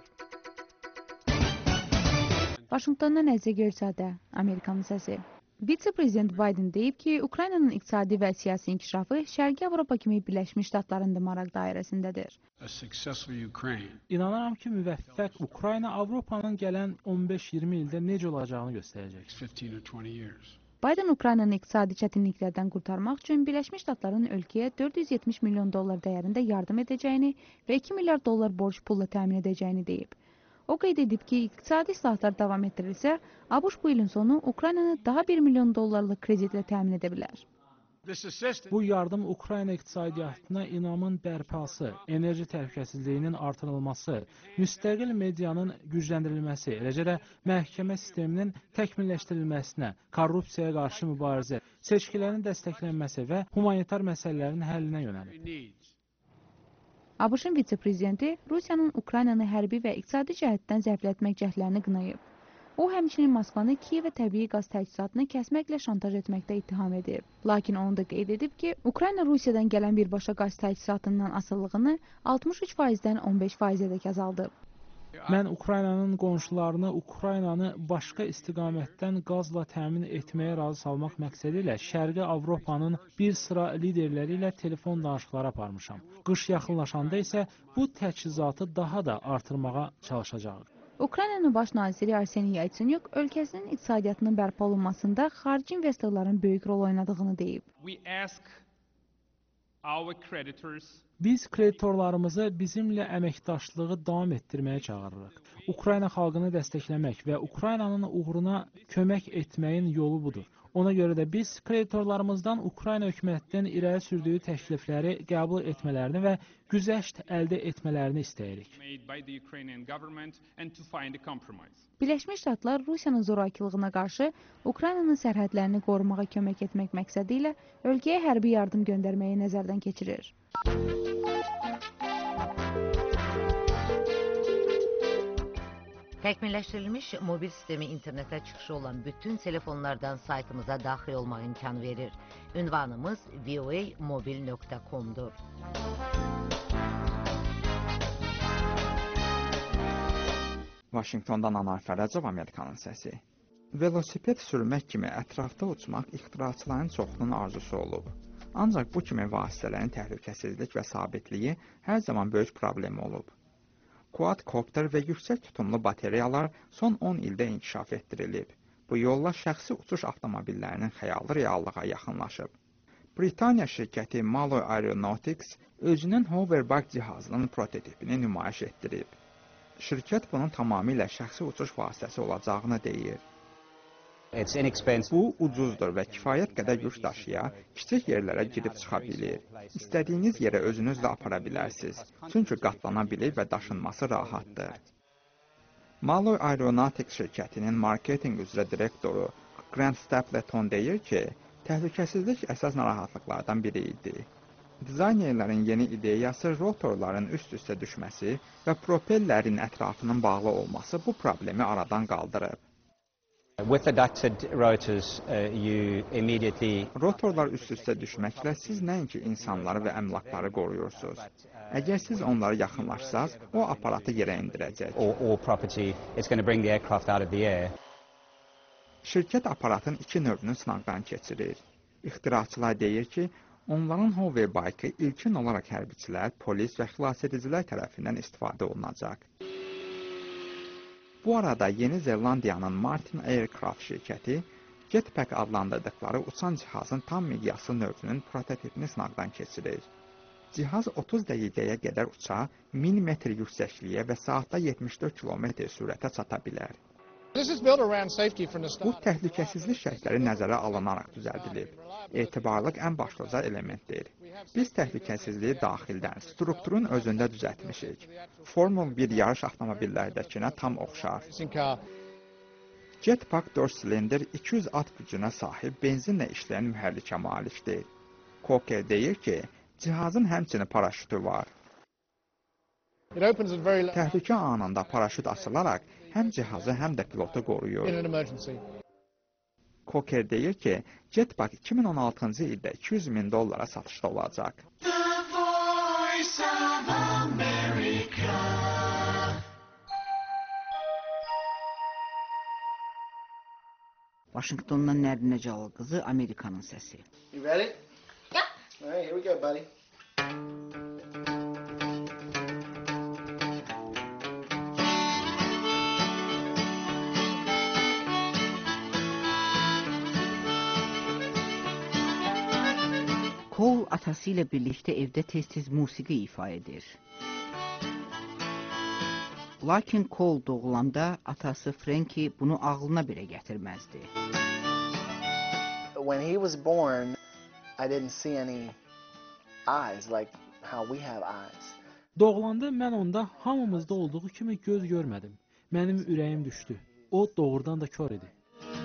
Vaşinqtondan Əzizə Göyçadə, Amerikanın səsi. Vitse-prezident Biden deyib ki, Ukraynanın iqtisadi və siyasi inkişafı Şərqi Avropa kimi Birləşmiş Ştatların da maraq dairəsindədir. İnanıram ki, müvəffəq Ukrayna Avropanın gələn 15-20 ildə necə olacağını göstərəcək. Biden Ukraynanı iqtisadi çətinliklərdən qurtarmaq üçün Birləşmiş Ştatların ölkəyə $470 milyon dəyərində yardım edəcəyini və $2 milyard borc pulla təmin edəcəyini deyib. O qeyd edib ki, iqtisadi islahatlar davam etdirilsə, ABŞ bu ilin sonu Ukraynanı daha $1 milyon kreditlə təmin edə bilər. Bu yardım Ukrayna iqtisadiyyatına inamın bərpası, enerji təhlükəsizliyinin artırılması, müstəqil medianın gücləndirilməsi, eləcə də məhkəmə sisteminin təkmilləşdirilməsinə, korrupsiyaya qarşı mübarizə, seçkilərin dəstəklənməsi və humanitar məsələlərin həllinə yönəlib. ABŞ-ın vitse-prezidenti Rusiyanın Ukraynanı hərbi və iqtisadi cəhətdən zəiflətmək cəhdlərini qınayıb. O, həmçinin Moskvanı Kiyev və təbii qaz təchizatını kəsməklə şantaj etməkdə ittiham edib. Lakin onu da qeyd edib ki, Ukrayna Rusiyadan gələn birbaşa qaz təchizatından asılılığını 63%-dən 15%-ədək azaldıb. Mən Ukraynanın qonşularını Ukraynanı başqa istiqamətdən qazla təmin etməyə razı salmaq məqsədi ilə Şərqi Avropanın bir sıra liderləri ilə telefon danışıqları aparmışam. Qış yaxınlaşanda isə bu təchizatı daha da artırmağa çalışacağıq. Ukraynanın baş naziri Arseniy Yatsenyuk ölkəsinin iqtisadiyyatının bərpa olunmasında xarici investorların böyük rol oynadığını deyib. Biz kreditorlarımızı bizimlə əməkdaşlığı davam etdirməyə çağırırıq. Ukrayna xalqını dəstəkləmək və Ukraynanın uğruna kömək etməyin yolu budur. Ona görə də biz kreditorlarımızdan Ukrayna hökumətinin irəli sürdüyü təklifləri qəbul etmələrini və güzəşt əldə etmələrini istəyirik. Birləşmiş Ştatlar Rusiyanın zorakılığına qarşı Ukraynanın sərhədlərini qorumağa kömək etmək məqsədi ilə ölkəyə hərbi yardım göndərməyi nəzərdən keçirir. Təkmilləşdirilmiş mobil sistemi internetə çıxışı olan bütün telefonlardan saytımıza daxil olmaq imkanı verir. Ünvanımız voamobil.com-dur. Vaşinqtondan Anar Fərəcov, Amerikanın səsi. Velosiped sürmək kimi ətrafda uçmaq ixtiraçıların çoxunun arzusu olub. Ancaq bu kimi vasitələrin təhlükəsizlik və sabitliyi hər zaman böyük problem olub. Quadcopter və yüksək tutumlu bateriyalar son 10 ildə inkişaf etdirilib. Bu yolla şəxsi uçuş avtomobillərinin xəyalı reallığa yaxınlaşıb. Britaniya şirkəti Malloy Aeronautics özünün hoverback cihazının prototipini nümayiş etdirib. Şirkət bunun tamamilə şəxsi uçuş vasitəsi olacağını deyir. Bu ucuzdur və kifayət qədər yük daşıya, kiçik yerlərə girib çıxa bilir. İstədiyiniz yerə özünüzlə apara bilərsiniz, çünki qatlana bilir və daşınması rahatdır. Malloy Aeronautics şirkətinin marketinq üzrə direktoru Grant Stapleton deyir ki, təhlükəsizlik əsas narahatlıqlardan biri idi. Dizaynerlərin yeni ideyası rotorların üst-üstə düşməsi və propellərin ətrafının bağlı olması bu problemi aradan qaldırıb. Rotorlar üst-üstə düşməklə siz nəinki insanları və əmlakları qoruyursunuz. Əgər siz onları yaxınlaşsaz, o aparatı yerə indirəcək. Şirkət aparatın iki növünü sınaqdan keçirir. İxtiraçılar deyir ki, onların hoverbike'ı ilkin olaraq hərbiçilər, polis və xilasedicilər tərəfindən istifadə olunacaq. Bu arada Yeni Zelandiyanın Martin Aircraft şirkəti Jetpack adlandırdıkları uçan cihazın tam miqyaslı növünün prototipini sınaqdan keçirir. Cihaz 30 dəqiqəyə qədər uça, 1000 metr yüksəkliyə və saatda 74 km sürətə çata bilər. Bu təhlükəsizlik şərtləri nəzərə alınaraq düzəldilib. Etibarlıq ən başlıca elementdir. Biz təhlükəsizliyi daxildən, strukturun özündə düzəltmişik. Formul 1 yarış avtomobillərdəkinə tam oxşar. Jetpack 4 silindir 200 at gücünə sahib benzinlə işləyən mühərrikə malikdir. Coker deyir ki, cihazın həmçinin paraşütü var. Təhlükə anında paraşüt açılaraq həm cihazı, həm də pilotu qoruyur. Coker deyir ki, Jetpack 2016-cı ildə $200.000 satışda olacaq. Vaşinqtondan Nərinə Cəlal qızı, Amerikanın səsi. You ready? Yeah. All right, here we go, buddy. Cole atası ilə birlikdə evdə tez-tez musiqi ifa edir. Lakin Cole doğulanda atası Frankie bunu ağlına belə gətirməzdi. When he was born, I didn't see any eyes like how we have eyes. Doğulanda mən onda hamımızda olduğu kimi göz görmədim. Mənim ürəyim düşdü. O doğrudan da kör idi.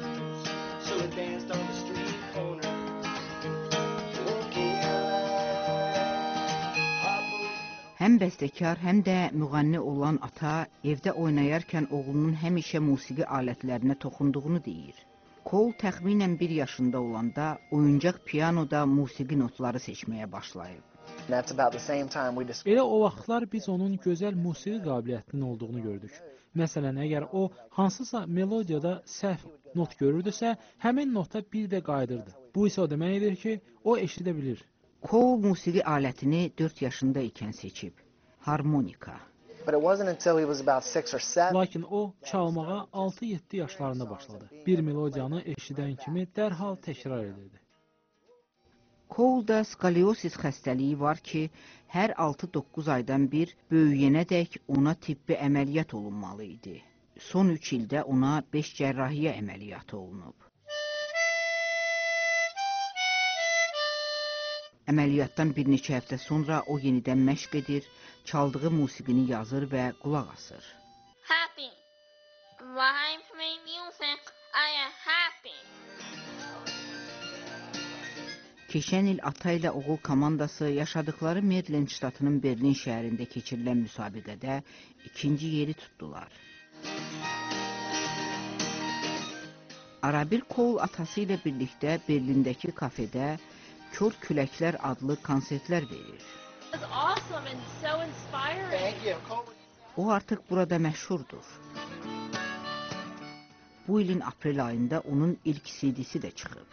Həm bəstəkar, həm də müğənni olan ata evdə oynayarkən oğlunun həmişə musiqi alətlərinə toxunduğunu deyir. Cole təxminən 1 yaşında olanda oyuncaq pianoda musiqi notları seçməyə başlayıb. Elə o vaxtlar biz onun gözəl musiqi qabiliyyətinin olduğunu gördük. Məsələn, əgər o hansısa melodiyada səhv not görürdüsə, həmin nota bir də qayıdırdı. Bu isə o demək edir ki, o eşidə bilir. Cole musiqi alətini 4 yaşında ikən seçib. Harmonika. Lakin o çalmağa 6-7 yaşlarında başladı. Bir melodiyanı eşidən kimi dərhal təkrar edirdi. Cole'da skoliosis xəstəliyi var ki, hər 6-9 aydan bir böyüyənədək ona tibbi əməliyyat olunmalı idi. Son 3 ildə ona 5 cərrahiyyə əməliyyatı olunub. Əməliyyatdan bir neçə həftə sonra o yenidən məşq edir, çaldığı musiqini yazır və qulaq asır. Happy. When I play music, I am happy. Keçən il ata ilə oğul komandası yaşadıkları Maryland ştatının Berlin şəhərində keçirilən müsabiqədə 2-ci yeri tutdular. Arabir Cole atası ilə birlikdə Berlindəki kafedə Kör Küləklər adlı konsertlər verir. O artıq burada məşhurdur. Bu ilin aprel ayında onun ilk CD-si də çıxıb.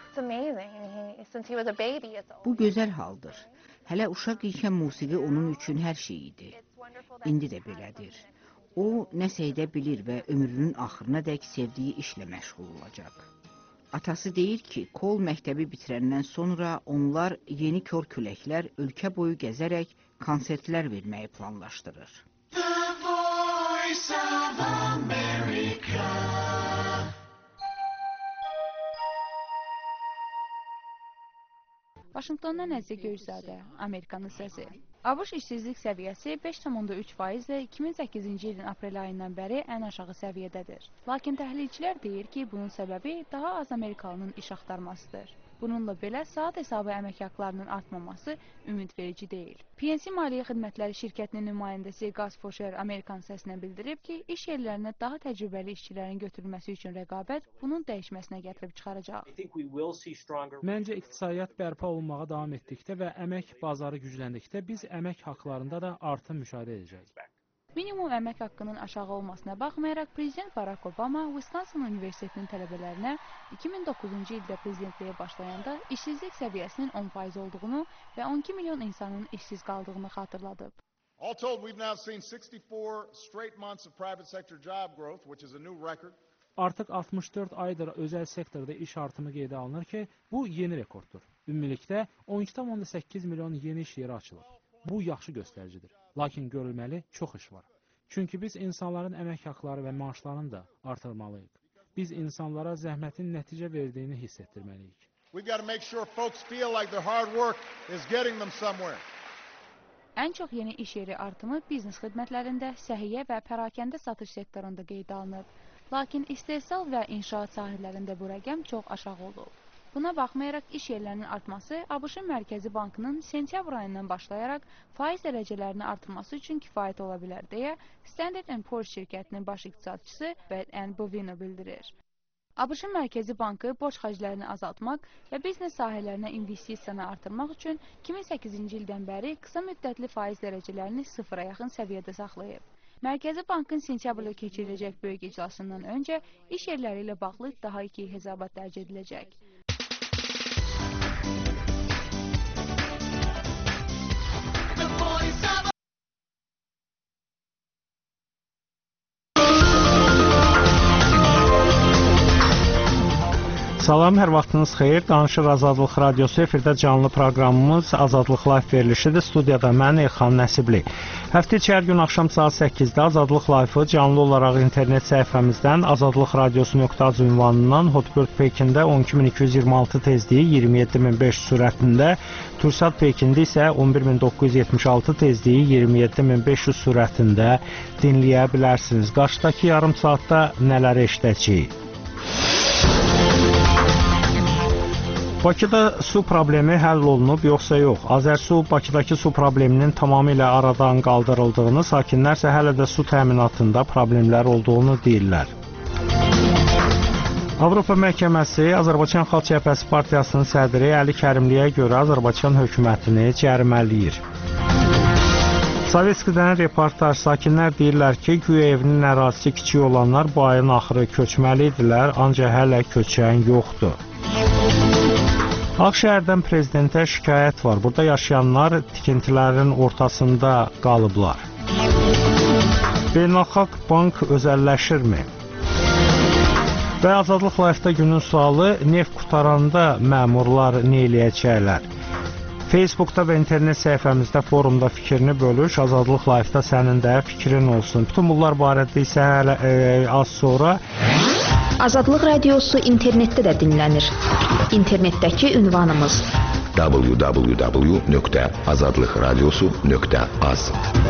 Bu gözəl haldır. Hələ uşaq ikən musiqi onun üçün hər şey idi. İndi də belədir. O nəsə edə bilir və ömrünün axırına dək sevdiyi işlə məşğul olacaq. Atası deyir ki, Cole məktəbi bitirəndən sonra onlar yeni Kör Küləklər ölkə boyu gəzərək konsertlər verməyi planlaşdırır. Vaşinqtondan Əziz Göyzadə, Amerikanın səsi. ABŞ işsizlik səviyyəsi 5,3% ilə 2008-ci ilin aprel ayından bəri ən aşağı səviyyədədir. Lakin təhlilçilər deyir ki, bunun səbəbi daha az Amerikalının iş axtarmasıdır. Bununla belə saat hesabı əmək haqlarının artmaması ümidverici deyil. PNC Maliyyə Xidmətləri şirkətinin nümayəndəsi Gus Fosher Amerikan səsinə bildirib ki, iş yerlərinə daha təcrübəli işçilərin götürülməsi üçün rəqabət bunun dəyişməsinə gətirib çıxaracaq. Məncə iqtisadiyyat bərpa olunmağa davam etdikdə və əmək bazarı gücləndikdə biz əmək haqlarında da artım müşahidə edəcəyik. Minimum əmək haqqının aşağı olmasına baxmayaraq, Prezident Barack Obama Wisconsin Universitetinin tələbələrinə 2009-cu ildə prezidentliyə başlayanda işsizlik səviyyəsinin 10% olduğunu və 12 milyon insanın işsiz qaldığını xatırladıb. All told, we've now seen 64 straight months of private sector job growth, which is a new record. Artıq 64 aydır özəl sektorda iş artımı qeydə alınır ki, bu yeni rekorddur. Ümumilikdə 12,8 milyon yeni iş yeri açılır. Bu yaxşı göstəricidir. Lakin görülməli çox iş var. Çünki biz insanların əmək haqları və maaşlarını da artırmalıyıq. Biz insanlara zəhmətin nəticə verdiyini hiss etdirməliyik. Ən çox yeni iş yeri artımı biznes xidmətlərində, səhiyyə və pərakəndə satış sektorunda qeydə alınıb. Lakin istehsal və inşaat sahələrində bu rəqəm çox aşağı olub. Buna baxmayaraq iş yerlərinin artması ABŞ Mərkəzi Bankının sentyabr ayından başlayaraq faiz dərəcələrini artırması üçün kifayət ola bilər deyə Standard & Poor's şirkətinin baş iqtisadçısı Beth Ann Bovino bildirir. ABŞ-ın Mərkəzi Bankı borc xərclərini azaltmaq və biznes sahələrinə investisiyanı artırmaq üçün 2008-ci ildən bəri qısa müddətli faiz dərəcələrini sıfıra yaxın səviyyədə saxlayıb. Mərkəzi Bankın sentyabrda keçiriləcək böyük iclasından öncə iş yerləri ilə bağlı daha iki hesabat dərc ediləcək. Salam, hər vaxtınız xeyir. Danışır Azadlıq Radiosu efirdə canlı proqramımız Azadlıq Live verilişidir. Studiyada mən Elxan Nəsibli. Həftə içi hər gün axşam saat 8-də Azadlıq Live-ı canlı olaraq internet səhifəmizdən azadlıqradiosu.az ünvanından Hotbird Pekində 12226 tezliyi 27500 sürətində, Tursat Pekində isə 11976 tezliyi 27500 sürətində dinləyə bilərsiniz. Qarşıdakı yarım saatda nələr eşidəcəyik? Bakıda su problemi həll olunub, yoxsa yox? Azərsu Bakıdakı su probleminin tamamilə aradan qaldırıldığını, sakinlər isə hələ də su təminatında problemlər olduğunu deyirlər. Avropa Məhkəməsi Azərbaycan Xalq Cəbhəsi Partiyasının sədri Əli Kərimliyə görə Azərbaycan hökumətini cərimələyir. Sovetskidən reportaj, sakinlər deyirlər ki, güya evinin ərazisi kiçik olanlar bu ayın axırı köçməlidirlər, ancaq hələ köçən yoxdur. Ağşəhərdən prezidentə şikayət var. Burada yaşayanlar tikintilərin ortasında qalıblar. Beynəlxalq bank özəlləşirmi? Və Azadlıq Live-da günün sualı, neft qutaranda məmurlar nə eləyəcəklər? Facebookda və internet səhifəmizdə, forumda fikrini bölüş. Azadlıq Live-da sənin də fikrin olsun. Bütün bunlar barədə isə hələ az sonra Azadlıq Radiosu internetdə də dinlənir. İnternetdəki ünvanımız www.azadlıqradiosu.az.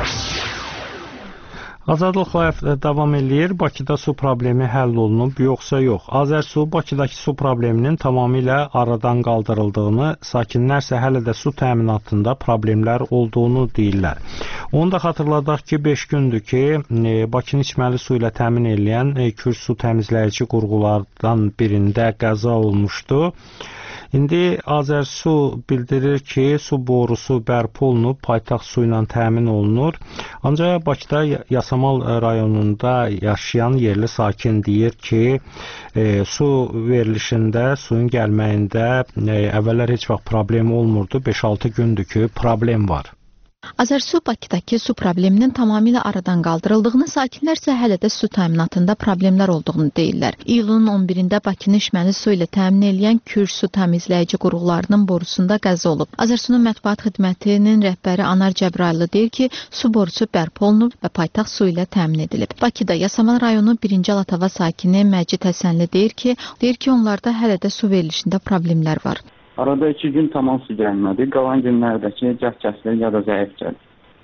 Azadlıq Live davam eləyir. Bakıda su problemi həll olunub, yoxsa yox? Azərsu Bakıdakı su probleminin tamamilə aradan qaldırıldığını, sakinlər isə hələ də su təminatında problemlər olduğunu deyirlər. Onu da xatırladaq ki, 5 gündür ki, Bakını içməli su ilə təmin edən Kür su təmizləyici qurğulardan birində qəza olmuşdu. İndi Azərsu bildirir ki, su borusu bərpa olunub, paytaxt su ilə təmin olunur. Ancaq Bakıda Yasamal rayonunda yaşayan yerli sakin deyir ki, su verilişində, suyun gəlməyində əvvəllər heç vaxt problem olmurdu. 5-6 gündür ki, problem var. Azərsu Bakıdakı su probleminin tamamilə aradan qaldırıldığını, sakinlər isə hələ də su təminatında problemlər olduğunu deyirlər. İyulun 11-də Bakını içməli su ilə təmin edən Kür su təmizləyici qurğularının borusunda qəza olub. Azərsunun mətbuat xidmətinin rəhbəri Anar Cəbraylı deyir ki, su borusu bərpa olunub və paytaxt su ilə təmin edilib. Bakıda Yasamal rayonu 1-ci Alatava sakini Məcid Həsənli deyir ki, onlarda hələ də su verilişində problemlər var. Arada 2 gün tamam su gəlmədi. Qalan günlərdəki gəh kəsilir, ya da zəif gəlir.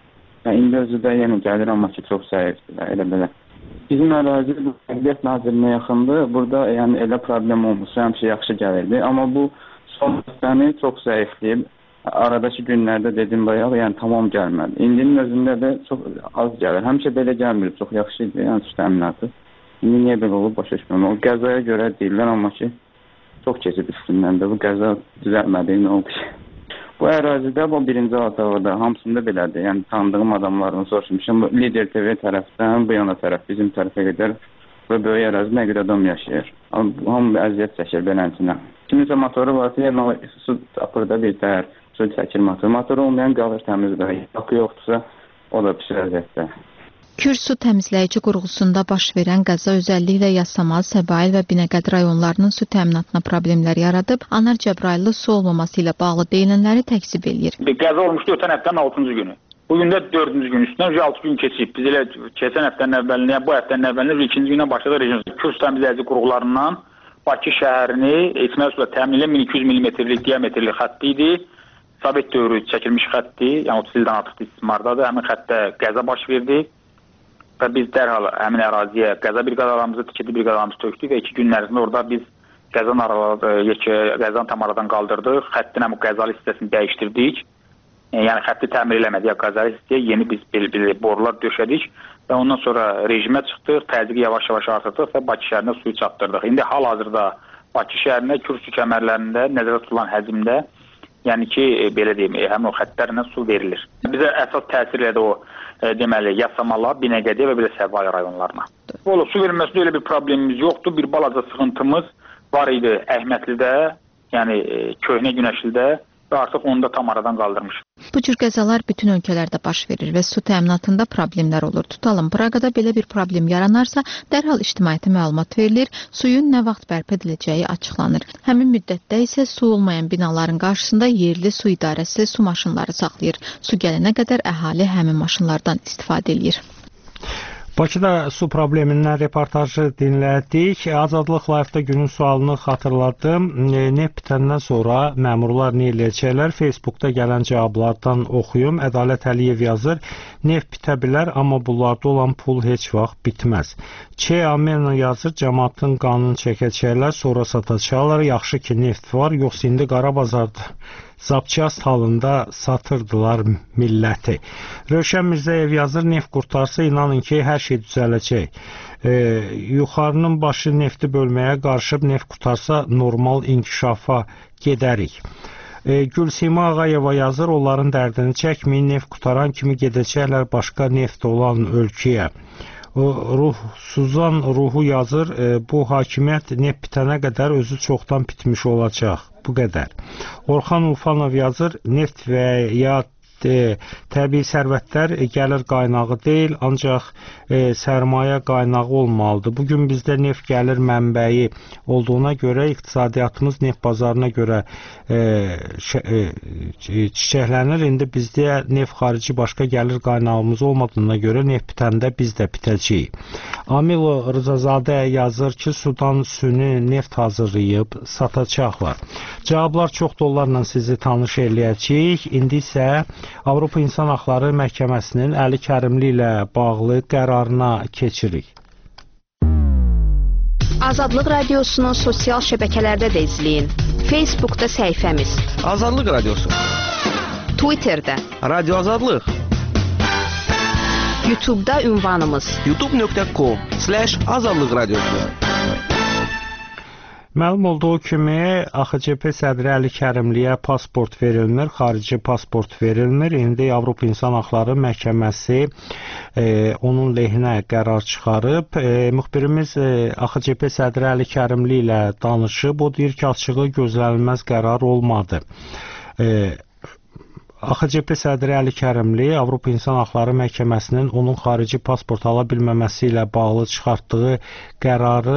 İndi özü də yenə gəlir, amma ki, çox zəifdir. Elə belə. Bizim ərazi Təbiət Nazirinə yaxındır. Burada elə problem olmuş. Həmişə yaxşı gəlirdi. Amma bu son hissəni çox zəifləyib. Aradakı günlərdə dedim bayaq, tamam gəlmədi. İndinin özündə də çox az gəlir. Həmişə belə gəlmir. Çox yaxşı idi, su təminatı. İndi niyə belə olub, başa düşmürəm. O qəzaya görə deyirlər, amma ki, çox keçib üstündən də bu qəza düzəlmədi, nə oldu ki? Bu ərazidə, bu 1-ci Alatavada hamısında belədir. Yəni tanıdığım adamlarını soruşmuşam. Lider TV tərəfdən bu yana tərəf, bizim tərəfə qədər və böyük ərazi nə qədər adam yaşayır. Hamı əziyyət çəkir belənsinə. Kiminsə motoru varsa, su tapır da bir təhər, su çəkir motoru. Motoru olmayan qalır təmizdə. Akı yoxdursa, o da pis əziyyətdə. Kür su təmizləyici qurğusunda baş verən qəza özəlliklə Yasamal, Səbail və Binəqədi rayonlarının su təminatına problemlər yaradıb. Anar Cəbraylı su olmaması ilə bağlı deyilənləri təkzib eləyir. Qəza olmuşdu ötən həftənin 6-cı günü. Bugün də 4-cü gün üstündən 6 gün keçib. Biz elə keçən həftənin əvvəlində, bu həftənin əvvəlində 2-ci günə başladıq region. Kür su təmizləyici qurğularından Bakı şəhərini içməli suya təmin edən 1200 mm-lik diametrli xətti idi. Sovet dövrü çəkilmiş xətti, yəni 30 ildən artıq istismardadır. Həmin xəttə qəza baş verdi. Və biz dərhal həmin əraziyə qəza briqadalarımızı, tikili briqadalarımızı tökdük və 2 gün ərzində orada biz qəzanı tam aradan qaldırdıq. Xəttin həm qəzalı hissəsini dəyişdirdik. yəni xətti təmir eləmədik, Qazarist deyə yeni biz belə borular döşədik və ondan sonra rejimə çıxdıq, təzyiqi yavaş-yavaş artırdıq və Bakı şəhərinə suyu çatdırdıq. İndi hal-hazırda Bakı şəhərinə Kür su kəmərlərində nəzərdə tutulan həcmdə, yəni ki, belə deyim, həmin o xəttlərlə su verilir. Bizə əsas təsir edə o, deməli, Yasamala, Binəqədiyə və belə Səvay rayonlarına. Su verilməsində elə bir problemimiz yoxdur, bir balaca sıxıntımız var idi Əhmədlidə, yəni Köhnə Günəşlidə və artıq onu da tam aradan qaldırmış. Bu cür qəzalar bütün ölkələrdə baş verir və su təminatında problemlər olur. Tutalım, Praqada belə bir problem yaranarsa, dərhal ictimaiyyətə məlumat verilir, suyun nə vaxt bərpa ediləcəyi açıqlanır. Həmin müddətdə isə su olmayan binaların qarşısında yerli su idarəsi su maşınları saxlayır. Su gələnə qədər əhali həmin maşınlardan istifadə edir. Bakıda su problemindən reportajı dinlədik. Azadlıq Live-da günün sualını xatırladım. Neft bitəndən sonra məmurlar nə eləyəcəklər? Facebookda gələn cavablardan oxuyum. Ədalət Əliyev yazır. Neft bitə bilər, amma bunlarda olan pul heç vaxt bitməz. Amen yazır. Cəmaatın qanunu çəkəcəklər, sonra satacaqlar. Yaxşı ki, neft var, yoxsa indi qara bazarda zapçast halında satırdılar milləti. Rövşən Mirzəyev yazır, neft qurtarsa inanın ki, hər şey düzələcək. Yuxarının başı nefti bölməyə qarışıb, neft qurtarsa normal inkişafa gedərik. Gülsima Ağayeva yazır, onların dərdini çəkməyin, neft qutaran kimi gedəcəklər başqa neft olan ölkəyə. Suzan Ruhu yazır, bu hakimiyyət neft bitənə qədər özü çoxdan bitmiş olacaq. Bu qədər. Orxan Ufanov yazır, neft və ya təbii sərvətlər gəlir qaynağı deyil, ancaq sərmayə qaynağı olmalıdır. Bugün bizdə neft gəlir mənbəyi olduğuna görə iqtisadiyyatımız neft bazarına görə çiçəklənir. İndi bizdə neft xarici başqa gəlir qaynağımız olmadığına görə neft bitəndə biz də bitəcəyik. Amilo Rızazadə yazır ki, sudan süni neft hazırlayıb satacaqlar. Cavablar çox dollarla sizi tanış eləyəcəyik. İndi isə Avropa İnsan Haqları Məhkəməsinin Əli Kərimli ilə bağlı qərarına keçirik. Azadlıq Radiosunu sosial şəbəkələrdə də izləyin. Facebookda səhifəmiz Azadlıq Radiosu, Twitterdə Radio Azadlıq, YouTube'da ünvanımız youtube.com/Azadlıq Radiosu. Məlum olduğu kimi, AXCP sədri Əli Kərimliyə pasport verilmir, xarici pasport verilmir. İndi Avropa İnsan Haqları Məhkəməsi onun lehinə qərar çıxarıb. Müxbirimiz AXCP sədri Əli Kərimli ilə danışıb. O deyir ki, açığı gözlənilməz qərar olmadı. AXCP sədri Əli Kərimli Avropa İnsan Haqları Məhkəməsinin onun xarici pasport ala bilməməsi ilə bağlı çıxartdığı qərarı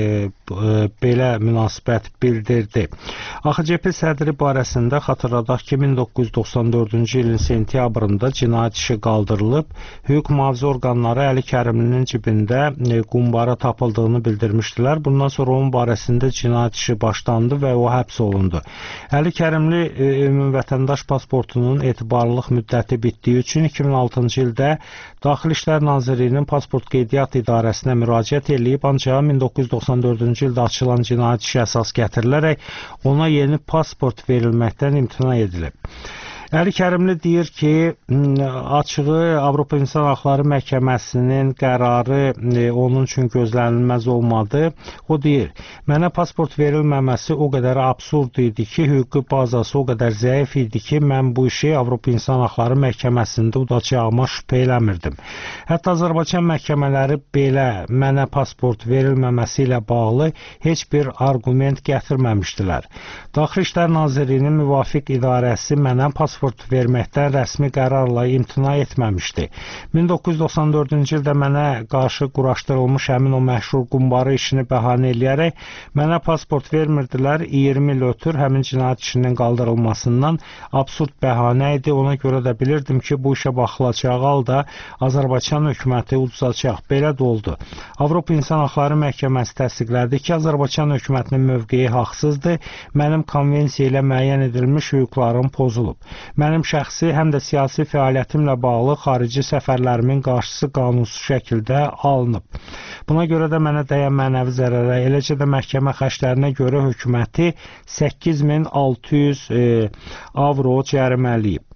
belə münasibət bildirdi. AXCP sədri barəsində xatırladaq ki, 1994-cü ilin sentyabrında cinayət işi qaldırılıb. Hüquq mühafizə orqanları Əli Kərimlinin cibində qumbara tapıldığını bildirmişdilər. Bundan sonra onun barəsində cinayət işi başlandı və o həbs olundu. Əli Kərimli ümumvətəndaş pasportunun etibarlılıq müddəti bitdiyi üçün 2006-cı ildə Daxili İşlər Nazirliyinin Pasport Qeydiyyat İdarəsinə müraciət edilib, ancaq 1994-cü ildə açılan cinayət işi əsas gətirilərək ona yeni pasport verilməkdən imtina edilib. Əli Kərimli deyir ki, açığı Avropa İnsan Haqları Məhkəməsinin qərarı onun üçün gözlənilməz olmadı. O deyir, mənə pasport verilməməsi o qədər absurd idi ki, hüquqi bazası o qədər zəif idi ki, mən bu işi Avropa İnsan Haqları Məhkəməsində udacağıma şübhə eləmirdim. Hətta Azərbaycan məhkəmələri belə mənə pasport verilməməsi ilə bağlı heç bir argument gətirməmişdilər. Daxili İşlər Nazirliyinin müvafiq idarəsi mənə pasport verməkdən rəsmi qərarla imtina etməmişdi. 1994-cü ildə mənə qarşı quraşdırılmış həmin o məşhur qumbarı işini bəhanə eləyərək mənə pasport vermirdilər. 20 il ötür həmin cinayət işinin qaldırılmasından absurd bəhanə idi. Ona görə də bilirdim ki, bu işə baxılacağı halda Azərbaycan hökuməti udacaq. Belə də oldu. Avropa İnsan Haqları Məhkəməsi təsdiqlədi ki, Azərbaycan hökumətinin mövqeyi haqsızdır. Mənim konvensiya ilə müəyyən edilmiş hüquqlarım pozulub. Mənim şəxsi həm də siyasi fəaliyyətimlə bağlı xarici səfərlərimin qarşısı qanunsuz şəkildə alınıb. Buna görə də mənə dəyən mənəvi zərərə, eləcə də məhkəmə xərclərinə görə hökuməti 8600 avro cərimələyib.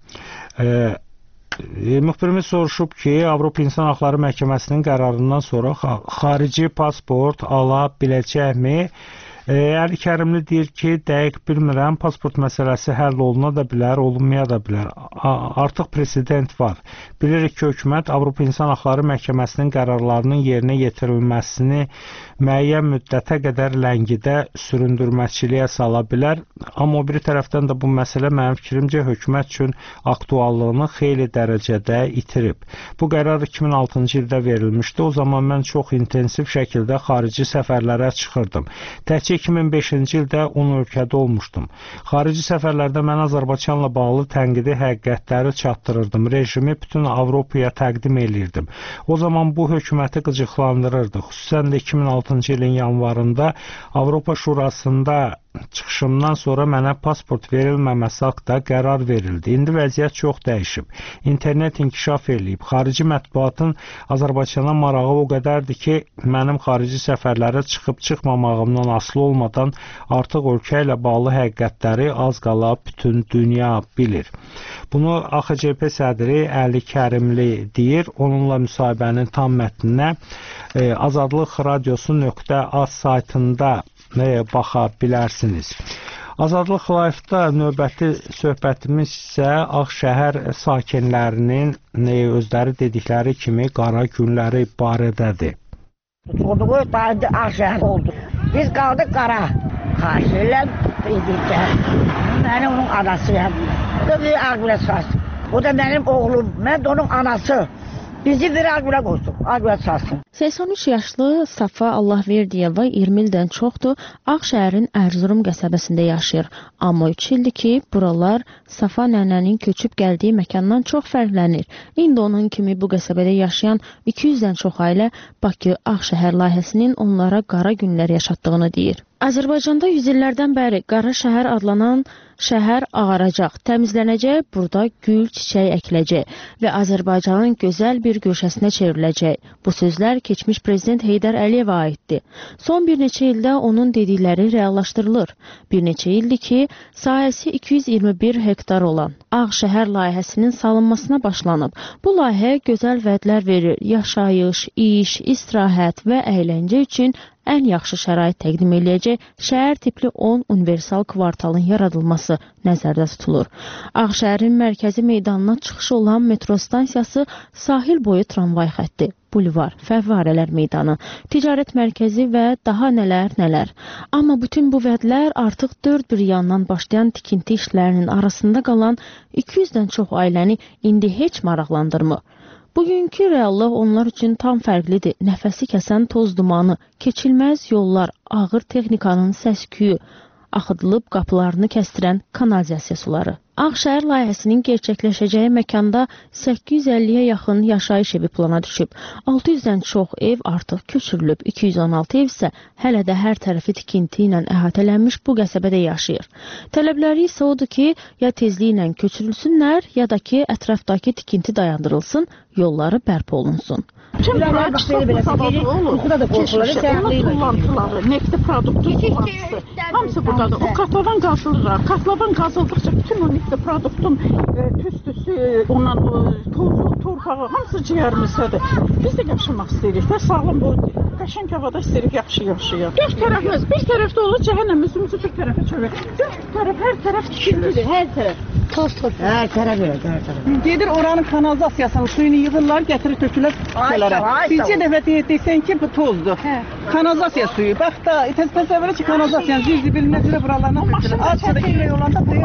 Müxbirimiz soruşub ki, Avropa İnsan Haqları Məhkəməsinin qərarından sonra xarici pasport ala biləcəkmi? Əli Kərimli deyir ki, dəqiq bilmirəm, pasport məsələsi həll oluna da bilər, olunmaya da bilər. Artıq president var. Bilirik ki, hökumət Avropa İnsan Haqları Məhkəməsinin qərarlarının yerinə yetirilməsini müəyyən müddətə qədər ləngidə süründürməçiliyə sala bilər. Amma o biri tərəfdən də bu məsələ mənim fikrimcə hökumət üçün aktuallığını xeyli dərəcədə itirib. Bu qərar 2006-cı ildə verilmişdi. O zaman mən çox intensiv şəkildə xarici səfərlərə çıxırdım. Təkcə 2005-ci ildə 10 ölkədə olmuşdum. Xarici səfərlərdə mən Azərbaycanla bağlı tənqidi həqiqətləri çatdırırdım. Rejimi bütün Avropaya təqdim eləyirdim. O zaman bu hökuməti qıcıqlandırırdı. Xüsusən də 2006-cı ilin yanvarında Avropa Şurasında çıxışımdan sonra mənə pasport verilməməsi haqqında qərar verildi. İndi vəziyyət çox dəyişib. İnternet inkişaf eləyib. Xarici mətbuatın Azərbaycana marağı o qədərdir ki, mənim xarici səfərlərə çıxıb-çıxmamağımdan asılı olmadan artıq ölkə ilə bağlı həqiqətləri az qala bütün dünya bilir. Bunu AXCP sədri Əli Kərimli deyir. Onunla müsahibənin tam mətninə Azadlıq Radiosu.az saytında baxa bilərsiniz. Azadlıq Live-da növbəti söhbətimiz isə Ağşəhər sakinlərinin özləri dedikləri kimi qara günləri barədədir. Tutulduğu Ağşəhər oldu. Biz qaldıq qara. Xahiş edikdə. Mən onun anasıyam. O da bir Ağgülə sarsın. O da mənim oğlum. Mən də onun anası. Bizi bir Ağgülə qoysun. Ağgülə sarsın. 83 yaşlı Safa Allahverdiyeva 20 ildən çoxdur Ağşəhərin Ərzurum qəsəbəsində yaşayır. Amma 3 ildir ki, buralar Safa nənənin köçüb gəldiyi məkandan çox fərqlənir. İndi onun kimi bu qəsəbədə yaşayan 200-dən çox ailə Bakı Ağşəhər layihəsinin onlara qara günlər yaşatdığını deyir. Azərbaycanda 100 illərdən bəri Qara şəhər adlanan şəhər ağaracaq, təmizlənəcək, burada gül, çiçək əkiləcək və Azərbaycanın gözəl bir güşəsinə çevriləcək. Bu sözlər keçmiş prezident Heydər Əliyevə aiddir. Son bir neçə ildə onun dedikləri reallaşdırılır. Bir neçə ildir ki, sahəsi 221 hektar olan Ağşəhər layihəsinin salınmasına başlanıb. Bu layihə gözəl vədlər verir, yaşayış, iş, istirahət və əyləncə üçün ən yaxşı şərait təqdim eləyəcək şəhər tipli 10 universal kvartalın yaradılması nəzərdə tutulur. Ağşəhərin mərkəzi meydanına çıxışı olan metro stansiyası, sahil boyu tramvay xətti, bulvar, fəvvarələr meydanı, ticarət mərkəzi və daha nələr. Amma bütün bu vədlər artıq dörd bir yandan başlayan tikinti işlərinin arasında qalan 200-dən çox ailəni indi heç maraqlandırmır. Bugünkü reallıq onlar üçün tam fərqlidir. Nəfəsi kəsən toz dumanı, keçilməz yollar, ağır texnikanın səs-küyü, axıdılıb qapılarını kəstirən kanalizasiya suları. Ağşəhər layihəsinin gerçəkləşəcəyi məkanda 850-yə yaxın yaşayış evi plana düşüb. 600-dən çox ev artıq köçürülüb. 216 ev isə hələ də hər tərəfi tikinti ilə əhatələnmiş bu qəsəbədə yaşayır. Tələbləri isə odur ki, ya tezliklə köçürülsünlər, ya da ki, ətrafdakı tikinti dayandırılsın, yolları bərpa olunsun. Bütün bunlar çox sabahlı olur. Onun tullantıları, nefti produktu tullantısı, hamısı buradadır. O katladan qazılır. Katladan qazıldıqca bütün o nefti produktun tüstüsü, ondan tozu, torpağı, hamısı ciyərimizdədir. Biz də yaşamaq istəyirik və sağlam boydur. Qəşəng havada istəyirik, yaxşı yaşayaq. Dörd tərəfimiz, bir tərəfdə olur cəhənnəm, üzümüzü bir tərəfə çövək. Dörd tərəf, hər tərəf tikintidir, hər tərəf. Toz. Hər tərəf elə, hər tərəf. Gedir oranın kanalizasiyasının suyunu yığırlar, gətirir tökülür küçələrə. Bircə dəfə deyirsən ki, bu tozdur. Kanalizasiya suyu. Bax da, təsəvvür ki, kanalizasiyanın zibil necə buralarına tökülür. Azca da ilmək olanda bu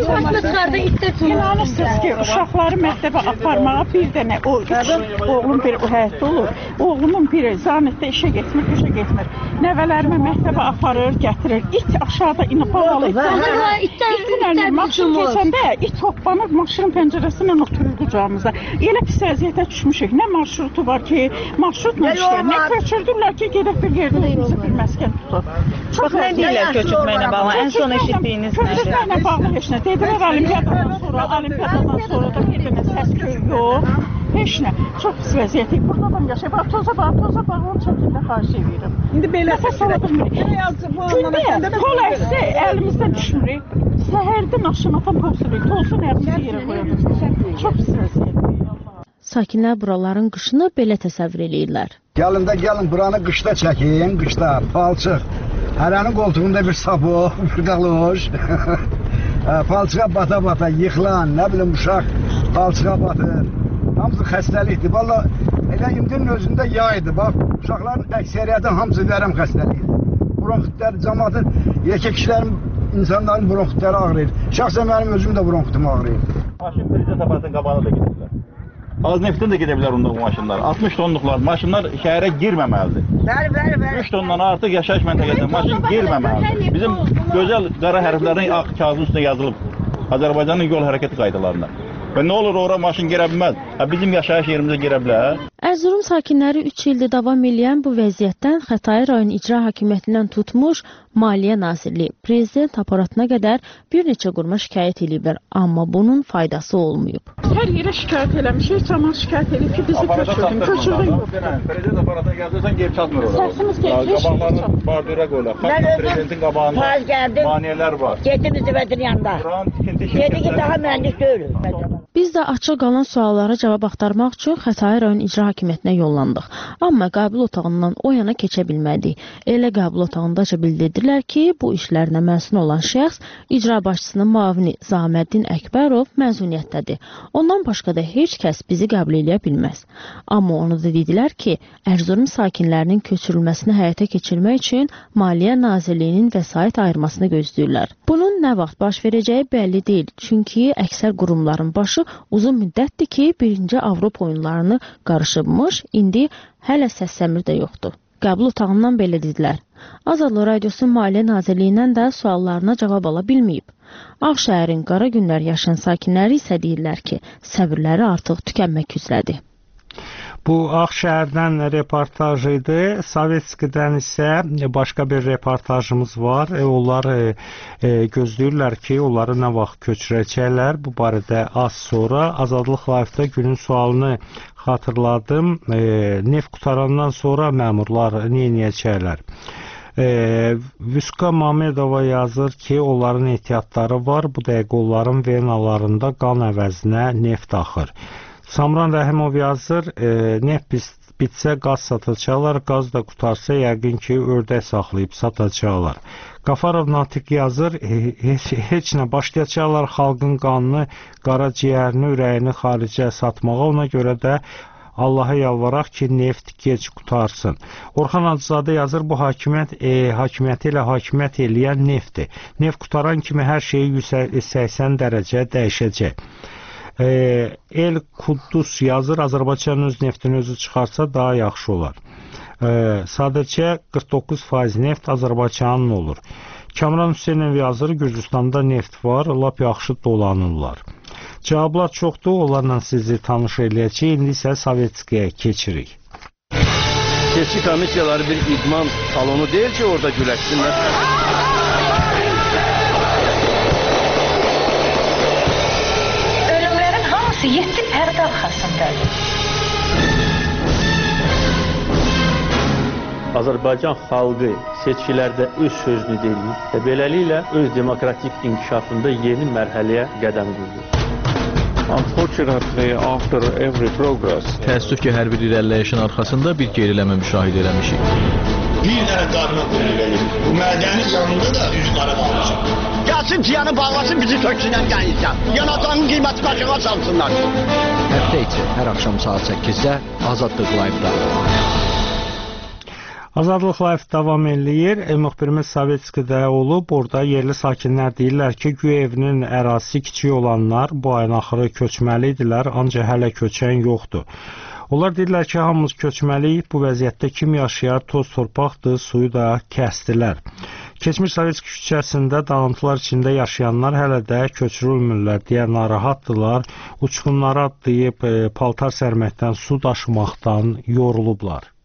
yaxşı. İnanırsınız ki, uşaqları məktəbə aparmağa bir dənə o oğlum bir həyətdə olur. Oğlumun biri zanətdə işə getmir. Nəvələrimi məktəbə aparır, gətirir. İt aşağıda inib havalı. İt maşın keçəndə it hoppanır, maşının pəncərəsindən oturur qucağımızda. Elə pis vəziyyətə düşmüşük. Nə marşrutu var ki, marşrutla işləyir. Nə köçürdürlər ki, gedək bir yerdə özümüzə bir məskən tutub. Bax, nə deyirlər köçürməklə bağlı? Ən son eşitdiyiniz nədir? Köçürməklə bağlı heç nə. Dedilər, olimpiyadan sonra da bir dənə səs-küy yox. Heç nə. Çox pis vəziyyətik. Burada adam yaşayır. Bax, toza bax, onun çəkində xahiş edirəm. İndi belə nəfəs alabilirik. Gündə tol əksə əlimizdən düşmürük. Səhərdən axşama tam tapsırıq. Tolsun ərimizi yerə qoyalım. Çox pis vəziyyətdir. Sakinlər buraların qışını belə təsəvvür eləyirlər. Gəlin buranı qışda çəkin, qışda palçıq. Hərənin qoltuğunda bir sabux, bir qaloş. Palçığa bata yıxılan, nə bilim uşaq palçığa batır. Hamısı xəstəlikdir. Valla elə imdinin özündə yaydı. Bax, uşaqların əksəriyyəti hamısı vərəm xəstəliyidir. Bronxitlər, cəmatın, erkək kişilərin, insanların bronxitləri ağrıyır. Şəxsən mənim özüm də bronxitim ağrıyır. Maşın prezident aparatının qabağına da gedirlər. Az neftdən də gedə bilər onda bu maşınlar. 60 tonluqlar maşınlar şəhərə girməməlidir. Bəli. 3 tondan artıq yaşayış məntəqəsində maşın girməməlidir. Bizim gözəl qara hərflərdən ağ kağızın üstünə yazılıb Azərbaycanın yol hərəkəti qaydalarına. Və nə olur ora maşın girə bilməz. Bizim yaşayış yerimizə girə bilər. Erzurum sakinləri 3 ildir davam edən bu vəziyyətdən Xətai rayon icra hakimiyyətindən tutmuş Maliyyə Nazirliyi, prezident aparatına qədər bir neçə quruma şikayət ediblər, amma bunun faydası olmayıb. Hər yerə şikayət eləmişik, cəmaət şikayət edib ki, bizi köçürdün yox. Prezident aparatına gəldirsən, geri çatmır orada. Səsimiz gəlir, heç qabaqlarını bardura qoyular. Prezidentin qabağında maniyələr var. Getdim müzəvvətin yanında. Dedi ki, daha mühəndis deyil. Biz də açıq qalan suallara cavab axtarmaq üçün Xətai rayon icra hakimiyyətinə yollandıq. Amma qəbul otağından o yana keçə bilmədik. Elə qəbul otağındaca bildirdilər ki, bu işlərlə məsul olan şəxs icra başçısının müavini Zaməddin Əkbərov məzuniyyətdədir. Ondan başqa da heç kəs bizi qəbul edə bilməz. Amma onu da dedilər ki, Erzurum sakinlərinin köçürülməsini həyata keçirmək üçün Maliyyə Nazirliyinin vəsait ayırmasını gözləyirlər. Bunun nə vaxt baş verəcəyi bəlli deyil, çünki əksər qurumların başı uzun müddətdir ki, 1-ci Avropa oyunlarını qarışıbmış, indi hələ səs-səmir də yoxdur. Qəbul otağından belə dedilər. Azadlıq Radiosu Maliyyə Nazirliyindən də suallarına cavab ala bilməyib. Ağşəhərin qara günlər yaşayan sakinləri isə deyirlər ki, səbirləri artıq tükənmək üzrədir. Bu Ağşəhərdən reportaj idi. Sovetskidən isə başqa bir reportajımız var. Onlar gözləyirlər ki, onları nə vaxt köçürəcəklər. Bu barədə az sonra Azadlıq Live-da günün sualını xatırladım. Neft qutarandan sonra məmurlar nə edəcəklər? Vüska Mamedova yazır ki, onların ehtiyatları var. Bu dəqiqə onların venalarında qan əvəzinə neft axır. Samran Rəhimov yazır, neft bitsə qaz satacaqlar, qaz da qutarsa yəqin ki, ördək saxlayıb satacaqlar. Qafarov Natiq yazır, heç nə başlayacaqlar xalqın qanını, qaraciyərini, ürəyini xaricə satmağa, ona görə də Allaha yalvaraq ki, neft gec qutarsın. Orxan Hacızadə yazır, bu hakimiyyəti ilə hakimiyyət eləyən neftdir. Neft qutaran kimi hər şeyi 180 dərəcə dəyişəcək. El Quddus yazır, Azərbaycan öz neftini özü çıxarsa daha yaxşı olar. Sadəcə 49% neft Azərbaycanın olur. Kamran Hüseynov yazır, Gürcüstanda neft var, lap yaxşı dolanırlar. Cavablar çoxdur, onlarla sizi tanış eləyəcək. İndi isə Sovetskiyə keçirik. Seçki komissiyaları bir idman salonu deyil ki, orada güləşsinlər. Ölümlərin hamısı 7 pərdə arxasındadır. Azərbaycan xalqı seçkilərdə öz sözünü deyir və beləliklə öz demokratik inkişafında yeni mərhələyə qədəm qoyur. Unfortunately, after every progress, təəssüf ki, hər bir irəliləyişin arxasında bir geriləmə müşahidə eləmişik. Bir dənə qarına qoyulur. Bu mədənin yanında da üzü qara qalacaq. Gəlsin ciyanı bağlasın, bizi töksünlər gəlirsən. Yanacağın qiyməti aşağı salsınlar. Həftə içi hər axşam saat 8-də Azadlıq Live-da. Azadlıq Live davam eləyir. Müxbirimiz Sovetskidə olub. Orada yerli sakinlər deyirlər ki, güya evinin ərazisi kiçik olanlar bu ayın axırı köçməli idilər, ancaq hələ köçən yoxdur. Onlar deyirlər ki, hamımız köçməliyik. Bu vəziyyətdə kim yaşayar, toz torpaqdır, suyu da kəsdilər. Keçmiş Sovetski küçəsində dağıntılar içində yaşayanlar hələ də köçürülmürlər deyə narahatdırlar. Uçqunlara atlayıb paltar sərməkdən, su daşımaqdan yorulublar.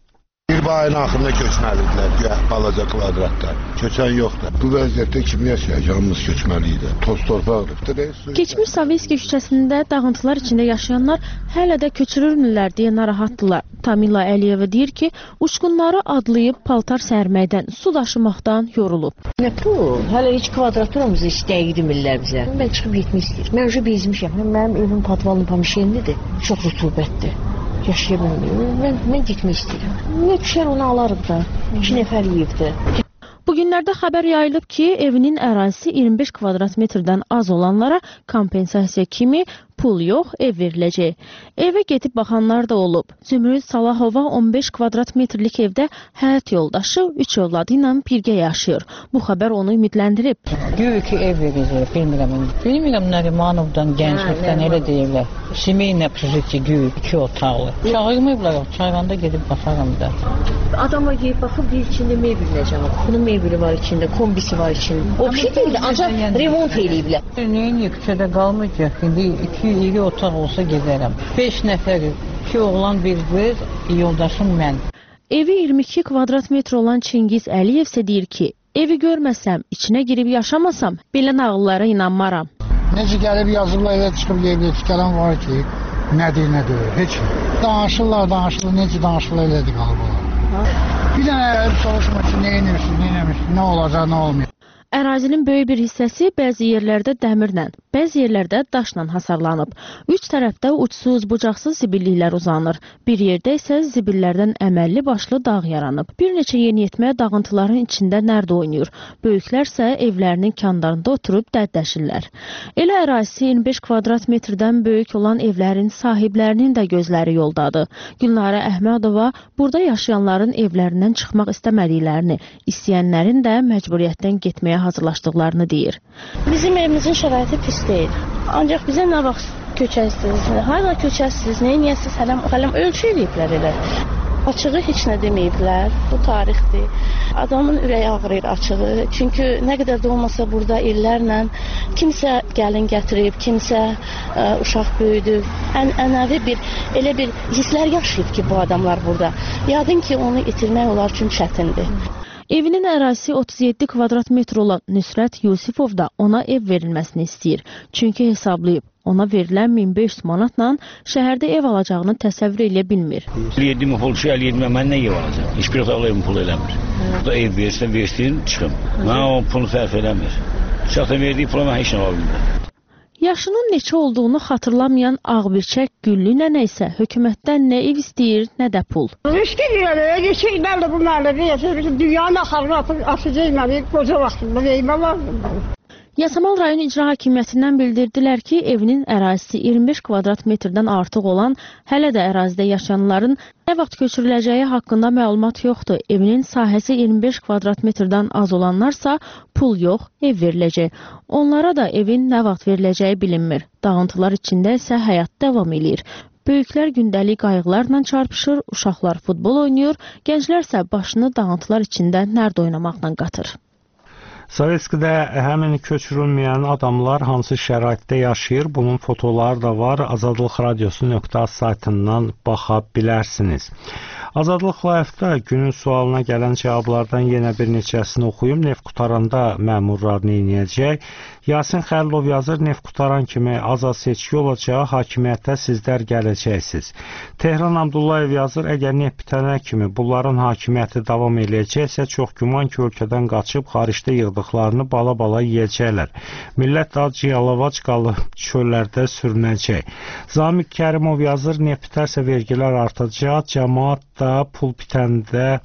Bir ayın axırında köçməlidirlər, balaca kvadratda. Köçən yoxdur. Bu vəziyyətdə kim yaşayacağımız köçməliydi. Toz torpaqdır. Keçmiş Sovetski küçəsində dağıntılar içində yaşayanlar hələ də köçürülmürlər deyə narahatdırlar. Tamila Əliyeva deyir ki, uçqunları adlayıb paltar sərməkdən, su daşımaqdan yorulub. Nə bu? Hələ heç kvadratlarımızı istəyirmirlər bizə. Mən çıxıb getmək istəyirəm. Mən уже bezmişəm. Mənim evim patvallı pamişenlidir. Çox rütubətdir. Yaşaya bilmiyorum. Mən getmək istəyirəm. Nə düşər onu alarıq da. 2 nəfər yeyibdir. Bugünlərdə xəbər yayılıb ki, evinin ərazisi 25 kvadrat metrdən az olanlara kompensasiya kimi pul yox, ev veriləcək. Evə gedib baxanlar da olub. Zümrüd Salahova 15 kvadrat metrlik evdə həyat yoldaşı 3 övladı ilə birgə yaşayır. Bu xəbər onu ümidləndirib. Güya ki, ev veriləcək, bilmirəm Nərimanovdan, gənclikdən elə deyirlər. Semeylə priziti güya 2 otaqlı. Çağırmayıblar, çağıranda gedib baxaram da. Adama gelip bakıp bir içinde mebel necəmi? Bunun mebeli var içinde, kombisi var içinde. O bir şey değil, ancaq remont eləyiblər. Neyin küçədə qalmayacaq? İndi 2 iri otaq olsa gedərəm. 5 nəfər, 2 oğlan, bir qız, yoldaşım mən. Evi 22 kvadrat metr olan Çingiz Əliyev isə deyir ki, evi görməsəm, içinə girib yaşamasam, belə nağıllara inanmaram. Necə gəlib yazıblar, elə çıxıb yerdə gələn var ki, nədir, nədir, heç danışırlar, necə danışırlar, elədir qalıb. Bir dənə soruşma ki, nə edirsin, nə olacaq, nə olmayacaq. Ərazinin böyük bir hissəsi bəzi yerlərdə dəmirlə, bəzi yerlərdə daşla hasarlanıb. 3 tərəfdə uçsuz, bucaqsız zibilliklər uzanır. Bir yerdə isə zibillərdən əməlli başlı dağ yaranıb. Bir neçə yeniyetmə dağıntıların içində nərd oynayır. Böyüklər isə evlərinin kəndarında oturub dərdləşirlər. Elə ərazisi 25 kvadrat metrdən böyük olan evlərin sahiblərinin də gözləri yoldadır. Gülnarə Əhmədova burada yaşayanların evlərindən çıxmaq istəmədiklərini, istəyənlərin də məcburiyyətdən getməyə hazırlaşdıqlarını deyir. Bizim evimizin şəraiti pis deyil. Ancaq bizə nə vaxt köçəsiniz, hala köçəsiniz, neyəsiniz, hələm ölçü eləyiblər elə. Açığı heç nə deməyiblər, bu tarixdir. Adamın ürəyi ağrıyır açığı. Çünki nə qədər də olmasa burada illərlə kimsə gəlin gətirib, kimsə uşaq böyüdüb. Ənəvi elə bir hisslər yaşayıb ki, bu adamlar burada. Yadın ki, onu itirmək onlar üçün çətindir. Evinin ərazisi 37 kvadrat metr olan Nüsrət Yusifov da ona ev verilməsini istəyir. Çünki hesablayıb, ona verilən 1500 manatla şəhərdə ev alacağını təsəvvür edə bilmir. 57 min pul ki, 57 min mən nə ev alacaq? Heç bir otaqlı evin pulu eləmir. Bu da ev versin, versin, çıxım. Mən o pulu sərf eləmir. Şəxsən verdiyi pula mən heç nə almıyorum. Yaşının neçə olduğunu xatırlamayan Ağbirçək Güllü nənə isə hökumətdən nə ev istəyir, nə də pul. İstəyirlər, geçək mənlə bu mənlə dünyanın axarını atacaq mənə qoca vaxtında veymə lazımdır. Yasamal rayon icra hakimiyyətindən bildirdilər ki, evinin ərazisi 25 kvadrat metrdən artıq olan, hələ də ərazidə yaşayanların nə vaxt köçürüləcəyi haqqında məlumat yoxdur. Evinin sahəsi 25 kvadrat metrdən az olanlarsa pul yox, ev veriləcək. Onlara da evin nə vaxt veriləcəyi bilinmir. Dağıntılar içində isə həyat davam edir. Böyüklər gündəlik qayğılarla çarpışır, uşaqlar futbol oynayır, gənclər isə başını dağıntılar içində nərd oynamaqla qatır. Sovetskidə həmin köçürülməyən adamlar hansı şəraitdə yaşayır, bunun fotoları da var. Azadlıq Radiosu.az saytından baxa bilərsiniz. Azadlıq Live-da günün sualına gələn cavablardan yenə bir neçəsini oxuyum. Neft qutaranda məmurlar neyniyəcək? Yasin Xəlilov yazır, neft qutaran kimi azad seçki olacaq, hakimiyyətə sizlər gələcəksiniz. Tehran Abdullayev yazır, əgər neft bitənə kimi bunların hakimiyyəti davam eləyəcəksə, çox güman ki, ölkədən qaçıb xaricdə yığdıqlarını bala-bala yiyəcəklər. Millət ac-yalavac qalıb çöllərdə sürünəcək. Zamiq Kərimov yazır, neft bitərsə vergilər artacaq, cəmaat da pul bitəndə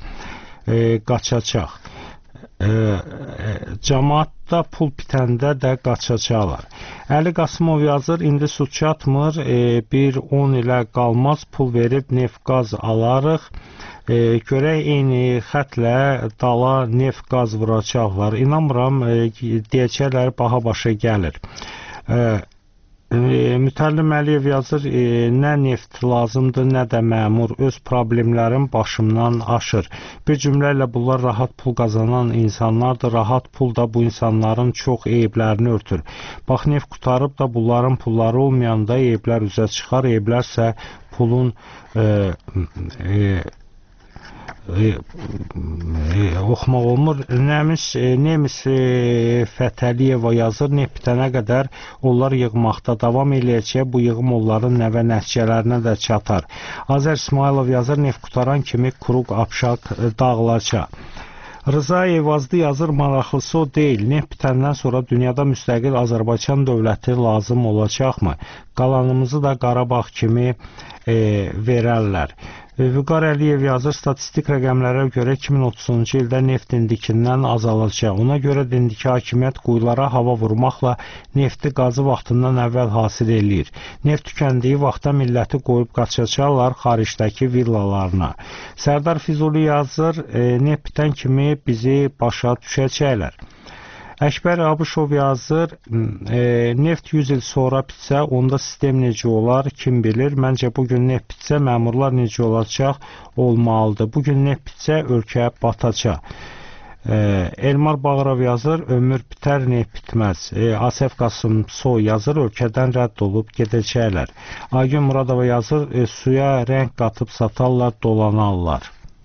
qaçacaq. Cəmaatda pul bitəndə də qaçacaqlar. Əli Qasımov yazır, indi su çatmır, bir 10 ilə qalmaz pul verib neft qaz alarıq. Görək eyni xətlə dala neft qaz vuracaqlar. İnanmıram, deyəcəklər baha başa gəlir. Mütəllim Əliyev yazır, nə neft lazımdır, nə də məmur öz problemlərin başımdan aşır. Bir cümlə ilə bunlar rahat pul qazanan insanlardır, rahat pul da bu insanların çox eyiblərini örtür. Bax, neft qutarıb da bunların pulları olmayanda eyiblər üzə çıxar, eyiblərsə pulun oxumaq olmur. Nemis Fətəliyeva yazır, neft bitənə qədər onlar yığmaqda davam eləyəcək. Bu yığım onların nəvə nəticələrinə də çatar. Azər İsmailov yazır, neft qutaran kimi Quruq Abşaq dağılacaq. Rıza Eyvazlı yazır, maraqlısı o deyil. Neft bitəndən sonra dünyada müstəqil Azərbaycan dövləti lazım olacaqmı? Qalanımızı da Qarabağ kimi verərlər. Vüqar Əliyev yazır, statistik rəqəmlərə görə 2030-cu ildə neft indikindən azalacaq. Ona görə də indiki hakimiyyət quyulara hava vurmaqla nefti qazı vaxtından əvvəl hasil eləyir. Neft tükəndiyi vaxtda milləti qoyub qaçacaqlar xaricdəki villalarına. Sərdar Füzuli yazır, neft bitən kimi bizi başa düşəcəklər. Əkbər Abışov yazır, neft 100 il sonra bitsə, onda sistem necə olar, kim bilir. Məncə bugün neft bitsə, məmurlar necə olacaq olmalıdır. Bugün neft bitsə, ölkə batacaq. Elmar Bağırov yazır, ömür bitər, neft bitməz. Asef Qasımsoy yazır, ölkədən rədd olub gedəcəklər. Aygün Muradova yazır, suya rəng qatıb satarlar, dolanarlar.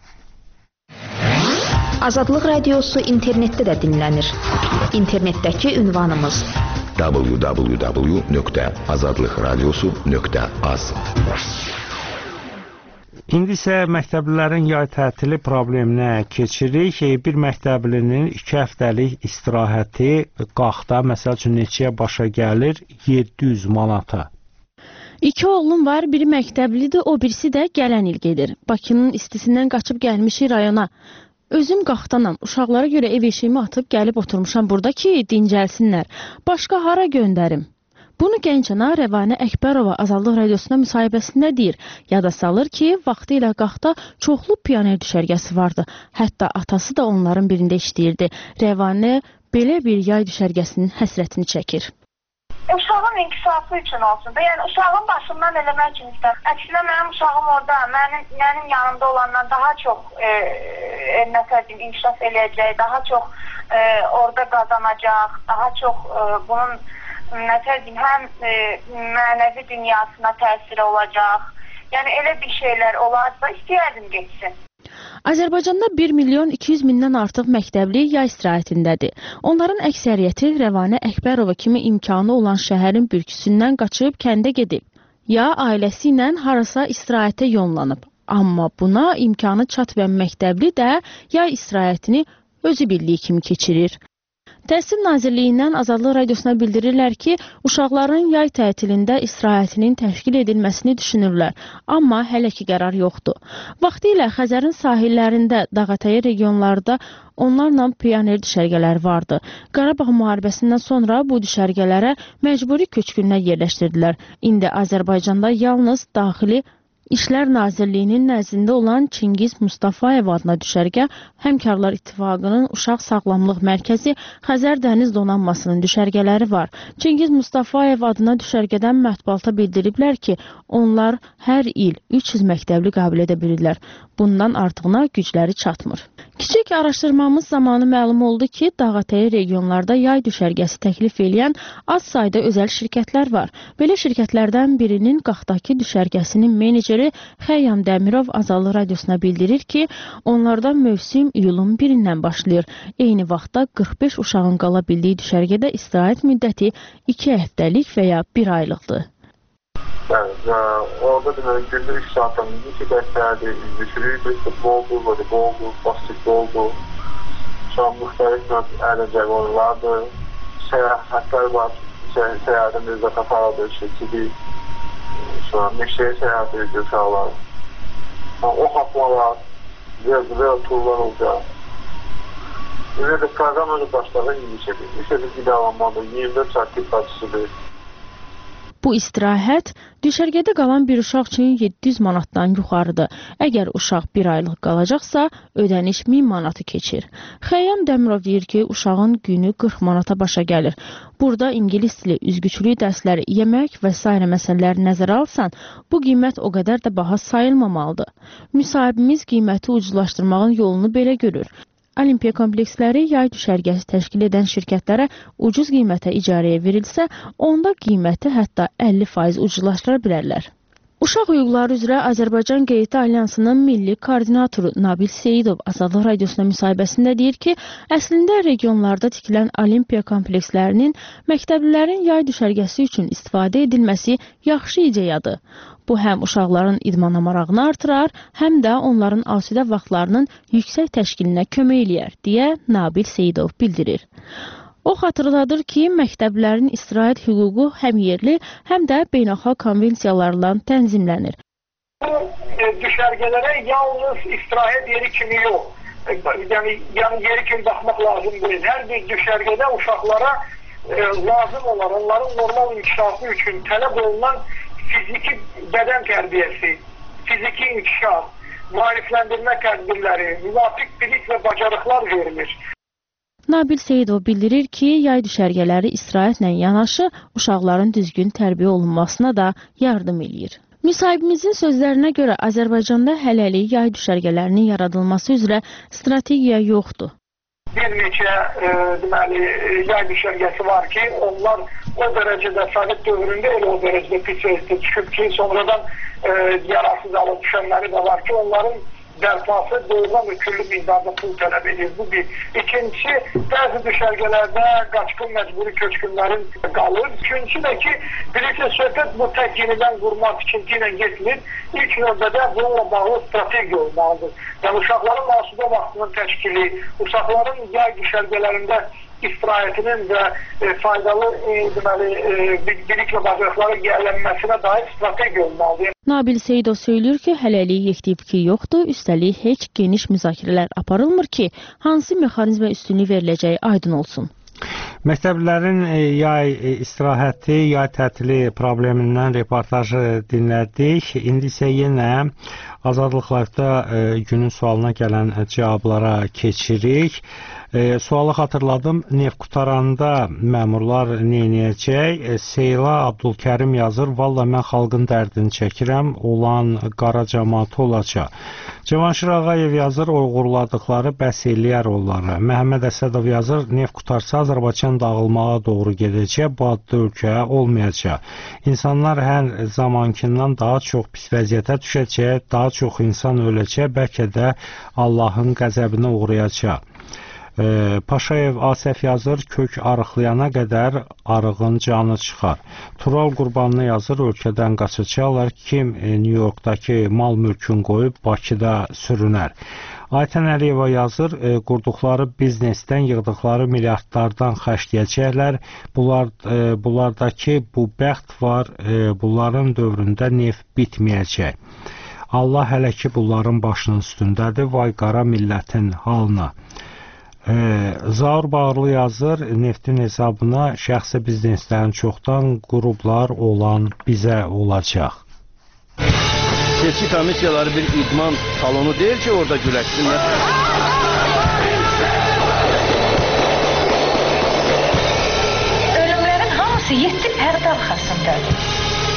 Azadlıq Radiosu internetdə də dinlənir. İnternetdəki ünvanımız www.azadlıqradiosu.az. İndi isə məktəblilərin yay tətili probleminə keçirik. Bir məktəblinin 2 həftəlik istirahəti Qaxda, məsəl üçün neçəyə başa gəlir? 700 manata. 2 oğlum var, biri məktəblidir, o birisi də gələn il gedir. Bakının istisindən qaçıb gəlmişik rayona. Özüm Qaxdanam, uşaqlara görə ev eşiyimi atıb gəlib oturmuşam burada ki, dincəlsinlər. Başqa hara göndərim? Bunu Gəncəna Rəvanə Əkbərova Azadlıq Radiosuna müsahibəsində deyir. Yada salır ki, vaxtı ilə Qaxda çoxlu pioner düşərgəsi vardı. Hətta atası da onların birində işləyirdi. Rəvanə belə bir yay düşərgəsinin həsrətini çəkir. Uşağın inkişafı üçün olsun da, yəni uşağın başından eləmək üçün istəyir. Əksinə mənim uşağım orada, mənim yanımda olandan daha çox inkişaf eləyəcək, daha çox orada qazanacaq, daha çox bunun həm mənəvi dünyasına təsiri olacaq. Yəni elə bir şeylər olarsa istəyərdim geçsin. Azərbaycanda 1.200.000-dən artıq məktəbli yay istirahətindədir. Onların əksəriyyəti Rəvanə Əkbərova kimi imkanı olan şəhərin bürküsündən qaçıb kəndə gedib. Ya ailəsi ilə harasa istirahətə yollanıb. Amma buna imkanı çatmayan məktəbli də yay istirahətini özü bildiyi kimi keçirir. Təhsil Nazirliyindən Azadlıq Radiosuna bildirirlər ki, uşaqların yay tətilində istirahətinin təşkil edilməsini düşünürlər, amma hələ ki qərar yoxdur. Vaxtilə Xəzərin sahillərində, dağətəyi regionlarda onlarla pioner düşərgələri vardı. Qarabağ müharibəsindən sonra bu düşərgələrə məcburi köçkünlər yerləşdirdilər. İndi Azərbaycanda yalnız daxili İşlər Nazirliyinin nəzdində olan Çingiz Mustafayev adına düşərgə, Həmkarlar İttifaqının Uşaq Sağlamlıq Mərkəzi, Xəzər Dəniz Donanmasının düşərgələri var. Çingiz Mustafayev adına düşərgədən mətbuata bildiriblər ki, onlar hər il 300 məktəbli qəbul edə bilirlər. Bundan artığına gücləri çatmır. Kiçik araşdırmamız zamanı məlum oldu ki, dağətəyi regionlarda yay düşərgəsi təklif edən az sayda özəl şirkətlər var. Belə şirkətlərdən birinin Qaxdakı düşərgəsinin meneceri Xəyyam Dəmirov Azadlıq Radiosuna bildirir ki, onlarda mövsüm iyulun 1-dən başlayır. Eyni vaxtda 45 uşağın qala bildiyi düşərgədə istirahət müddəti 2 həftəlik və ya 1 aylıqdır. Orada deməli gündə 3 saatdan neçə dərslərdir, düşürük, futboldur, voleyboldur, basketboldur, müxtəlif əyləncəli oyunlardır, səyahətlər var, səyahətin bir zət aparılır, keçirik, meşəyə səyahət edir uşaqlar, ox atmalar, və turlar olacaq. Ümumiyyətlə də proqram önü başladı, yüksəlik qidalanmadır, 24 saat diqqatçısıdır. Bu istirahət düşərgədə qalan bir uşaq üçün 700 manatdan yuxarıdır. Əgər uşaq 1 aylıq qalacaqsa, ödəniş 1000 manatı keçir. Xəyyam Dəmirov deyir ki, uşağın günü 40 manata başa gəlir. Burada ingilis dili, üzgüçülük dərsləri, yemək və s. məsələləri nəzərə alsan, bu qiymət o qədər də baha sayılmamalıdır. Müsahibimiz qiyməti ucuzlaşdırmağın yolunu belə görür. Olimpiya kompleksləri yay düşərgəsi təşkil edən şirkətlərə ucuz qiymətə icarəyə verilsə, onda qiyməti hətta 50% ucuzlaşdıra bilərlər. Uşaq hüquqları üzrə Azərbaycan Qeydi Alyansının milli koordinatoru Nabil Seyidov Azadlıq Radiosuna müsahibəsində deyir ki, əslində regionlarda tikilən olimpiya komplekslərinin məktəblilərin yay düşərgəsi üçün istifadə edilməsi yaxşı ideyadır. Bu həm uşaqların idmana marağını artırar, həm də onların asudə vaxtlarının yüksək təşkilinə kömək eləyər, deyə Nabil Seyidov bildirir. O xatırladır ki, məktəblilərin istirahət hüququ həm yerli, həm də beynəlxalq konvensiyalarla tənzimlənir. Bu düşərgələrə yalnız istirahət yeri kimi yox, yəni yeri kimi baxmaq lazım deyil. Hər bir düşərgədə uşaqlara lazım olan, onların normal inkişafı üçün tələb olunan fiziki bədən tərbiyəsi, fiziki inkişaf, maarifləndirmə tədbirləri, müvafiq bilik və bacarıqlar verilir. Nabil Seyidov bildirir ki, yay düşərgələri istirahətlə yanaşı uşaqların düzgün tərbiyə olunmasına da yardım eləyir. Müsahibimizin sözlərinə görə Azərbaycanda hələlik yay düşərgələrinin yaradılması üzrə strategiya yoxdur. Bir neçə yay düşərgəsi var ki, onlar o dərəcədə Sovet dövründə elə o dərəcədə pis vəziyyətə düşüb ki, sonradan yararsız alıb düşənləri də var ki, onların bərpası doğrudan küllü miqdarda pul tələb edir. Bu bir. İkincisi, bəzi düşərgələrdə qaçqın məcburi köçkünlərin qalır. Üçüncüsü də ki, birisi söhbət bu tək yenidən qurmaq tikinti ilə getmir. İlk növbədə bununla bağlı strategiya olmalıdır. Yəni, uşaqların asudə vaxtının təşkili, uşaqların yay düşərgələrində istirahətinin və faydalı bilik və bacarıqları yiyələnməsinə dair strategiya olmalıdır. Nabil Seyidov söylüyor ki, hələlik yekdi fikir yoxdur, üstəlik heç geniş müzakirələr aparılmır ki, hansı mexanizmə üstünlük veriləcəyi aydın olsun. Məktəblilərin yay istirahəti, yay tətili problemindən reportajı dinlədik. İndi isə yenə Azadlıq Live-da günün sualına gələn cavablara keçirik. Sualı xatırladım. Neft qutaranda məmurlar neynəyəcək? Seyla Abdülkərim yazır. Valla mən xalqın dərdini çəkirəm. Olan qara cəmaatı olacaq. Cavanşir Ağayev yazır. Uğurladıqları bəs eləyər onları. Məhəmməd Əsədov yazır. Neft qutarsa Azərbaycan dağılmağa doğru gedəcək. Bu adlı ölkə olmayacaq. İnsanlar hər zamankindən daha çox pis vəziyyətə düşəcək. Daha çox insan öləcək. Bəlkə də Allahın qəzəbinə uğrayacaq. Paşayev Asəf yazır, kök arıqlayana qədər arığın canı çıxar. Tural Qurbanlı yazır, ölkədən qaçacaqlar, kim New Yorkdakı mal mülkün qoyub Bakıda sürünər. Aytən Əliyeva yazır, qurduqları biznesdən yığdıqları milyardlardan xərcləyəcəklər. Bunlardakı bu bəxt var, bunların dövründə neft bitməyəcək. Allah hələ ki bunların başının üstündədir, vay qara millətin halına. Zaur Bağırlı yazır, neftin hesabına şəxsi bizneslərin çoxdan qurublar olan bizə olacaq. Seçki komissiyaları bir idman salonu deyil ki, orada güləşsinlər. Ölümlərin hamısı 7 pərdə arxasındadır.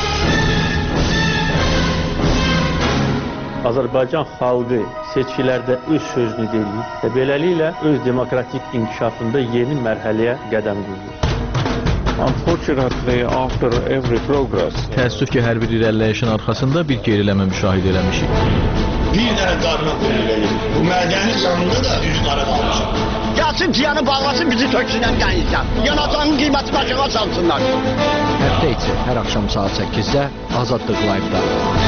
Azərbaycan xalqı seçkilərdə öz sözünü deyir və beləliklə öz demokratik inkişafında yeni mərhələyə qədəm qoyur. Unfortunately, after every progress, təəssüf ki, hər bir irəliləyişin arxasında bir geriləmə müşahidə eləmişik. Bir dənə qarına qoyulur. Bu mədənin yanında da üz qara qalmışıq. Gəlsin ciyanı bağlasın, bizi töksünən dənizdən. Yanacağının qiyməti başına salsınlar. Həftə içi hər axşam saat 8-də Azadlıq Live-da.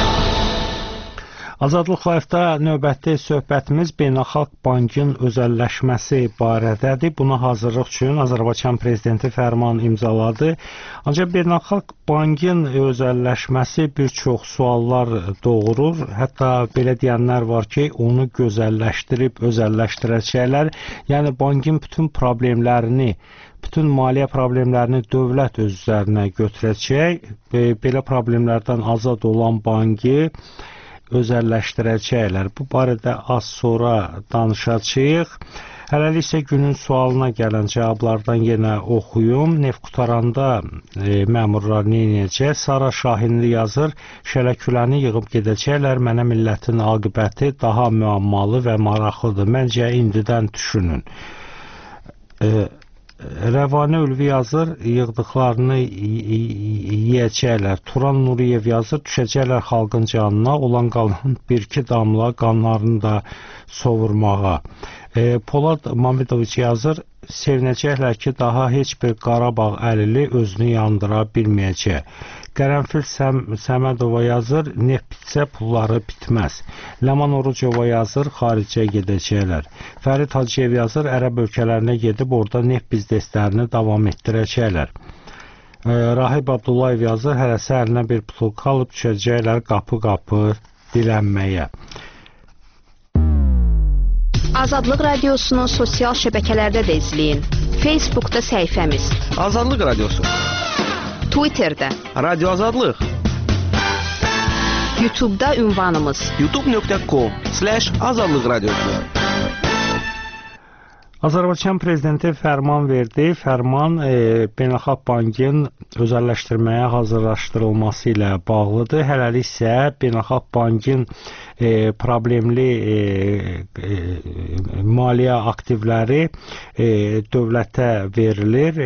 Azadlıq Live-da növbəti söhbətimiz Beynəlxalq Bankın özəlləşməsi barədədir. Buna hazırlıq üçün Azərbaycan Prezidenti fərman imzaladı. Ancaq Beynəlxalq Bankın özəlləşməsi bir çox suallar doğurur. Hətta belə deyənlər var ki, onu gözəlləşdirib özəlləşdirəcəklər. Yəni bankın bütün problemlərini, bütün maliyyə problemlərini dövlət öz üzərinə götürəcək. Belə problemlərdən azad olan bankı özəlləşdirəcəklər. Bu barədə az sonra danışacağıq. Hələlik isə günün sualına gələn cavablardan yenə oxuyum. Neft qutaranda məmurlar neynəyəcək? Sara Şahinli yazır, şələküləni yığıb gedəcəklər. Mənə millətin aqibəti daha müəmmalı və maraqlıdır. Məncə indidən düşünün. Rəvani Ülvi yazır, yığdıqlarını yeyəcəklər. Turan Nuriyev yazır, düşəcəklər xalqın canına, olan qalan bir-iki damla qanlarını da sovurmağa. Polad Mamidoviç yazır, sevinəcəklər ki, daha heç bir Qarabağ əlili özünü yandıra bilməyəcək. Qərənfil Səmədova yazır, neft bitsə pulları bitməz. Ləman Orucova yazır, xaricə gedəcəklər. Fərid Hacıyev yazır, ərəb ölkələrinə gedib orada neft bizneslərini davam etdirəcəklər. Rahib Abdullayev yazır, hərəsi əlinə bir pul qalıb düşəcəklər qapı-qapı dilənməyə. Azadlıq Radiosunu sosial şəbəkələrdə də izləyin. Facebookda səhifəmiz Azadlıq Radiosu, Twitterdə Radio Azadlıq, YouTube'da ünvanımız youtube.com/Azadlıq Radiosu. Azərbaycan prezidenti fərman verdi. Fərman Beynəlxalq Bankın özəlləşdirməyə hazırlaşdırılması ilə bağlıdır. Hələlik isə Beynəlxalq Bankın problemli maliyyə aktivləri dövlətə verilir.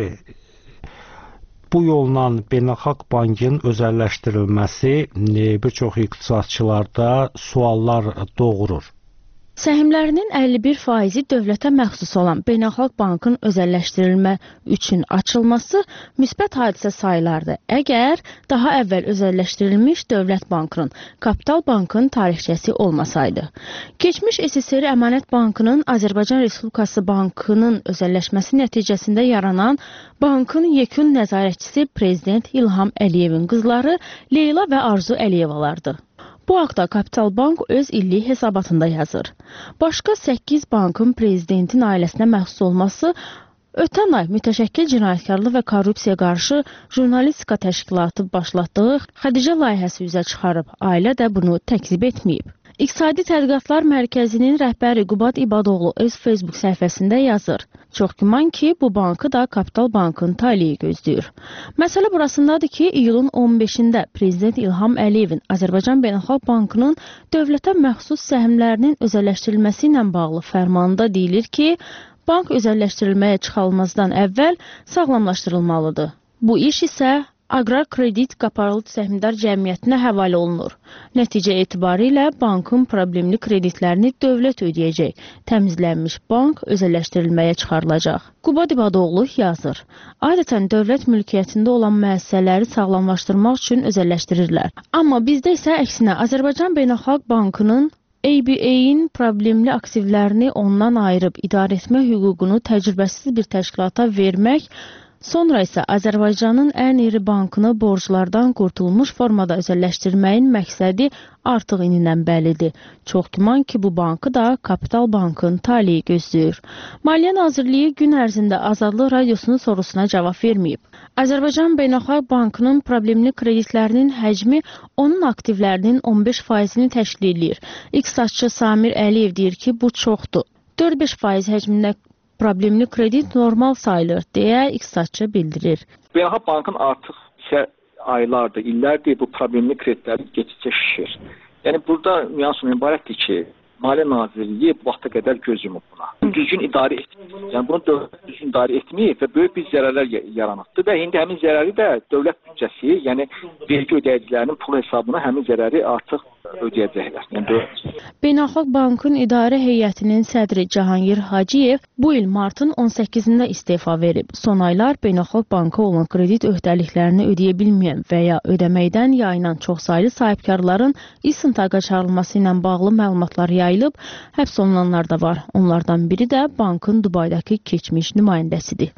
Bu yolla Beynəlxalq Bankın özəlləşdirilməsi bir çox iqtisadçılarda suallar doğurur. Səhmlərinin 51% dövlətə məxsus olan Beynəlxalq Bankın özəlləşdirilmə üçün açılması müsbət hadisə sayılardır. Əgər daha əvvəl özəlləşdirilmiş Dövlət Bankının, Kapital Bankın tarixçəsi olmasaydı. Keçmiş SSR Əmanət Bankının Azərbaycan Respublikası Bankının özəlləşməsi nəticəsində yaranan bankın yekun nəzarətçisi Prezident İlham Əliyevin qızları Leyla və Arzu Əliyevalardır. Bu haqda Kapital Bank öz illik hesabatında yazır. Başqa 8 bankın prezidentin ailəsinə məxsus olması ötən ay mütəşəkkil cinayətkarlıq və korrupsiya qarşı jurnalistika təşkilatı başlatdığı Xədicə layihəsi üzə çıxarıb. Ailə də bunu təkzib etməyib. İqtisadi Tədqiqatlar Mərkəzinin rəhbəri Qubad İbadoğlu öz Facebook səhifəsində yazır. Çox güman ki, bu bankı da Kapital Bankın taleyi gözləyir. Məsələ burasındadır ki, iyulun 15-də Prezident İlham Əliyevin Azərbaycan Beynəlxalq Bankının dövlətə məxsus səhmlərinin özəlləşdirilməsi ilə bağlı fərmanında deyilir ki, bank özəlləşdirilməyə çıxarılmazdan əvvəl sağlamlaşdırılmalıdır. Bu iş isə Aqrar Kredit Qaparlı Səhmdar Cəmiyyətinə həvalə olunur. Nəticə etibarilə bankın problemli kreditlərini dövlət ödəyəcək. Təmizlənmiş bank özəlləşdirilməyə çıxarılacaq. Qubad İbadoğlu yazır. Adətən dövlət mülkiyyətində olan müəssisələri sağlamlaşdırmaq üçün özəlləşdirirlər. Amma bizdə isə əksinə Azərbaycan Beynəlxalq Bankının ABA-in problemli aktivlərini ondan ayırıb idarə etmə hüququnu təcrübəsiz bir təşkilata vermək, sonra isə Azərbaycanın ən iri bankını borclardan qurtulmuş formada özəlləşdirməyin məqsədi artıq inindən bəllidir. Çox güman ki, bu bankı da Kapital Bankın taleyi gözləyir. Maliyyə Nazirliyi gün ərzində Azadlıq Radiosunun sorusuna cavab verməyib. Azərbaycan Beynəlxalq Bankının problemli kreditlərinin həcmi onun aktivlərinin 15%-ni təşkil edir. İqtisadçı Samir Əliyev deyir ki, bu çoxdur. 4-5% həcmində problemli kredit normal sayılır, deyə iqtisadçı bildirir. Beynəlxalq Bankın artıq aylardır, illərdir bu problemli kreditləri geçicə şişir. Yəni burada nüansın ibarətdir ki, Maliyyə Nazirliyi bu vaxta qədər göz yumub buna. Düzgün idarə etmir. Yəni bunu dövlət düzgün idarə etməyib və böyük bir zərərlər yaranıbdır və indi həmin zərəri də dövlət büdcəsi, yəni vergi ödəyicilərinin pul hesabına həmin zərəri artıq ödəyəcəklər. Yəni Beynəlxalq Bankın idarə heyətinin sədri Cahangir Hacıyev bu il martın 18-də istefa verib. Son aylar Beynəlxalq Banka olan kredit öhdəliklərini ödəyə bilməyən və ya ödəməkdən yayınan çoxsaylı sahibkarların istintaqa çağırılması ilə bağlı məlumatlar yayılıb, həbs olunanlar da var. Onlardan biri də bankın Dubaydakı keçmiş nümayəndəsidir.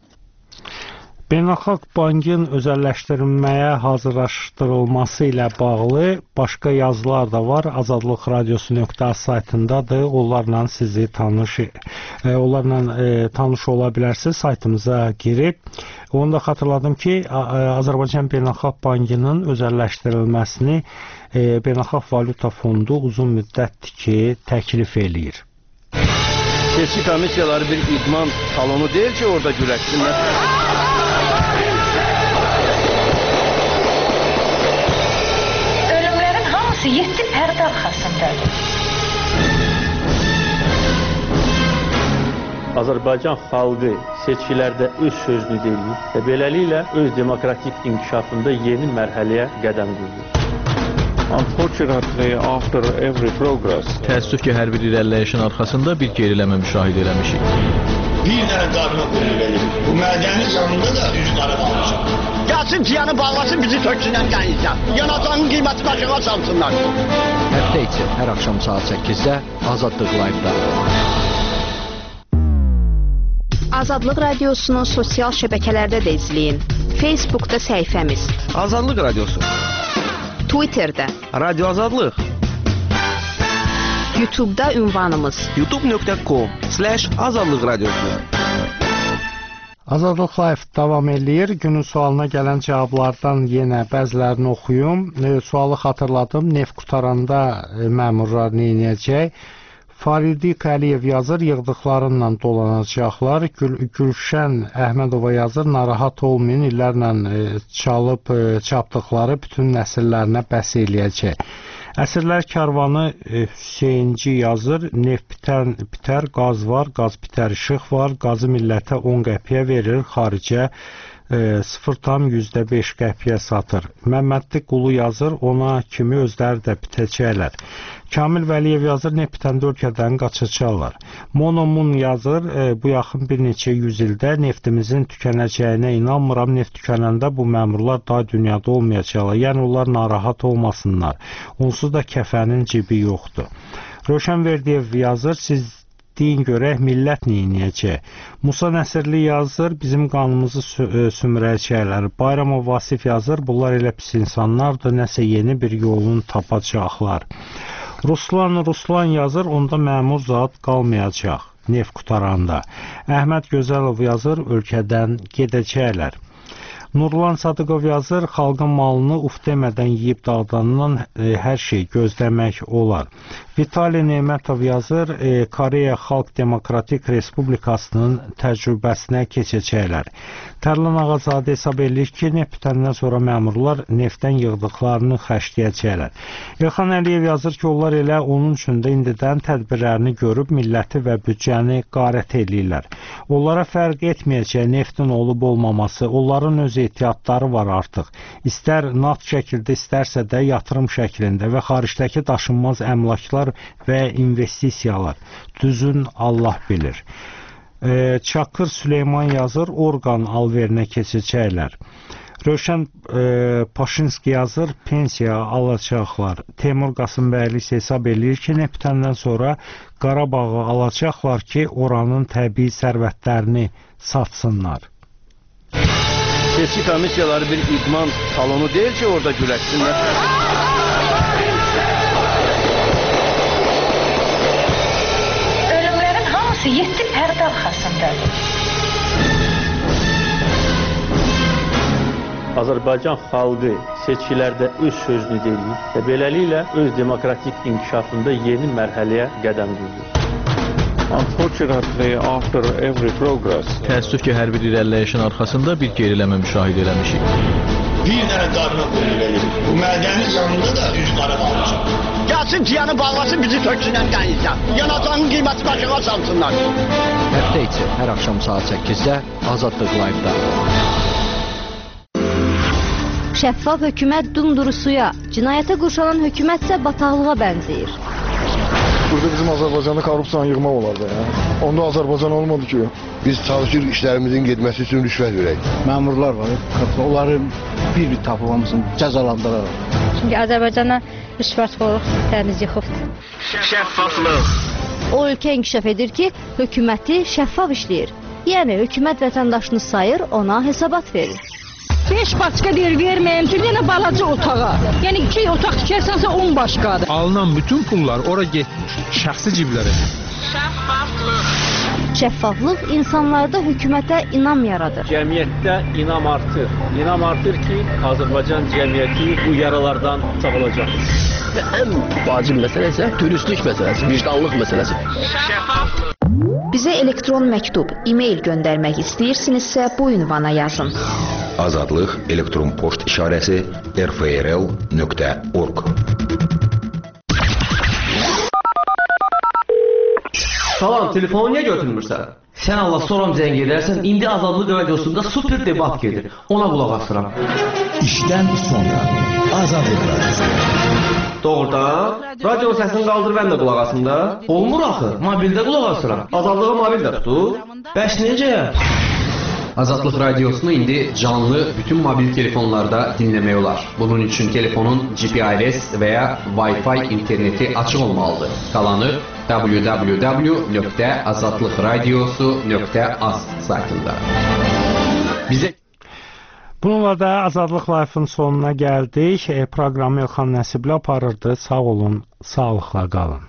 Beynəlxalq Bankın özəlləşdirilməyə hazırlaşdırılması ilə bağlı başqa yazılar da var. Azadlıq Radiosu.az saytındadır. Onlarla tanış ola bilərsiniz. Saytımıza girib. Onu da xatırladım ki, Azərbaycan Beynəlxalq Bankının özəlləşdirilməsini Beynəlxalq Valyuta Fondu uzun müddətdir ki, təklif eləyir. Seçki komissiyaları bir idman salonu deyil ki, orada güləşsinlər. Ölümlərin hamısı 7 pərdə arxasındadır. Azərbaycan xalqı seçkilərdə öz sözünü deyir və beləliklə öz demokratik inkişafında yeni mərhələyə qədəm qoyur. Unfortunately, after every progress, təəssüf ki, hər bir irəliləyişin arxasında bir geriləmə müşahidə eləmişik. Bir dənə qadına qulluq edir. Bu mədənin yanında da üzü qara qalmışam. Gəlsin ciyanı bağlasın, bizi töksünlər gəlirsən. Yanacağın qiyməti başına salsınlar. Həftə içi hər axşam saat 8-də Azadlıq Live-da. Azadlıq Radiosunun sosial şəbəkələrdə də izləyin. Facebookda səhifəmiz. Azadlıq Radiosu. Twitterdə. Radyo Azadlıq. YouTube'da ünvanımız. youtube.com/Azadlıq Radiosu. Azadlıq Live davam eləyir. Günün sualına gələn cavablardan yenə bəzilərini oxuyum. Sualı xatırladım. Neft qutaranda məmurlar nə edəcək? Faridi Əliyev yazır, yığdıqlarınla dolanacaqlar. Gülşən Əhmədova yazır, narahat olmayın, illərlə çalıb çapdıqları bütün nəsillərinə bəs eləyəcək. Əsrlər karvanı Hüseynci yazır, neft bitər, qaz var, qaz bitər, işıq var, qazı millətə 10 qəpiyə verir, xaricə 0,5 qəpiyə satır. Məmmədli Qulu yazır, ona kimi özləri də bitəcəklər. Kamil Vəliyev yazır, neft bitəndə ölkədən qaçacaqlar. Monomun yazır, bu yaxın bir neçə yüzildə neftimizin tükənəcəyinə inanmıram, neft tükənəndə bu məmurlar daha dünyada olmayacaqlar. Yəni onlar narahat olmasınlar. Onsuz da kəfənin cibi yoxdur. Rövşən Verdiyev yazır, siz deyin görək, millət neyiniyəcək? Musa Nəsirli yazır, bizim qanımızı sümürəcəklər. Bayramov Vasif yazır, bunlar elə pis insanlardır, nəsə yeni bir yolunu tapacaqlar. Ruslan yazır, onda məmur zat qalmayacaq, neft qutaranda. Əhməd Gözəlov yazır, ölkədən gedəcəklər. Nurlan Sadıqov yazır, xalqın malını uf demədən yeyib dağıdandan hər şey gözləmək olar. Vitali Neymətov yazır, Koreya Xalq Demokratik Respublikasının təcrübəsinə keçəcəklər. Tərlan Ağazadə hesab edir ki, neft bitəndən sonra məmurlar neftdən yığdıqlarını xərcləyəcəklər. İlxan Əliyev yazır ki, onlar elə onun üçün də indidən tədbirlərini görüb milləti və büdcəni qarət edirlər. Onlara fərq etməyəcək neftin olub olmaması, onların öz ehtiyatları var artıq. İstər nat şəkildə, istərsə də yatırım şəklində və xaricdəki daşınmaz əmlaklar və investisiyalar. Düzün Allah bilir. Çakır Süleyman yazır, orqan alverinə keçəcəklər. Rövşən Paşinski yazır, pensiya alacaqlar. Teymur Qasımbəyli hesab eləyir ki, neft bitəndən sonra Qarabağı alacaqlar ki, oranın təbii sərvətlərini satsınlar. Seçki komissiyaları bir idman salonu deyil ki, orada güləşsinlər. Ölümlərin hamısı 7 pərdə arxasındadır. Azərbaycan xalqı seçkilərdə öz sözünü deyir və beləliklə öz demokratik inkişafında yeni mərhələyə qədəm qoyur. Unfortunately, after every progress, təəssüf ki, hər bir irəliləyişin arxasında bir geriləmə müşahidə eləmişik. Bir dənə qadına qulluq edir. Bu mədənin yanında da üzü qara qalmışam. Gəlsin ciyanı bağlasın, bizi töksünlər gəlirsən. Yanacağın qiyməti başına salsınlar. Həftə içi hər axşam saat 8-də Azadlıq Live-da. Şəffaf hökumət dumduru suya, cinayətə qurşanan hökumət isə bataqlığa bənzəyir. Burada bizim Azərbaycanda korrupsiyanı yığmaq olardı ya. Onda Azərbaycan olmadı ki. Biz çalışır işlərimizin getməsi üçün rüşvət verək. Məmurlar var, onları bir tapılmasın, cəzalandıraraq. Çünki Azərbaycana rüşvətxorluq təmiz yıxıbdır. Şəffaflıq. O ölkə inkişaf edir ki, hökuməti şəffaf işləyir. Yəni hökumət vətəndaşını sayır, ona hesabat verir. 5 başqa yer verməyəm ki, yenə balaca otağa. Yəni 2 otaq tikərsənsə 10 başqadır. Alınan bütün pullar ora getmiş, şəxsi ciblərə. Şəffaflıq insanlarda hökumətə inam yaradır. Cəmiyyətdə inam artır. İnam artır ki, Azərbaycan cəmiyyəti bu yaralardan sağalacaq. Ən vacib məsələ isə dürüstlük məsələsi, vicdanlıq məsələsi. Bizə elektron məktub, e-mail göndərmək istəyirsinizsə bu ünvana yazın. Azadlıq elektron poçt işarəsi rfrl.org. Salam, telefonu niyə götürmürsən? Sən Allah soram zəng edərsən, indi Azadlıq Radiosunda super debat gedir. Ona qulaq asıram. İşdən sonra Azadlıq Radiosu. Doğrudan, radio səsini qaldır, mən də qulaq asım da. Olmur axı, mobildə qulaq asıram. Azadlığı mobildə tutur. Bəs necə? Azadlıq Radiosunu indi canlı bütün mobil telefonlarda dinləmək olar. Bunun üçün telefonun GPRS və ya Wi-Fi interneti açıq olmalıdır. Qalanı www.azadlıqradiosu.az saytında. Bununla da Azadlıq Live-ın sonuna gəldik. Proqramı Elxan Nəsiblə aparırdı. Sağ olun, sağlıqla qalın.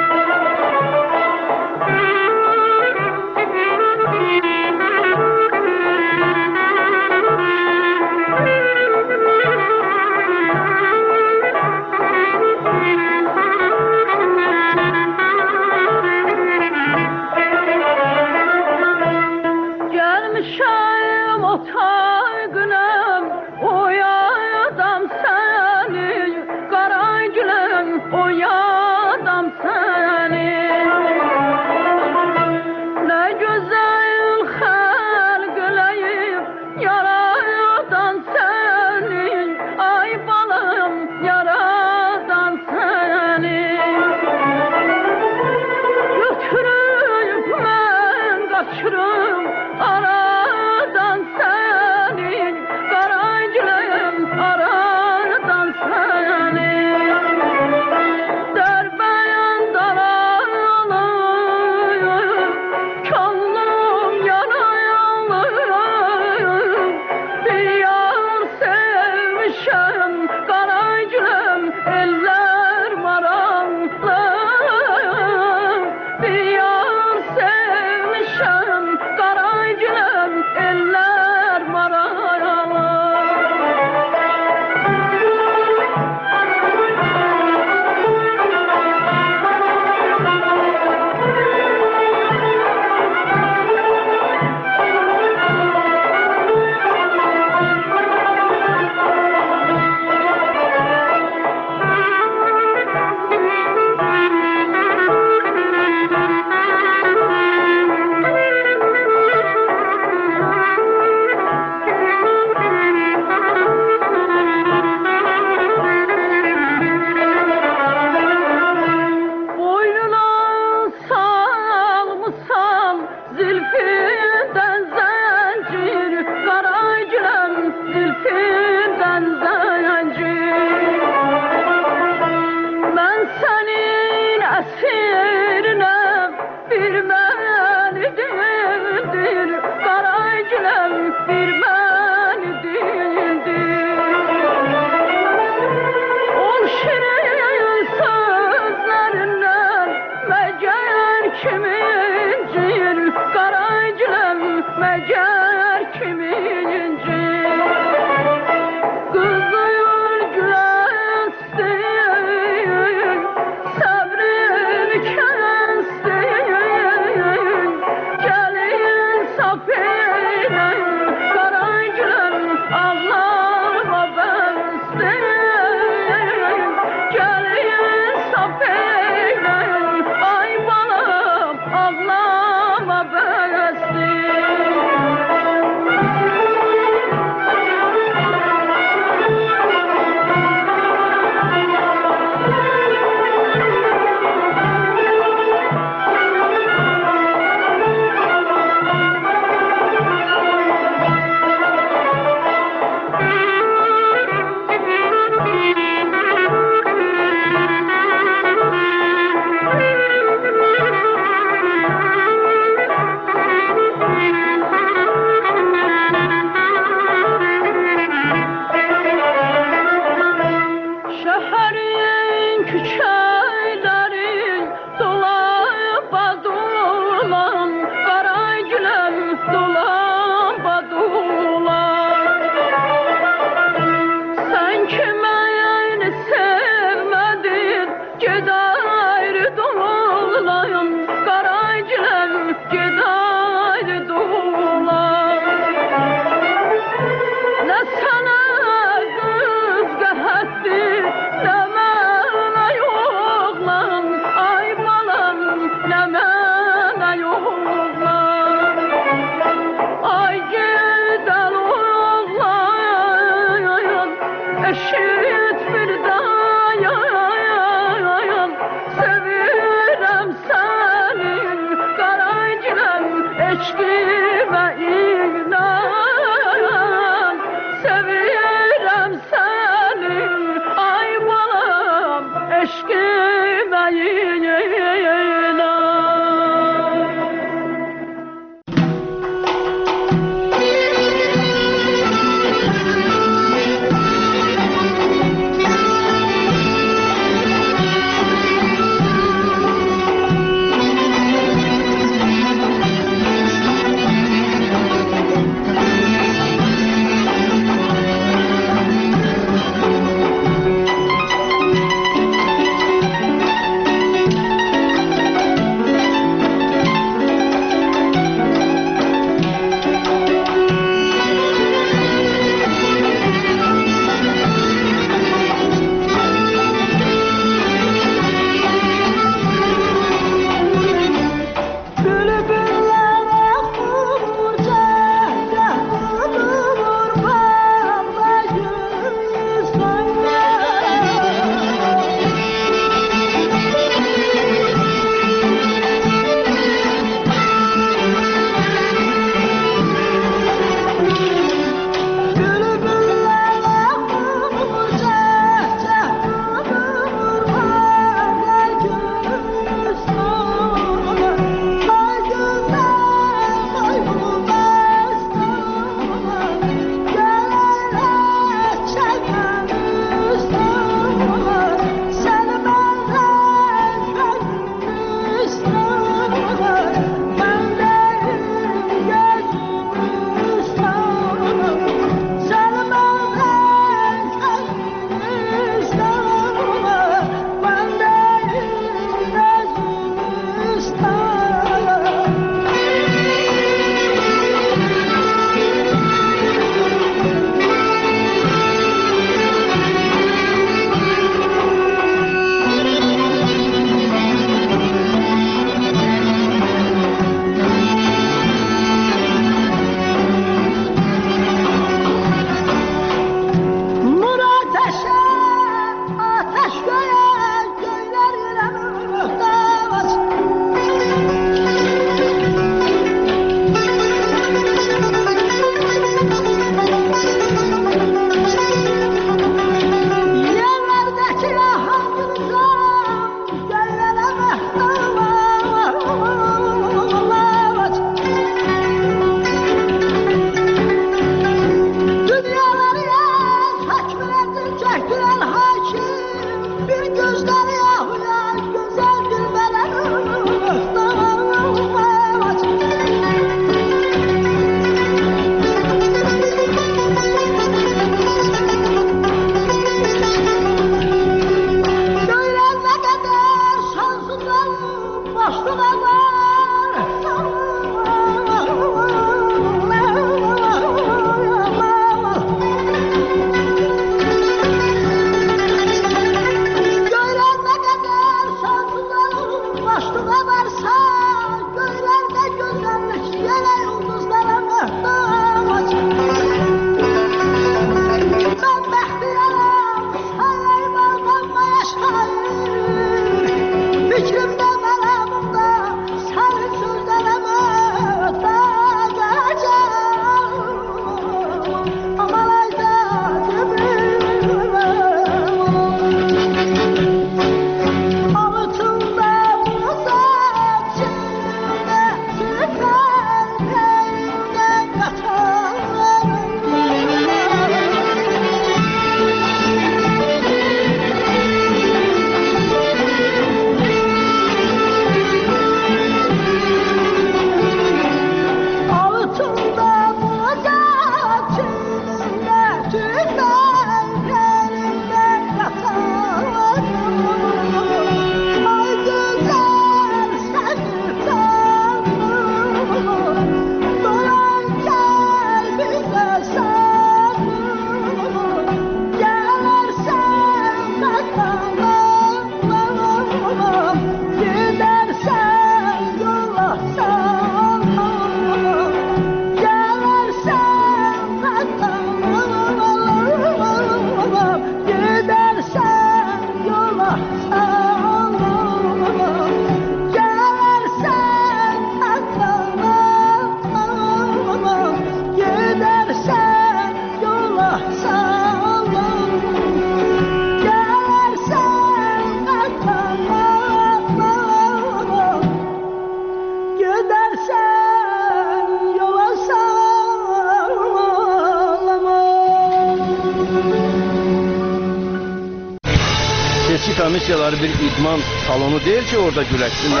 Seçki komissiyaları bir idman salonu değil ki orada güləşsinlər.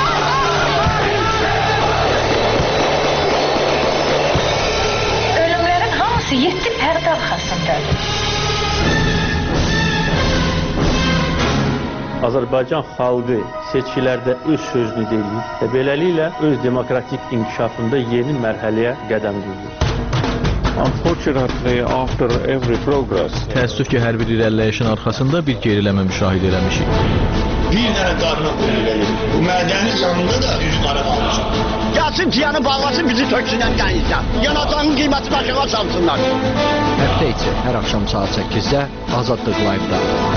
Ölümlerin hamısı 7 pərdə arxasındadır. Azərbaycan xalqı seçkilərdə öz sözünü deyir və beləliklə öz demokratik inkişafında yeni mərhələyə qədəm qoyur. Unfortunately, after every progress, Təəssüf ki, hər bir irəliləyişin arxasında bir geriləmə müşahidə eləmişik. Bir dənə qarnı verir. Bu mədəni canında da üz qara qalmışam. Gəlsin ciyanı bağlasın, bizi töksünən gəlirsən. Yanacağın qiyməti başına salsınlar. Həftə içi hər axşam saat 8-də Azadlıq Live-da.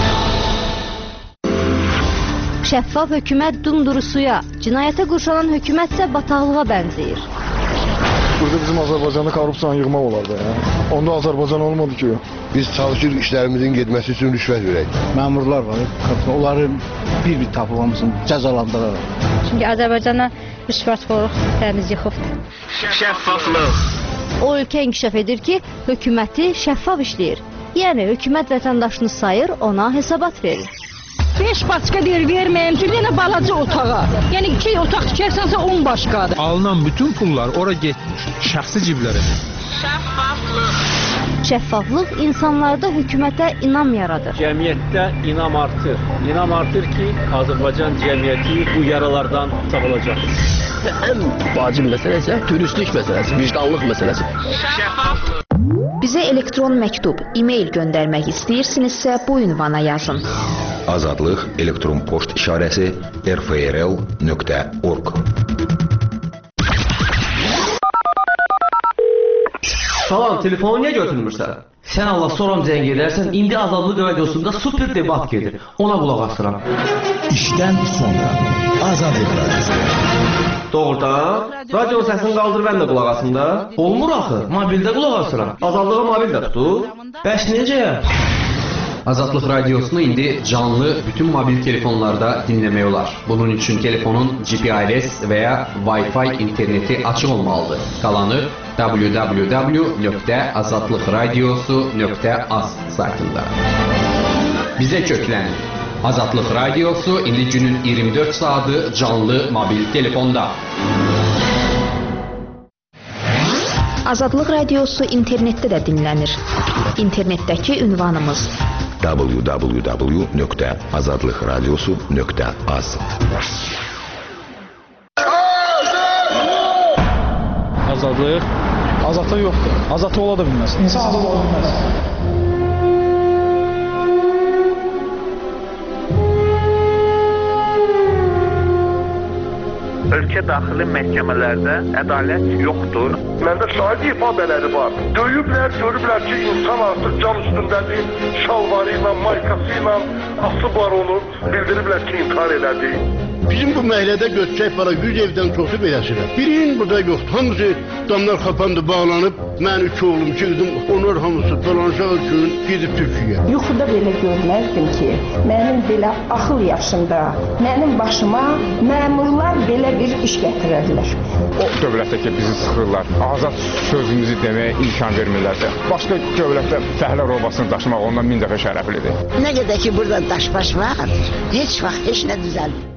Şəffaf hökumət dumdurusuya, cinayətə qurşanan hökumət isə bataqlığa bənzəyir. Burada bizim Azərbaycanda korrupsiyanı yığmaq olardı. Onda Azərbaycan olmadı ki. Biz çalışırıq işlərimizin getməsi üçün rüşvət verək. Məmurlar var, onları bir tapıb hamısını cəzalandıraraq. Çünki Azərbaycana rüşvətxorluq təmiz yıxıbdır. Şəffaflıq. O ölkə inkişaf edir ki, hökuməti şəffaf işləyir. Yəni hökumət vətəndaşını sayır, ona hesabat verir. 5 başqa deyir verməyim, bir dənə balaca otağa. Yəni 2 otaq tikərsənsə 10 başqadır. Alınan bütün pullar ora getmiş şəxsi ciblərə. Şəffaflıq insanlarda hökumətə inam yaradır. Cəmiyyətdə inam artır. İnam artır ki, Azərbaycan cəmiyyəti bu yaralardan sağolacaq. Ən vacib məsələ isə dürüstlük məsələsi, vicdanlıq məsələsi. Bizə elektron məktub, e-mail göndərmək istəyirsinizsə bu ünvana yazın. Azadlıq elektron poçt işarəsi rfrl.org. Salam, telefonu niyə götürmürsən? Sən Allah soram zəng edərsən, indi Azadlıq radiosunda super debat gedir. Ona qulaq asıram. İşdən sonra Azadlıq radiosu. Doğrudan? Radio səsini qaldır, mən də qulaq asım da. Olmur axı, mobildə qulaq asıram. Azadlığı mobildə tutur. Bəs necə? Azadlıq Radiosunu indi canlı bütün mobil telefonlarda dinləmək olar. Bunun üçün telefonun GPRS və ya Wi-Fi interneti açıq olmalıdır. Qalanı www.azadlıqradiosu.az saytında. Bizə köklənin. Azadlıq Radiosu indi günün 24 saatı canlı mobil telefonda. Azadlıq radiosu internetdə də dinlənir. İnternetdəki ünvanımız www.azadlıqradiosu.az. Azadlıq. Azadlıq yoxdur. Azadlıq ola da bilməz. İnsan da ola bilməz. ölkə daxili məhkəmələrdə ədalət yoxdur. Məndə şahid ifadələri var. Döyüblər, görüblər ki, insan artıq can üstündədir, şalvarı ilə, maykası ilə asıblar onu, bildiriblər ki, intihar elədi. Bizim bu məhəllədə götürək para 100 evdən çoxu beləsirlər. Birinin burada yoxdur. Hamısı damlar kapandı, bağlanıb. Mən 3 oğlum, 2 qızım, onlar hamısı dolanacaq üçün gedib Türkiyəyə. Yuxuda belə görməzdim ki, mənim belə axıl yaşında, mənim başıma məmurlar belə bir iş gətirərlər. O dövlətdə ki, bizi sıxırlar, azad sözümüzü deməyə imkan vermirlər də. Başqa dövlətdə fəhlə robasını daşımaq ondan 1000 dəfə şərəflidir. Nə qədər ki, burada daşbaş var, heç vaxt heç nə düzəlmir.